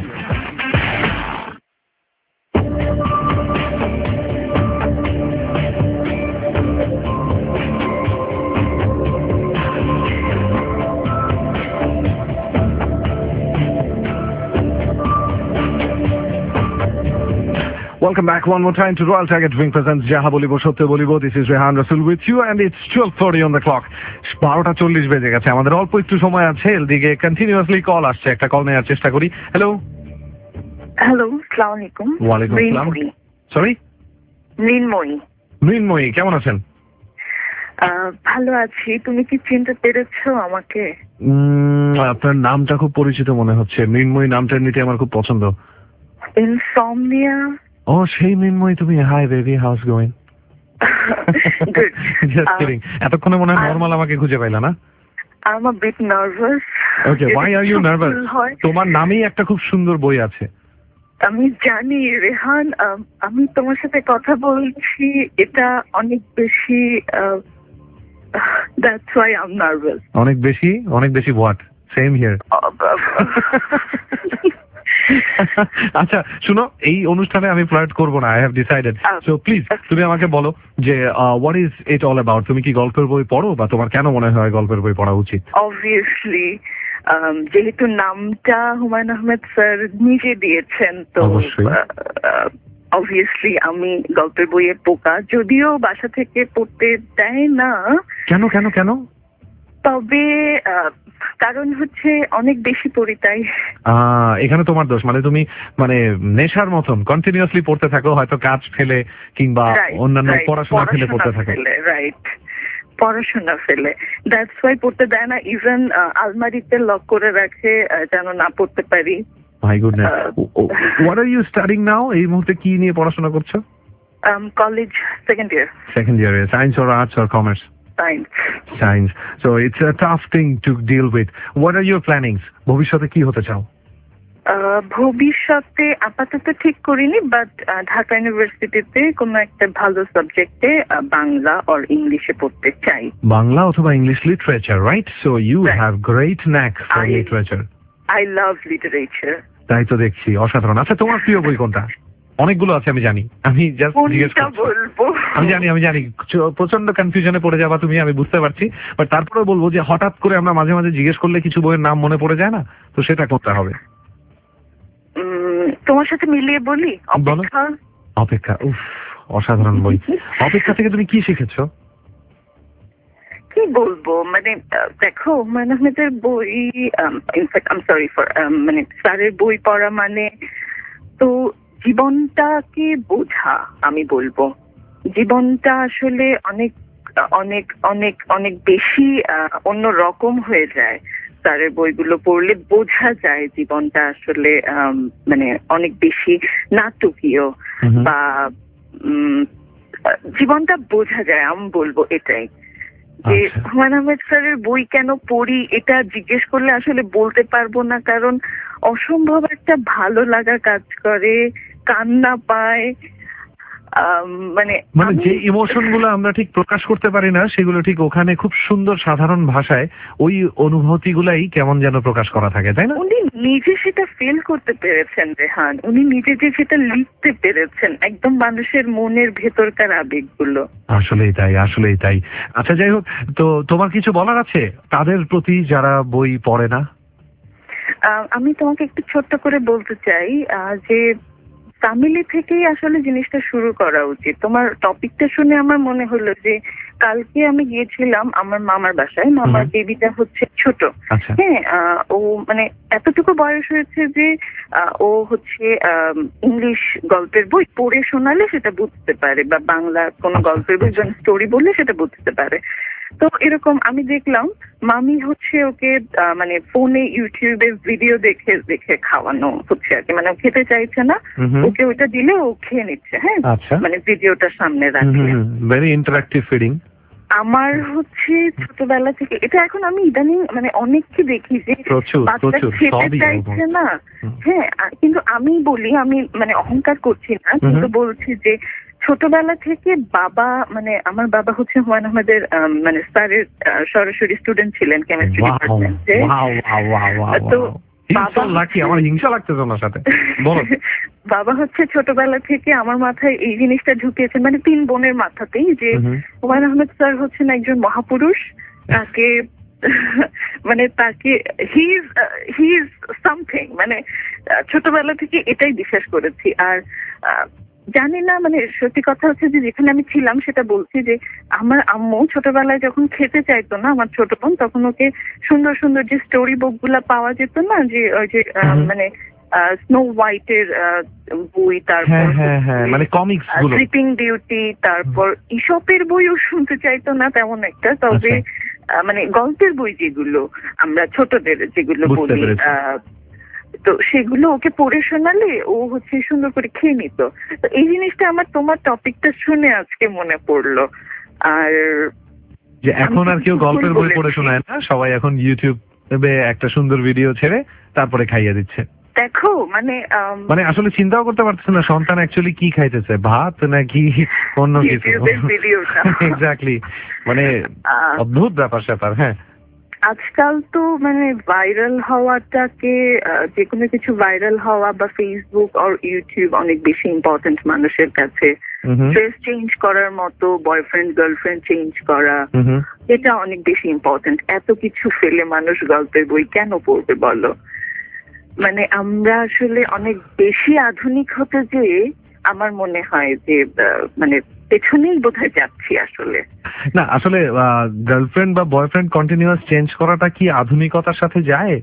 Welcome back one more time to Royal Tiger Drink presents Jaha Bolibo Sotto Bolibo. This is Rehan Rasul with you, and it's twelve forty on the clock. বারোটা চল্লিশ বেজে গেছে, আমাদের অল্প একটু সময় আছে। এদিকে কন্টিনিউয়াসলি কল আসছে, একটা কল নেওয়ার চেষ্টা করি। হ্যালো হ্যালো, আসসালামু আলাইকুম। ওয়ালাইকুম আসসালাম। সরি, মৃন্ময়ী। মৃন্ময়ী, কেমন আছেন? ভালো আছি, তুমি কি চিনতে পেরেছো আমাকে? আপনার নামটা খুব পরিচিত মনে হচ্ছে। মৃন্ময়ী নামটা নিতে আমার খুব পছন্দ। ইনসমনিয়া। ও সেই মৃন্ময়ী তুমি। Hi baby, how's going? Good. Just kidding. এতক্ষণে মনে হয় নরমাল আমাকে খুঁজে পাইলা না? I'm a bit nervous. Okay, why are you nervous? তোমার নামেই একটা খুব সুন্দর বই আছে। আমি জানি রেহান, আমি তোমার সাথে কথা বলছি, এটা অনেক বেশি, that's why I'm nervous. অনেক বেশি? অনেক বেশি what? Same here. আচ্ছা শুনো, এই অনুষ্ঠানে আমি ফ্লার্ট করব না, I have decided. So please তুমি আমাকে বলো যে what is it all about. তুমি কি গল্পের বই পড়ো, বা তোমার কেন মনে হয় গল্পের বই পড়া উচিত? অবভিয়াসলি যেহেতু নামটা হুমায়ুন আহমেদ স্যার নিজে দিয়েছেন, তো অবভিয়াসলি আমি গল্পের বইয়ের পোকা, যদিও বাসা থেকে পড়তে দেয় না। কেন কেন কেন? তবে কারণ হচ্ছে অনেক বেশি পড়ি তাই। এখানে তোমার দোষ, মানে তুমি মানে নেশার মতন কন্টিনিউয়াসলি পড়তে থাকো, হয়তো কাজ ফেলে কিংবা অন্যান্য পড়াশোনা ফেলে পড়তে থাকো। রাইট, পড়াশোনা ফেলে, দ্যাটস ওয়াই পড়তে দেয় না। ইভেন আলমারিতে লক করে রাখে যেন না পড়তে পারি। My goodness. What are you studying now? এই মুহূর্তে কি নিয়ে পড়াশোনা করছো? College second year. Second year. Science or arts or commerce? Science. Science. So it's a tough thing to deal with. What are your plannings? ভবিষ্যতে কি হতে চাও? ভবিষ্যতে আপাতত ঠিক করিনি, বাট ঢাকা ইউনিভার্সিটিতে কোনো একটা ভালো সাবজেক্টে বাংলা or ইংলিশে পড়তে চাই। বাংলা অথবা English literature, right? So you have great knack for literature. I love literature. তাই তো দেখছি, অসাধারণ। আচ্ছা তোমার প্রিয় বই কোনটা? অনেকগুলো আছে আমি জানি, আমি জাস্ট জিজ্ঞেস করছি। আমি জানি আমি জানি প্রচন্ড কনফিউশনে পড়ে যাবা তুমি, আমি বুঝতে পারছি, বাট তারপরেও বলবো যে হঠাৎ করে আমরা মাঝে মাঝে জিজ্ঞেস করলে কিছু বইয়ের নাম মনে পড়ে যায় না, তো সেটা করতে হবে। তোমার সাথে মিলিয়ে বলি অপেক্ষা। অপেক্ষা, উফ অসাধারণ বই। অপেক্ষা থেকে তুমি কি শিখেছো? কি বলবো, মানে দেখো হুমায়ুন আহমেদের বই, in fact I am sorry for মানে স্যারের বই পড়া মানে তো জীবনটাকে বোঝা। আমি বলবো জীবনটা আসলে অনেক অনেক অনেক অনেক বেশি অন্য রকম হয়ে যায়। স্যারের বইগুলো পড়লে বোঝা যায় জীবনটা আসলে মানে অনেক বেশি নাটকীয়, বা জীবনটা বোঝা যায়, আমি বলবো এটাই। যে হুমায়ুন আহমেদ স্যারের বই কেন পড়ি এটা জিজ্ঞেস করলে আসলে বলতে পারবো না, কারণ অসম্ভব একটা ভালো লাগা কাজ করে, কান্না পায়, মানে মানে যে ইমোশন গুলো আমরা ঠিক প্রকাশ করতে পারি না সেগুলো ঠিক ওখানে খুব সুন্দর সাধারণ ভাষায় ওই অনুভূতি গুলাই কেমন যেন প্রকাশ করা থাকে, তাই না? উনি নিজে সেটা ফিল করতে পেরেছেন রেহান, উনি নিজে যে সেটা লিখতে পেরেছেন, একদম মানুষের মনের ভেতরকার আবেগগুলো। আসলেই তাই, আসলেই তাই। আচ্ছা যাই হোক, তো তোমার কিছু বলার আছে তাদের প্রতি যারা বই পড়ে না? আমি তোমাকে একটু ছোট্ট করে বলতে চাই যে ফ্যামিলি থেকেই আসলে জিনিসটা শুরু করা উচিত। তোমার টপিকটা শুনে আমার মনে হলো যে কালকে আমি গিয়েছিলাম আমার মামার বাসায়, মামার বেবিটা হচ্ছে ছোট, হ্যাঁ ও মানে এতটুকু বয়স হয়েছে যে ও হচ্ছে ইংলিশ গল্পের বই পড়ে শোনালে সেটা বুঝতে পারে, বা বাংলা কোনো গল্পের বই স্টোরি বললে সেটা বুঝতে পারে। তো এরকম আমি দেখলাম মামি হচ্ছে ওকে মানে ফোনে ইউটিউবে ভিডিও দেখে দেখে খাওয়ানো হচ্ছে আর কি, মানে খেতে চাইছে না, ওকে ওইটা দিলে ও খেয়ে নিচ্ছে, হ্যাঁ মানে ভিডিওটা সামনে রাখলে। Very interactive feeding. আমার হচ্ছে ছোটবেলা থেকে এটা, এখন আমি ইদানিং মানে অনেককে দেখি যে বাচ্চা খেতে চাইছে না, হ্যাঁ কিন্তু আমি বলি, আমি মানে অহংকার করছি না, কিন্তু বলছি যে ছোটবেলা থেকে বাবা মানে আমার বাবা হচ্ছে হুমায়ুন আহমেদের মানে স্যারের সরাসরি স্টুডেন্ট ছিলেন কেমিস্ট্রি ডিপার্টমেন্টে। তো আমার হিংসা লাগতেছে ওনার সাথে। বাবা হচ্ছে ছোটবেলা থেকে আমার মাথায় এই জিনিসটা ঢুকিয়েছেন, মানে তিন বোনের মাথাতেই, যে হুমায়ুন আহমেদ স্যার হচ্ছেন একজন মহাপুরুষ, তাকে মানে তাকে he is he is something, মানে ছোটবেলা থেকে এটাই বিশ্বাস করেছি। আর জানি না, মানে সত্যি কথা হচ্ছে যে যেখানে আমি ছিলাম সেটা বলছি যে আমার আম্মু ছোটবেলায় যখন খেতে চাইতো না আমার ছোট বোন, তখন ওকে সুন্দর সুন্দর যে স্টোরি বুক গুলা পাওয়া যেত না, যে ওই যে মানে স্নো হোয়াইটের বই, তারপর মানে কমিক্স গুলো, স্লিপিং বিউটি, তারপর ইসপের বইও শুনতে চাইতো না তেমন একটা, তবে মানে গল্পের বই যেগুলো আমরা ছোটদের যেগুলো বলি তো সেগুলো ওকে পড়ে শোনালে ও হচ্ছে সুন্দর করে খেয়ে নিত। তো এই জিনিসটা আমার তোমার টপিকটা শুনে আজকে মনে পড়লো। আর যে এখন আর কেউ গল্পের বই পড়ে শোনায় না, সবাই এখন ইউটিউবে একটা সুন্দর ভিডিও ছেড়ে তারপরে খাইয়ে দিচ্ছে। দেখো মানে মানে আসলে চিন্তাও করতে পারছে না সন্তান অ্যাকচুয়ালি কি খাইতেছে, ভাত নাকি অন্য কিছু। এক্স্যাক্টলি, মানে অদ্ভুত ব্যাপার স্যাপার। হ্যাঁ, আজকাল তো মানে ভাইরাল হওয়াটাকে যে কোনো কিছু ভাইরাল হওয়া বা ফেসবুক আর ইউটিউব অনেক বেশি ইম্পর্টেন্ট মানুষের কাছে। ড্রেস চেঞ্জ করার মতো বয়ফ্রেন্ড গার্লফ্রেন্ড চেঞ্জ করা এটা অনেক বেশি ইম্পর্টেন্ট। এত কিছু ফেলে মানুষ গল্পের বই কেন পড়বে বলো? মানে আমরা আসলে অনেক বেশি আধুনিক হতে যেয়ে আমার মনে হয় যে মানে পেছনেই বোধহয় যাচ্ছি আসলে। না আসলে গার্লফ্রেন্ড বা বয়ফ্রেন্ড কন্টিনিউয়াস চেঞ্জ করাটা কি আধুনিকতার সাথে যায়?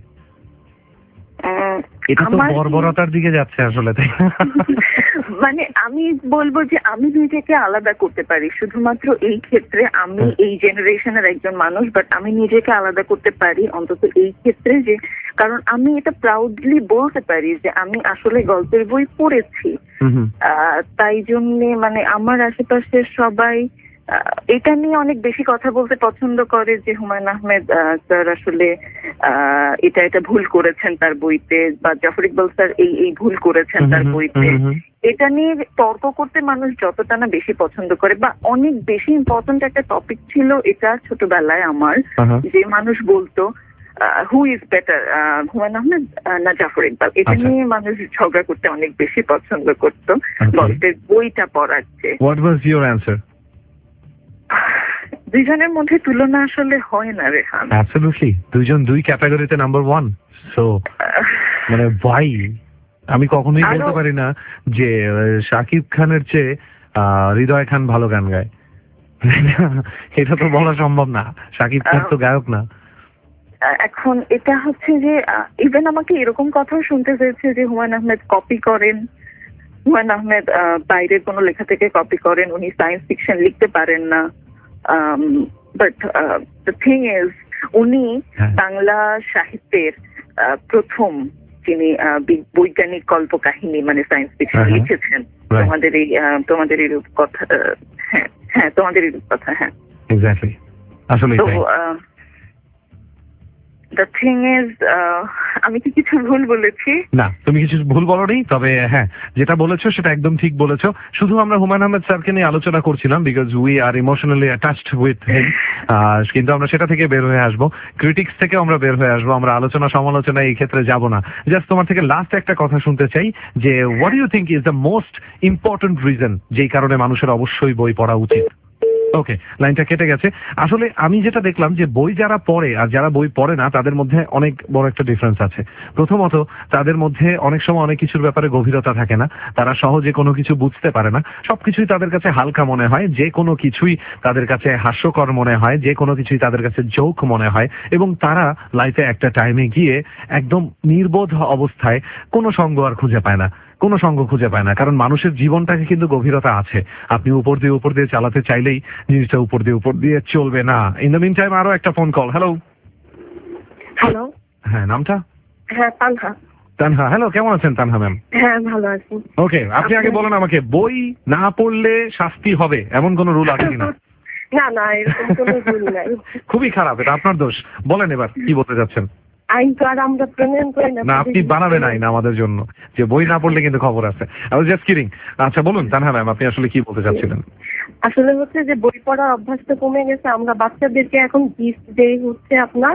এটা তো বর্বরতার দিকে যাচ্ছে আসলে, তাই মানে আমি বলবো যে আমি নিজেকে আলাদা করতে পারি শুধুমাত্র এই ক্ষেত্রে, আমি এই জেনারেশনের একজন মানুষ, বাট আমি নিজেকে আলাদা করতে পারি অন্তত এই ক্ষেত্রে যে কারণ আমি এটা প্রাউডলি বলতে পারি যে আমি আসলে গল্পের বই পড়েছি। তাই জন্যে মানে আমার আশেপাশের সবাই এটা নিয়ে অনেক বেশি কথা বলতে পছন্দ করে যে হুমায়ুন আহমেদ স্যার আসলে এটা এটা ভুল করেছেন তার বইতে, বা জাফর ইকবাল স্যার এই এই ভুল করেছেন তার বইতে। এটা নিয়ে তর্ক করতে মানুষ যতটা না বেশি পছন্দ করে, বা অনেক বেশি ইম্পর্টেন্ট একটা টপিক ছিল এটা ছোটবেলায় আমার, যে মানুষ বলতো who is better Humayun Ahmed না জাফর ইকবাল, এটা নিয়ে মানুষ ঝগড়া করতে অনেক বেশি পছন্দ করতো গল্পের বইটা পড়ার চেয়ে। What was your answer? দুইজনের মধ্যে তুলনা আসলে হয় না রেহান। অ্যাবসলিউটলি, দুইজন দুই ক্যাটাগরিতে নাম্বার ওয়ান। সো মানে ভাই আমি কখনোই বলতে পারি না যে শাকিব খানের চেয়ে হৃদয় খান ভালো গান গায়, এটা তো বলা সম্ভব না। শাকিব খান তো গায়ক না। এখন এটা হচ্ছে যে ইভেন আমাকে এরকম কথাও শুনতে হয়েছে যে হুমায়ুন আহমেদ কপি করেন, হুমায়ুন আহমেদ বাইরের কোনো লেখা থেকে কপি করেন, উনি সায়েন্স ফিকশন লিখতে পারেন না। বাট দ্য থিং ইজ উনি বাংলা সাহিত্যের প্রথম যিনি বৈজ্ঞানিক কল্প কাহিনী মানে সায়েন্স ফিকশন লিখেছেন। তোমাদের এই তোমাদের এই কথা, হ্যাঁ হ্যাঁ তোমাদের এই কথা, হ্যাঁ এক্স্যাক্টলি। আসলে দ্য থিং ইজ আমি কি কিছু ভুল বলেছি? না, তুমি কিছু ভুল বলোনি, তবে হ্যাঁ যেটা বলেছো সেটা একদম ঠিক বলেছো। শুধু আমরা হুমায়ুন আহমেদ স্যারকে নিয়ে আলোচনা করছিলাম because we are emotionally attached with him, কিন্তু আমরা সেটা থেকে বের হয়ে আসবো, ক্রিটিক্স থেকে আমরা বের হয়ে আসবো, আমরা আলোচনা সমালোচনা এই ক্ষেত্রে যাব না। জাস্ট তোমার থেকে লাস্ট একটা কথা শুনতে চাই যে what you think is the most important reason যেই কারণে মানুষের অবশ্যই বই পড়া উচিত? ওকে, লাইনটা কেটে গেছে। আসলে আমি যেটা দেখলাম যে বই যারা পড়ে আর যারা বই পড়ে না তাদের মধ্যে অনেক বড় একটা ডিফারেন্স আছে। প্রথমত তাদের মধ্যে অনেক সময় অনেক কিছুর ব্যাপারে গভীরতা থাকে না, তারা সহজে কোনো কিছু বুঝতে পারে না, সবকিছুই তাদের কাছে হালকা মনে হয়, যে কোনো কিছুই তাদের কাছে হাস্যকর মনে হয়, যে কোনো কিছুই তাদের কাছে জোক মনে হয়, এবং তারা লাইফে একটা টাইমে গিয়ে একদম নির্বোধ অবস্থায় কোনো সঙ্গ আর খুঁজে পায় না, কোনো সঙ্গ খুঁজে পায় না। কারণ মানুষের জীবনটাকে কিন্তু গভীরতা আছে, আপনি উপর দিয়ে উপর দিয়ে চালাতে চাইলেই জিনিসটা উপর দিয়ে উপর দিয়ে চলবে না। ইন দ্য মিন টাইম আরো একটা ফোন কল। হ্যালো হ্যালো হ্যাঁ, নামটা? হ্যাঁ, তানহা। তানহা, হ্যালো, কেমন আছেন তানহা ম্যাম? হ্যাঁ, ভালো আছি। ওকে, আপনি আগে বলেন আমাকে, বই না পড়লে শাস্তি হবে এমন কোন রুল আছে কিনা? না না, এরকম কোনো রুল নাই। খুবই খারাপ, এটা আপনার দোষ। বলেন এবার কি বলতে যাচ্ছেন? আইন তো আর আমরা প্রণয়ন করি না। না, আপনি বানাবেন আইন আমাদের জন্য, যে বই না পড়লে কিন্তু খবর আছে। I was just kidding. আচ্ছা বলুন তানহা ম্যাম, আপনি আসলে কি বলতে চাচ্ছিলেন? আসলে হচ্ছে যে বই পড়ার অভ্যাসটা কমে গেছে। আমরা বাচ্চাদেরকে এখন গিফট দেই হচ্ছে আপনার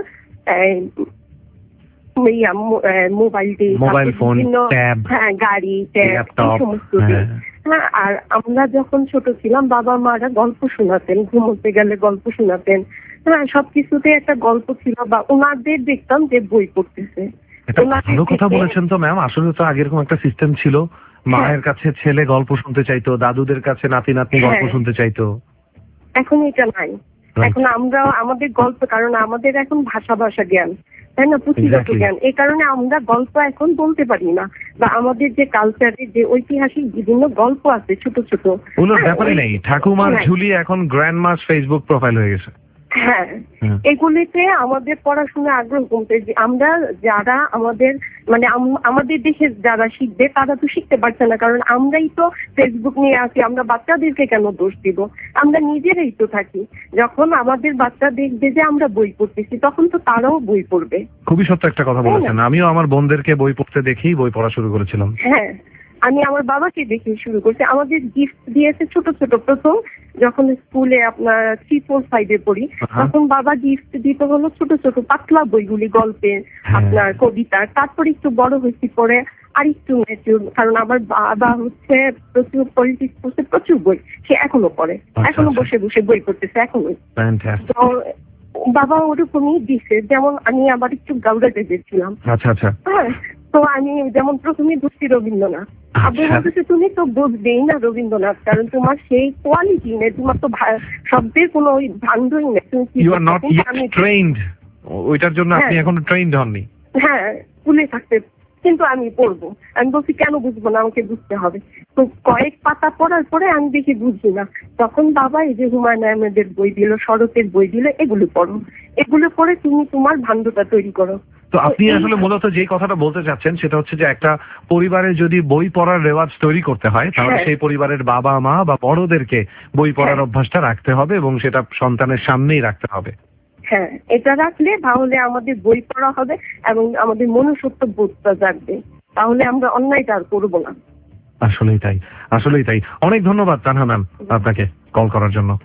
মোবাইল দিই, মোবাইল ফোন, ট্যাব, হ্যাঁ গাড়ি, ট্যাব, সমস্ত দিই। হ্যাঁ, আর আমরা যখন ছোট ছিলাম বাবা মারা গল্প শোনাতেন, ঘুমোতে গেলে গল্প শোনাতেন। হ্যাঁ, সবকিছুতে একটা গল্প ছিল, বা ওনাদের দেখতাম যে বই পড়তেছে। ভালো কথা বলেছেন তো ম্যাম। আসলে তো আগে এরকম একটা সিস্টেম ছিল, মায়ের কাছে ছেলে গল্প শুনতে চাইতো, দাদুদের কাছে নাতি নাতনি গল্প শুনতে চাইতো। এখন এটা নাই। এখন আমরা আমাদের গল্প, কারণ আমাদের এখন ভাষা ভাষা জ্ঞান, তাই না, পুঁথিগত জ্ঞান, এই কারণে আমরা গল্প এখন বলতে পারি না, বা আমাদের যে কালচারে যে ঐতিহাসিক বিভিন্ন গল্প আছে ছোট ছোট, ওগুলোর ব্যাপারই নেই। ঠাকুমার ঝুলি এখন গ্র্যান্ডমাস ফেসবুক প্রোফাইল হয়ে গেছে। হ্যাঁ, এগুলিতে আমাদের পড়াশোনা আগ্রহ কমতে, যে আমরা যারা আমাদের মানে আম- আমাদের দেশে যারা শিখবে তারা তো শিখতে পারছে না, কারণ আমরাই তো ফেসবুক নিয়ে আসি। আমরা বাচ্চাদেরকে কেন দোষ দিব? আমরা নিজেরাই তো থাকি। যখন আমাদের বাচ্চা দেখবে যে আমরা বই পড়তেছি, তখন তো তারাও বই পড়বে। খুবই সত্য একটা কথা বলেছেন। আমিও আমার বোনদেরকে বই পড়তে দেখেই বই পড়া শুরু করেছিলাম। হ্যাঁ, আমি আমার বাবাকে দেখে শুরু করছি। আমাদের গিফট দিয়েছে ছোট ছোট, প্রথম যখন স্কুলে আপনার থ্রি ফোর ফাইভে পড়ি, তখন বাবা গিফট দিতে হলো ছোট ছোট পাতলা বইগুলি, গল্পের, আপনার কবিতা। তারপরে একটু বড় হয়েছি পরে আর একটু ম্যাচিউর, কারণ আমার বাবা হচ্ছে প্রচুর পলিটিক্স পড়ছে, প্রচুর বই সে এখনো পড়ে, এখনো বসে বসে বই পড়তেছে এখনো। তো বাবা ওরকমই দিছে, যেমন আমি আবার একটু গাউডা দেখেছিলাম। আচ্ছা আচ্ছা। হ্যাঁ, তো আমি যেমন প্রথমে বুঝছি রবীন্দ্রনাথ, আপনি বলতেছে তুমি তো বুঝবেই না রবীন্দ্রনাথ, কারণ তোমার সেই কোয়ালিটি নেই, তোমার তো ভা- শব্দের কোনো ওই ভান্ডই নেই। তুমি কি you are not yet trained, ওইটার জন্য আপনি হ্যাঁ। এখনো ট্রেইনড হননি। হ্যাঁ, স্কুলে থাকতে, কিন্তু আমি পড়বো। আমি বলছি কেন বুঝবো না, আমাকে বুঝতে হবে। তো কয়েক পাতা পড়ার পরে আমি দেখি বুঝি না, তখন বাবা এই যে হুমায়ুন আহমেদের বই দিল, শরতের বই দিল, এগুলো পড়ো, এগুলো পড়ে তুমি তোমার ভান্ডটা তৈরি করো। তো আপনি আসলে মূলত যে কথাটা বলতে চাচ্ছেন সেটা হচ্ছে যে একটা পরিবারে যদি বই পড়ার রেওয়াজ তৈরি করতে হয়, তাহলে হ্যাঁ। সেই পরিবারের বাবা মা বা বড়দেরকে বই পড়ার অভ্যাসটা রাখতে হবে এবং সেটা সন্তানের সামনেই রাখতে হবে। হ্যাঁ, এটা রাখলে তাহলে আমাদের বই পড়া হবে এবং আমাদের মনুষ্যত্ব বোধটা জাগবে, তাহলে আমরা অন্যায়টা আর করবো না। আসলেই তাই, আসলেই তাই। অনেক ধন্যবাদ তানহা ম্যাম আপনাকে কল করার জন্য।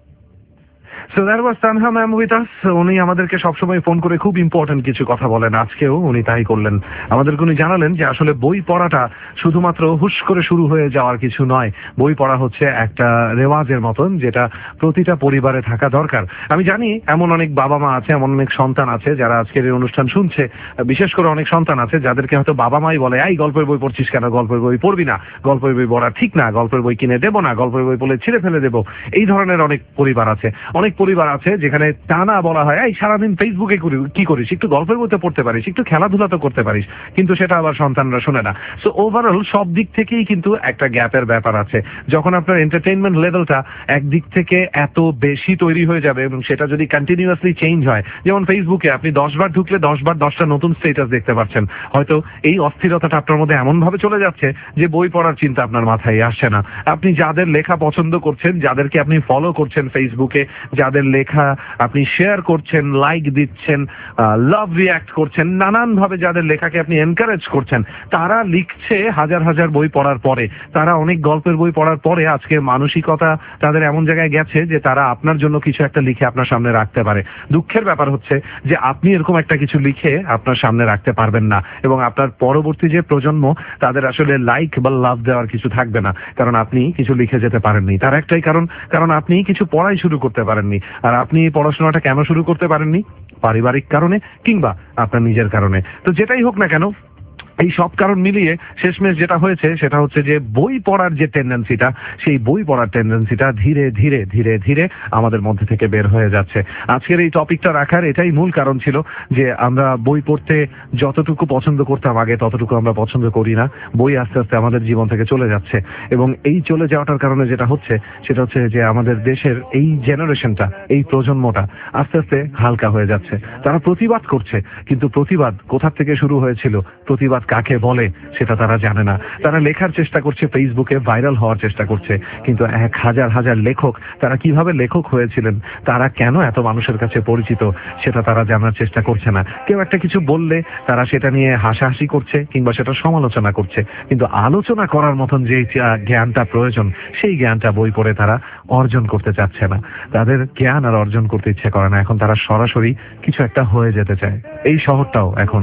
So that was Tanha ma'am with us. উনি আমাদেরকে সবসময় ফোন করে খুব ইম্পর্টেন্ট কিছু কথা বলেন, আজকেও উনি তাই করলেন। আমাদেরকে উনি জানালেন যে আসলে বই পড়াটা শুধুমাত্র হুশ করে শুরু হয়ে যাওয়ার কিছু নয়, বই পড়া হচ্ছে একটা রেওয়াজের মতন, যেটা প্রতিটা পরিবারে থাকা দরকার। আমি জানি এমন অনেক বাবা মা আছে, এমন অনেক সন্তান আছে যারা আজকের এই অনুষ্ঠান শুনছে, বিশেষ করে অনেক সন্তান আছে যাদেরকে হয়তো বাবা মাই বলে, এই গল্পের বই পড়ছিস কেন, গল্পের বই পড়বি না, গল্পের বই পড়া ঠিক না, গল্পের বই কিনে দেবো না, গল্পের বই পড়লে ছিঁড়ে ফেলে দেবো। এই ধরনের অনেক পরিবার আছে। অনেক পরিবার আছে যেখানে টানা বলা হয়, এই সারাদিন ফেসবুকে কি করিস, একটু গল্পের বইতে পড়তে পারিস, একটু খেলাধুলা তো করতে পারিস, কিন্তু সেটা আবার সন্তানরা শোনে না। সো ওভারঅল সব দিক থেকেই কিন্তু একটা গ্যাপের ব্যাপার আছে। যখন আপনার এন্টারটেইনমেন্ট লেভেলটা একদিক থেকে এত বেশি তৈরি হয়ে যাবে এবং সেটা যদি কন্টিনিউয়াসলি চেঞ্জ হয়, যেমন ফেসবুকে আপনি দশ বার ঢুকলে দশ বার দশটা নতুন স্টেটাস দেখতে পাচ্ছেন, হয়তো এই অস্থিরতাটা আপনার মধ্যে এমন ভাবে চলে যাচ্ছে যে বই পড়ার চিন্তা আপনার মাথায় আসছে না। আপনি যাদের লেখা পছন্দ করছেন, যাদেরকে আপনি ফলো করছেন ফেসবুকে, যাদের লেখা আপনি শেয়ার করছেন, লাইক দিচ্ছেন, লাভ রিয়াক্ট করছেন, নানান ভাবে যাদের লেখাকে আপনি এনকারেজ করছেন, তারা লিখছে হাজার হাজার বই পড়ার পরে, তারা অনেক গল্পের বই পড়ার পরে আজকে মানসিকতা তাদের এমন জায়গায় গেছে যে তারা আপনার জন্য কিছু একটা লিখে আপনার সামনে রাখতে পারে। দুঃখের ব্যাপার হচ্ছে যে আপনি এরকম একটা কিছু লিখে আপনার সামনে রাখতে পারবেন না এবং আপনার পরবর্তী যে প্রজন্ম তাদের আসলে লাইক বা লাভ দেওয়ার কিছু থাকবে না, কারণ আপনি কিছু লিখে যেতে পারেননি। তার একটাই কারণ, কারণ আপনি কিছু পড়াই শুরু করতে পারেননি। আর আপনি পড়াশোনাটা কেন শুরু করতে পারেননি? পারিবারিক কারণে কিংবা আপনার নিজের কারণে। তো যেটাই হোক না কেন, এই সব কারণ মিলিয়ে শেষমেশ যেটা হয়েছে সেটা হচ্ছে যে বই পড়ার যে টেন্ডেন্সিটা, সেই বই পড়ার টেন্ডেন্সিটা ধীরে ধীরে ধীরে ধীরে আমাদের মধ্যে থেকে বের হয়ে যাচ্ছে। আজকের এই টপিকটা রাখার এটাই মূল কারণ ছিল যে আমরা বই পড়তে যতটুকু পছন্দ করতাম আগে ততটুকু আমরা পছন্দ করি না। বই আস্তে আস্তে আমাদের জীবন থেকে চলে যাচ্ছে এবং এই চলে যাওয়াটার কারণে যেটা হচ্ছে সেটা হচ্ছে যে আমাদের দেশের এই জেনারেশনটা, এই প্রজন্মটা আস্তে আস্তে হালকা হয়ে যাচ্ছে। তারা প্রতিবাদ করছে, কিন্তু প্রতিবাদ কোথা থেকে শুরু হয়েছিল, প্রতিবাদ কাকে বলে সেটা তারা জানে না। তারা লেখার চেষ্টা করছে, ফেসবুকে ভাইরাল হওয়ার চেষ্টা করছে, কিন্তু এক হাজার হাজার লেখক তারা কিভাবে লেখক হয়েছিলেন, তারা কেন এত মানুষের কাছে পরিচিত সেটা তারা জানার চেষ্টা করছে না। কেউ একটা কিছু বললে তারা সেটা নিয়ে হাসাহাসি করছে কিংবা সেটা সমালোচনা করছে, কিন্তু আলোচনা করার মতন যে জ্ঞানটা প্রয়োজন সেই জ্ঞানটা বই পড়ে তারা অর্জন করতে চাচ্ছে না। তাদের জ্ঞান আর অর্জন করতে ইচ্ছে করে না, এখন তারা সরাসরি কিছু একটা হয়ে যেতে চায়। এই শহরটাও এখন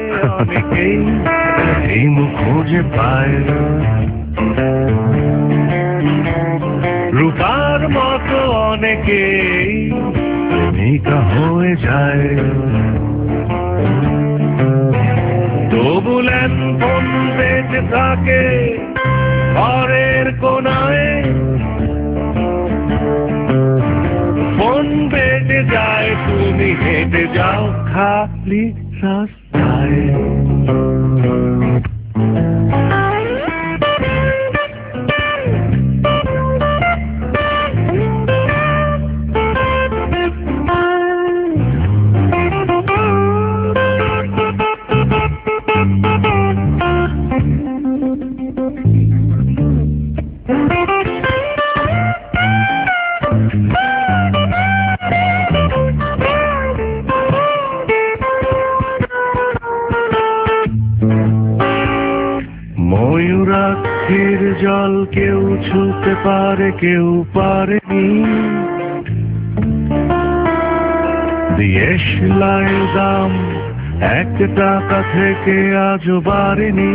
এই মুখ খুঁজে পায় রূপার মতো অনেকেই প্রেমিকা হয়ে যায়, তবু ফোন বেঁচে থাকে ঘরের কোনায়, ফোন বেঁচে যায় তুমি হেঁটে যাও খালি রাস্তায়। পারে কেউ পারেনি, দিয়ে সেলাইয়ের দাম এক টাকা থেকে আজও বাড়েনি।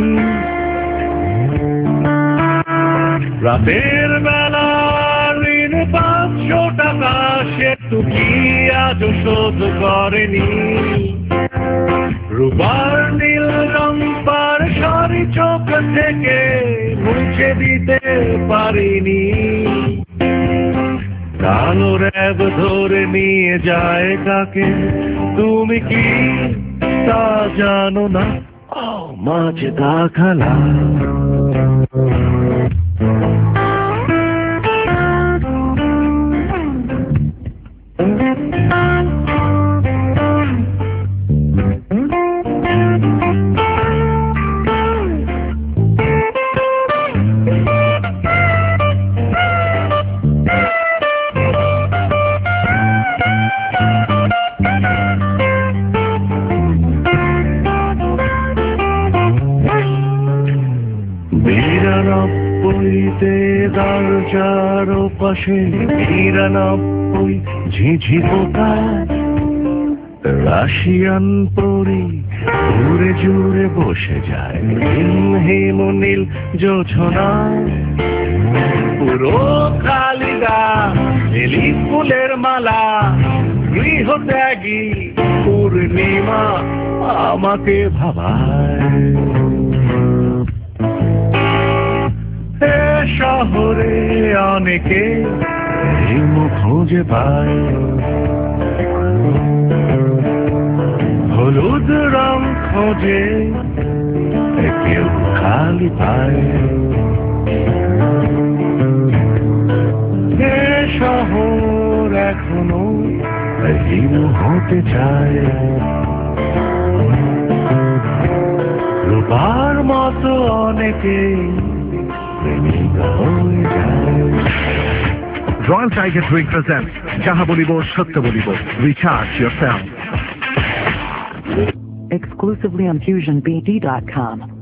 রাতের বেলা ঋণ পাঁচশো টাকা সে তুমি আজও শোধ করেনি। রূপার নীল রম্পার সারি চোখ থেকে মুছে দিতে পারিনি। কালো র্যাব ধরে নিয়ে যায় কাকে তুমি কি তা জানো না? মাঝে দাখালা বিরানব্বইতে দরজার পাশে বিরানব্বই ঝিঝি পোকা, রাশিয়ান পরি ঘুরে জুড়ে বসে যায় হিম হিম নীল জোছনা। পুরো কালিদা এলি ফুলের মালা, গৃহত্যাগী পূর্ণিমা আমাকে ভাবায়। শহরে অনেকে খুঁজে পায়, হলুদ রং খোঁজে কেউ খালি পায়। এ শহর এখনো হিরো হতে চায়, রূপার মতো অনেকে Royal Tiger Drink presents Jaha Bolibo Shatya Bolibo. Recharge yourself. Exclusively on Fusion B D dot com.